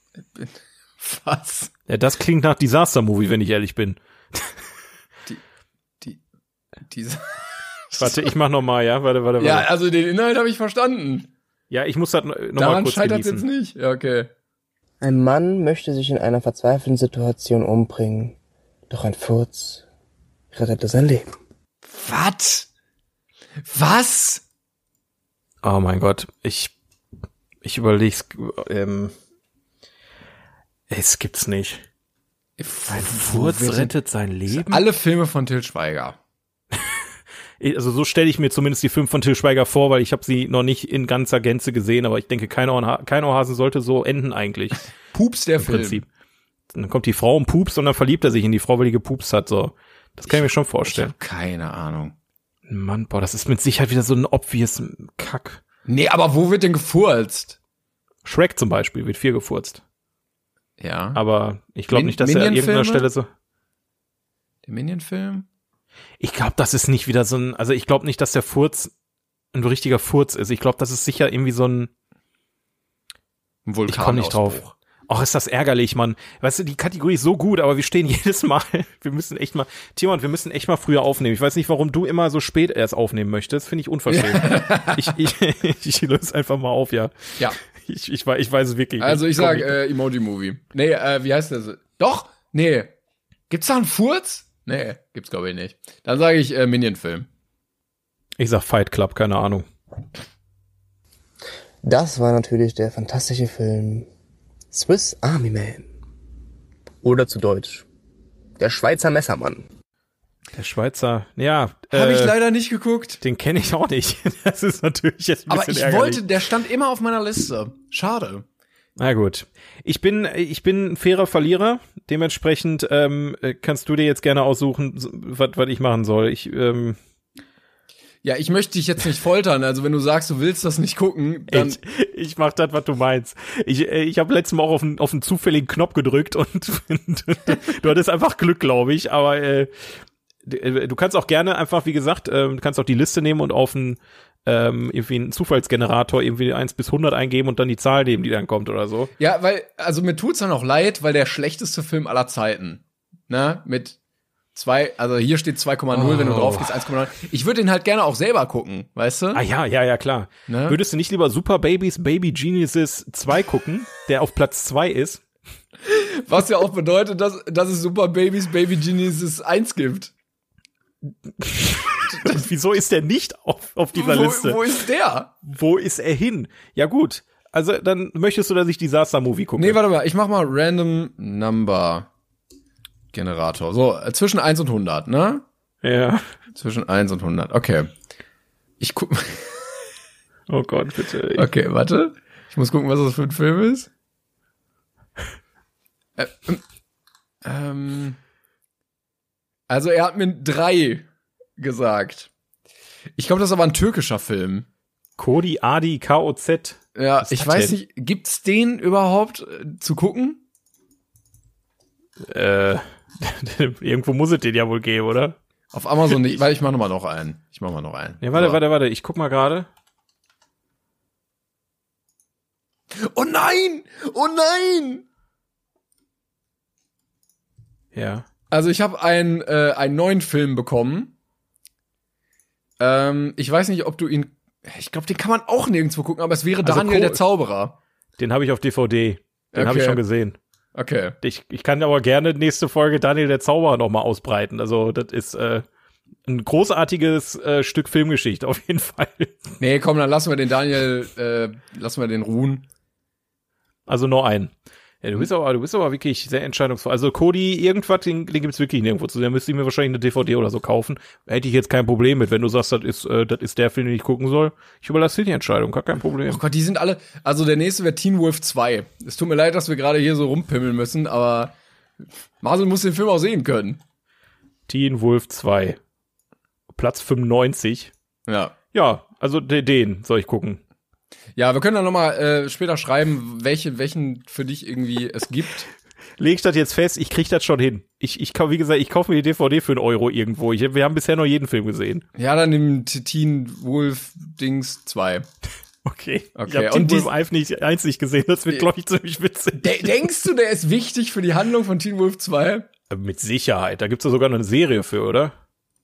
Was? Ja, das klingt nach Disaster-Movie, wenn ich ehrlich bin. Diese Warte, ich mach noch mal, ja? Warte, warte, warte. ja, also den Inhalt habe ich verstanden. Ja, ich muss das noch mal Daran kurz scheitert jetzt genießen. nicht. Ja, okay. Ein Mann möchte sich in einer verzweifelten Situation umbringen, doch ein Furz rettete sein Leben. Was? Was? Oh mein Gott, ich ich überleg's, ähm, es gibt's nicht. Ein Furz rettet sein Leben? Alle Filme von Til Schweiger. Also so stelle ich mir zumindest die Filme von Til Schweiger vor, weil ich habe sie noch nicht in ganzer Gänze gesehen, aber ich denke, kein Ohrha- kein Ohrhasen sollte so enden eigentlich. Pups der Im Film. Prinzip. Dann kommt die Frau und pupst und dann verliebt er sich in die Frau, weil die gepupst hat, so. Das kann ich mir schon Ich vorstellen. habe keine Ahnung. Mann, boah, das ist mit Sicherheit wieder so ein obvious Kack. Nee, aber wo wird denn gefurzt? Shrek zum Beispiel wird viel gefurzt. Ja. Aber ich glaube Min- nicht, dass er an irgendeiner Minion-Filme? Stelle so. Der Minion-Film? Ich glaube, das ist nicht wieder so ein, also ich glaube nicht, dass der Furz ein richtiger Furz ist. Ich glaube, das ist sicher irgendwie so ein, Ein ich komme nicht drauf. Och, ist das ärgerlich, Mann. Weißt du, die Kategorie ist so gut, aber wir stehen jedes Mal, wir müssen echt mal, Timon, wir müssen echt mal früher aufnehmen. Ich weiß nicht, warum du immer so spät erst aufnehmen möchtest. Finde ich unverschämt. ich, ich, ich löse einfach mal auf, ja. Ja. Ich, ich, weiß- ich weiß es wirklich Also ich nicht. sag Komm, äh, Emoji-Movie. Nee, äh, wie heißt der so? Doch? Nee. Gibt's da einen Furz? Nee, gibt's glaube ich nicht. Dann sage ich äh, Minion-Film. ich sag Fight Club, keine Ahnung. Das war natürlich der fantastische Film Swiss Army Man. Oder zu Deutsch, der Schweizer Messermann. Der Schweizer, ja, Habe äh, ich leider nicht geguckt. Den kenne ich auch nicht. Das ist natürlich jetzt ein Aber bisschen ich ärgerlich. wollte, der stand immer auf meiner Liste. Schade. Na gut. Ich bin, ich bin ein fairer Verlierer. Dementsprechend ähm, kannst du dir jetzt gerne aussuchen, was was ich machen soll. Ich, ähm, Ja, ich möchte dich jetzt nicht foltern. Also wenn du sagst, du willst das nicht gucken, dann ich, ich mach das, was du meinst. Ich, ich habe letztes Mal auch auf einen, auf einen zufälligen Knopf gedrückt und du hattest einfach Glück, glaube ich. Aber äh, du kannst auch gerne einfach, wie gesagt, äh, du kannst auch die Liste nehmen und auf einen ähm, irgendwie einen Zufallsgenerator irgendwie eins bis hundert eingeben und dann die Zahl nehmen, die dann kommt oder so. Ja, weil, also mir tut's dann auch leid, weil der schlechteste Film aller Zeiten, ne, mit zwei, also hier steht zwei Komma null, oh. Wenn du drauf gehst, eins Komma neun. Ich würde den halt gerne auch selber gucken, weißt du? Ah ja, ja, ja, klar. Ne? Würdest du nicht lieber Super Babies, Baby Geniuses zwei gucken, der auf Platz zwei ist? Was ja auch bedeutet, dass, dass es Super Babies, Baby Geniuses eins gibt. Wieso ist der nicht auf, auf dieser wo, Liste? Wo ist der? Wo ist er hin? Ja gut, also dann möchtest du, dass ich Disaster-Movie gucke? Nee, warte mal, ich mach mal Random Number Generator. So, zwischen eins und hundert, ne? Ja. Zwischen eins und hundert, okay. Ich guck. Oh Gott, bitte. Okay, warte. Ich muss gucken, was das für ein Film ist. Äh, ähm, also er hat mir drei gesagt. Ich glaube, das ist aber ein türkischer Film. Kodi, Adi, K O Z. Ja, ich weiß denn? nicht, gibt's den überhaupt äh, zu gucken? Äh, irgendwo muss es den ja wohl geben, oder? Auf Amazon nicht, weil ich mach noch mal noch einen. Ich mach mal noch einen. Ja, warte, so. warte, warte, ich guck mal gerade. Oh nein! Oh nein! Ja. Also ich habe einen äh, einen neuen Film bekommen. Ähm, ich weiß nicht, ob du ihn. Ich glaube, den kann man auch nirgendwo gucken, aber es wäre also Daniel Co- der Zauberer. Den habe ich auf D V D. Den Okay. habe ich schon gesehen. Okay. Ich, ich kann aber gerne nächste Folge Daniel der Zauberer noch mal ausbreiten. Also das ist äh, ein großartiges äh, Stück Filmgeschichte auf jeden Fall. Nee, komm, dann lassen wir den Daniel, äh, lassen wir den ruhen. Also nur einen. Ja, du bist aber, du bist aber wirklich sehr entscheidungsvoll. Also Kodi, irgendwas, den, den gibt's wirklich nirgendwo zu. Der müsste ich mir wahrscheinlich eine D V D oder so kaufen. Hätte ich jetzt kein Problem mit, wenn du sagst, das ist, äh, das ist der Film, den ich gucken soll. Ich überlasse dir die Entscheidung, gar kein Problem. Oh Gott, die sind alle, also der nächste wäre Teen Wolf zwei. Es tut mir leid, dass wir gerade hier so rumpimmeln müssen, aber Marcel muss den Film auch sehen können. Teen Wolf zwei. Platz fünfundneunzig. Ja. Ja, also de- den soll ich gucken. Ja, wir können dann noch mal äh, später schreiben, welche, welchen für dich irgendwie es gibt. Leg ich das jetzt fest, ich krieg das schon hin. Ich, ich wie gesagt, ich kaufe mir die D V D für einen Euro irgendwo. Ich, wir haben bisher noch jeden Film gesehen. Ja, dann im Teen Wolf Dings zwei. Okay. Okay. Ich habe Teen Wolf eins nicht, eins nicht gesehen, das wird, glaube ich, ziemlich witzig. De- denkst du, der ist wichtig für die Handlung von Teen Wolf zwei? Mit Sicherheit. Da gibt's ja sogar noch eine Serie für, oder?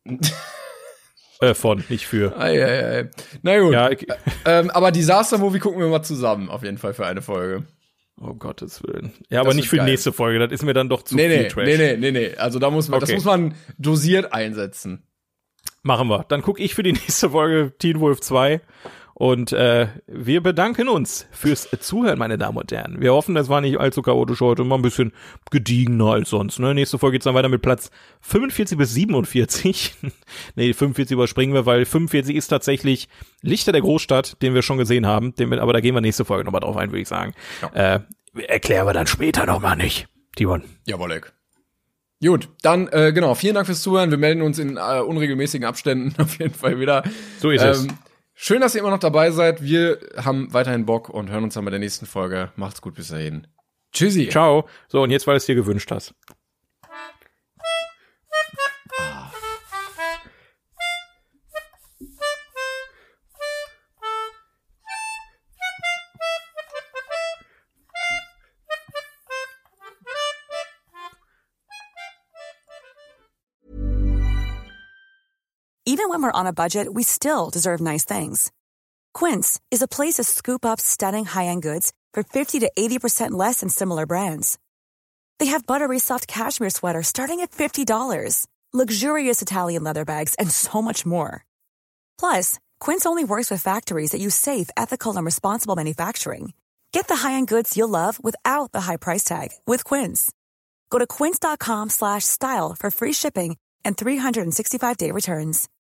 Äh, von, nicht für. Ei, ei, ei. Na gut. Ja, okay. ähm, aber Disaster-Movie gucken wir mal zusammen, auf jeden Fall für eine Folge. Oh Gottes Willen. Ja, aber Das nicht wird für die geil. nächste Folge, das ist mir dann doch zu Nee, viel nee, Trash. nee, nee, nee, nee. Also da muss man, das Okay. muss man dosiert einsetzen. Machen wir. Dann gucke ich für die nächste Folge Teen Wolf zwei. Und äh, wir bedanken uns fürs Zuhören, meine Damen und Herren. Wir hoffen, es war nicht allzu chaotisch heute, mal ein bisschen gediegener als sonst. Ne? Nächste Folge geht's dann weiter mit Platz fünfundvierzig bis siebenundvierzig. Nee, fünfundvierzig überspringen wir, weil fünfundvierzig ist tatsächlich Lichter der Großstadt, den wir schon gesehen haben. Den wir, aber da gehen wir nächste Folge nochmal drauf ein, würde ich sagen. Ja. Äh, erklären wir dann später nochmal nicht. Timon. Jawohl. Gut, dann äh, genau, vielen Dank fürs Zuhören. Wir melden uns in äh, unregelmäßigen Abständen auf jeden Fall wieder. So ist ähm, es. Schön, dass ihr immer noch dabei seid. Wir haben weiterhin Bock und hören uns dann bei der nächsten Folge. Macht's gut bis dahin. Tschüssi. Ciao. So, und jetzt, weil du es dir gewünscht hast. Even when we're on a budget, we still deserve nice things. Quince is a place to scoop up stunning high-end goods for fifty to eighty percent less than similar brands. They have buttery soft cashmere sweaters starting at fifty dollars, luxurious Italian leather bags, and so much more. Plus, Quince only works with factories that use safe, ethical, and responsible manufacturing. Get the high-end goods you'll love without the high price tag with Quince. Go to quince.com slash style for free shipping and three sixty-five day returns.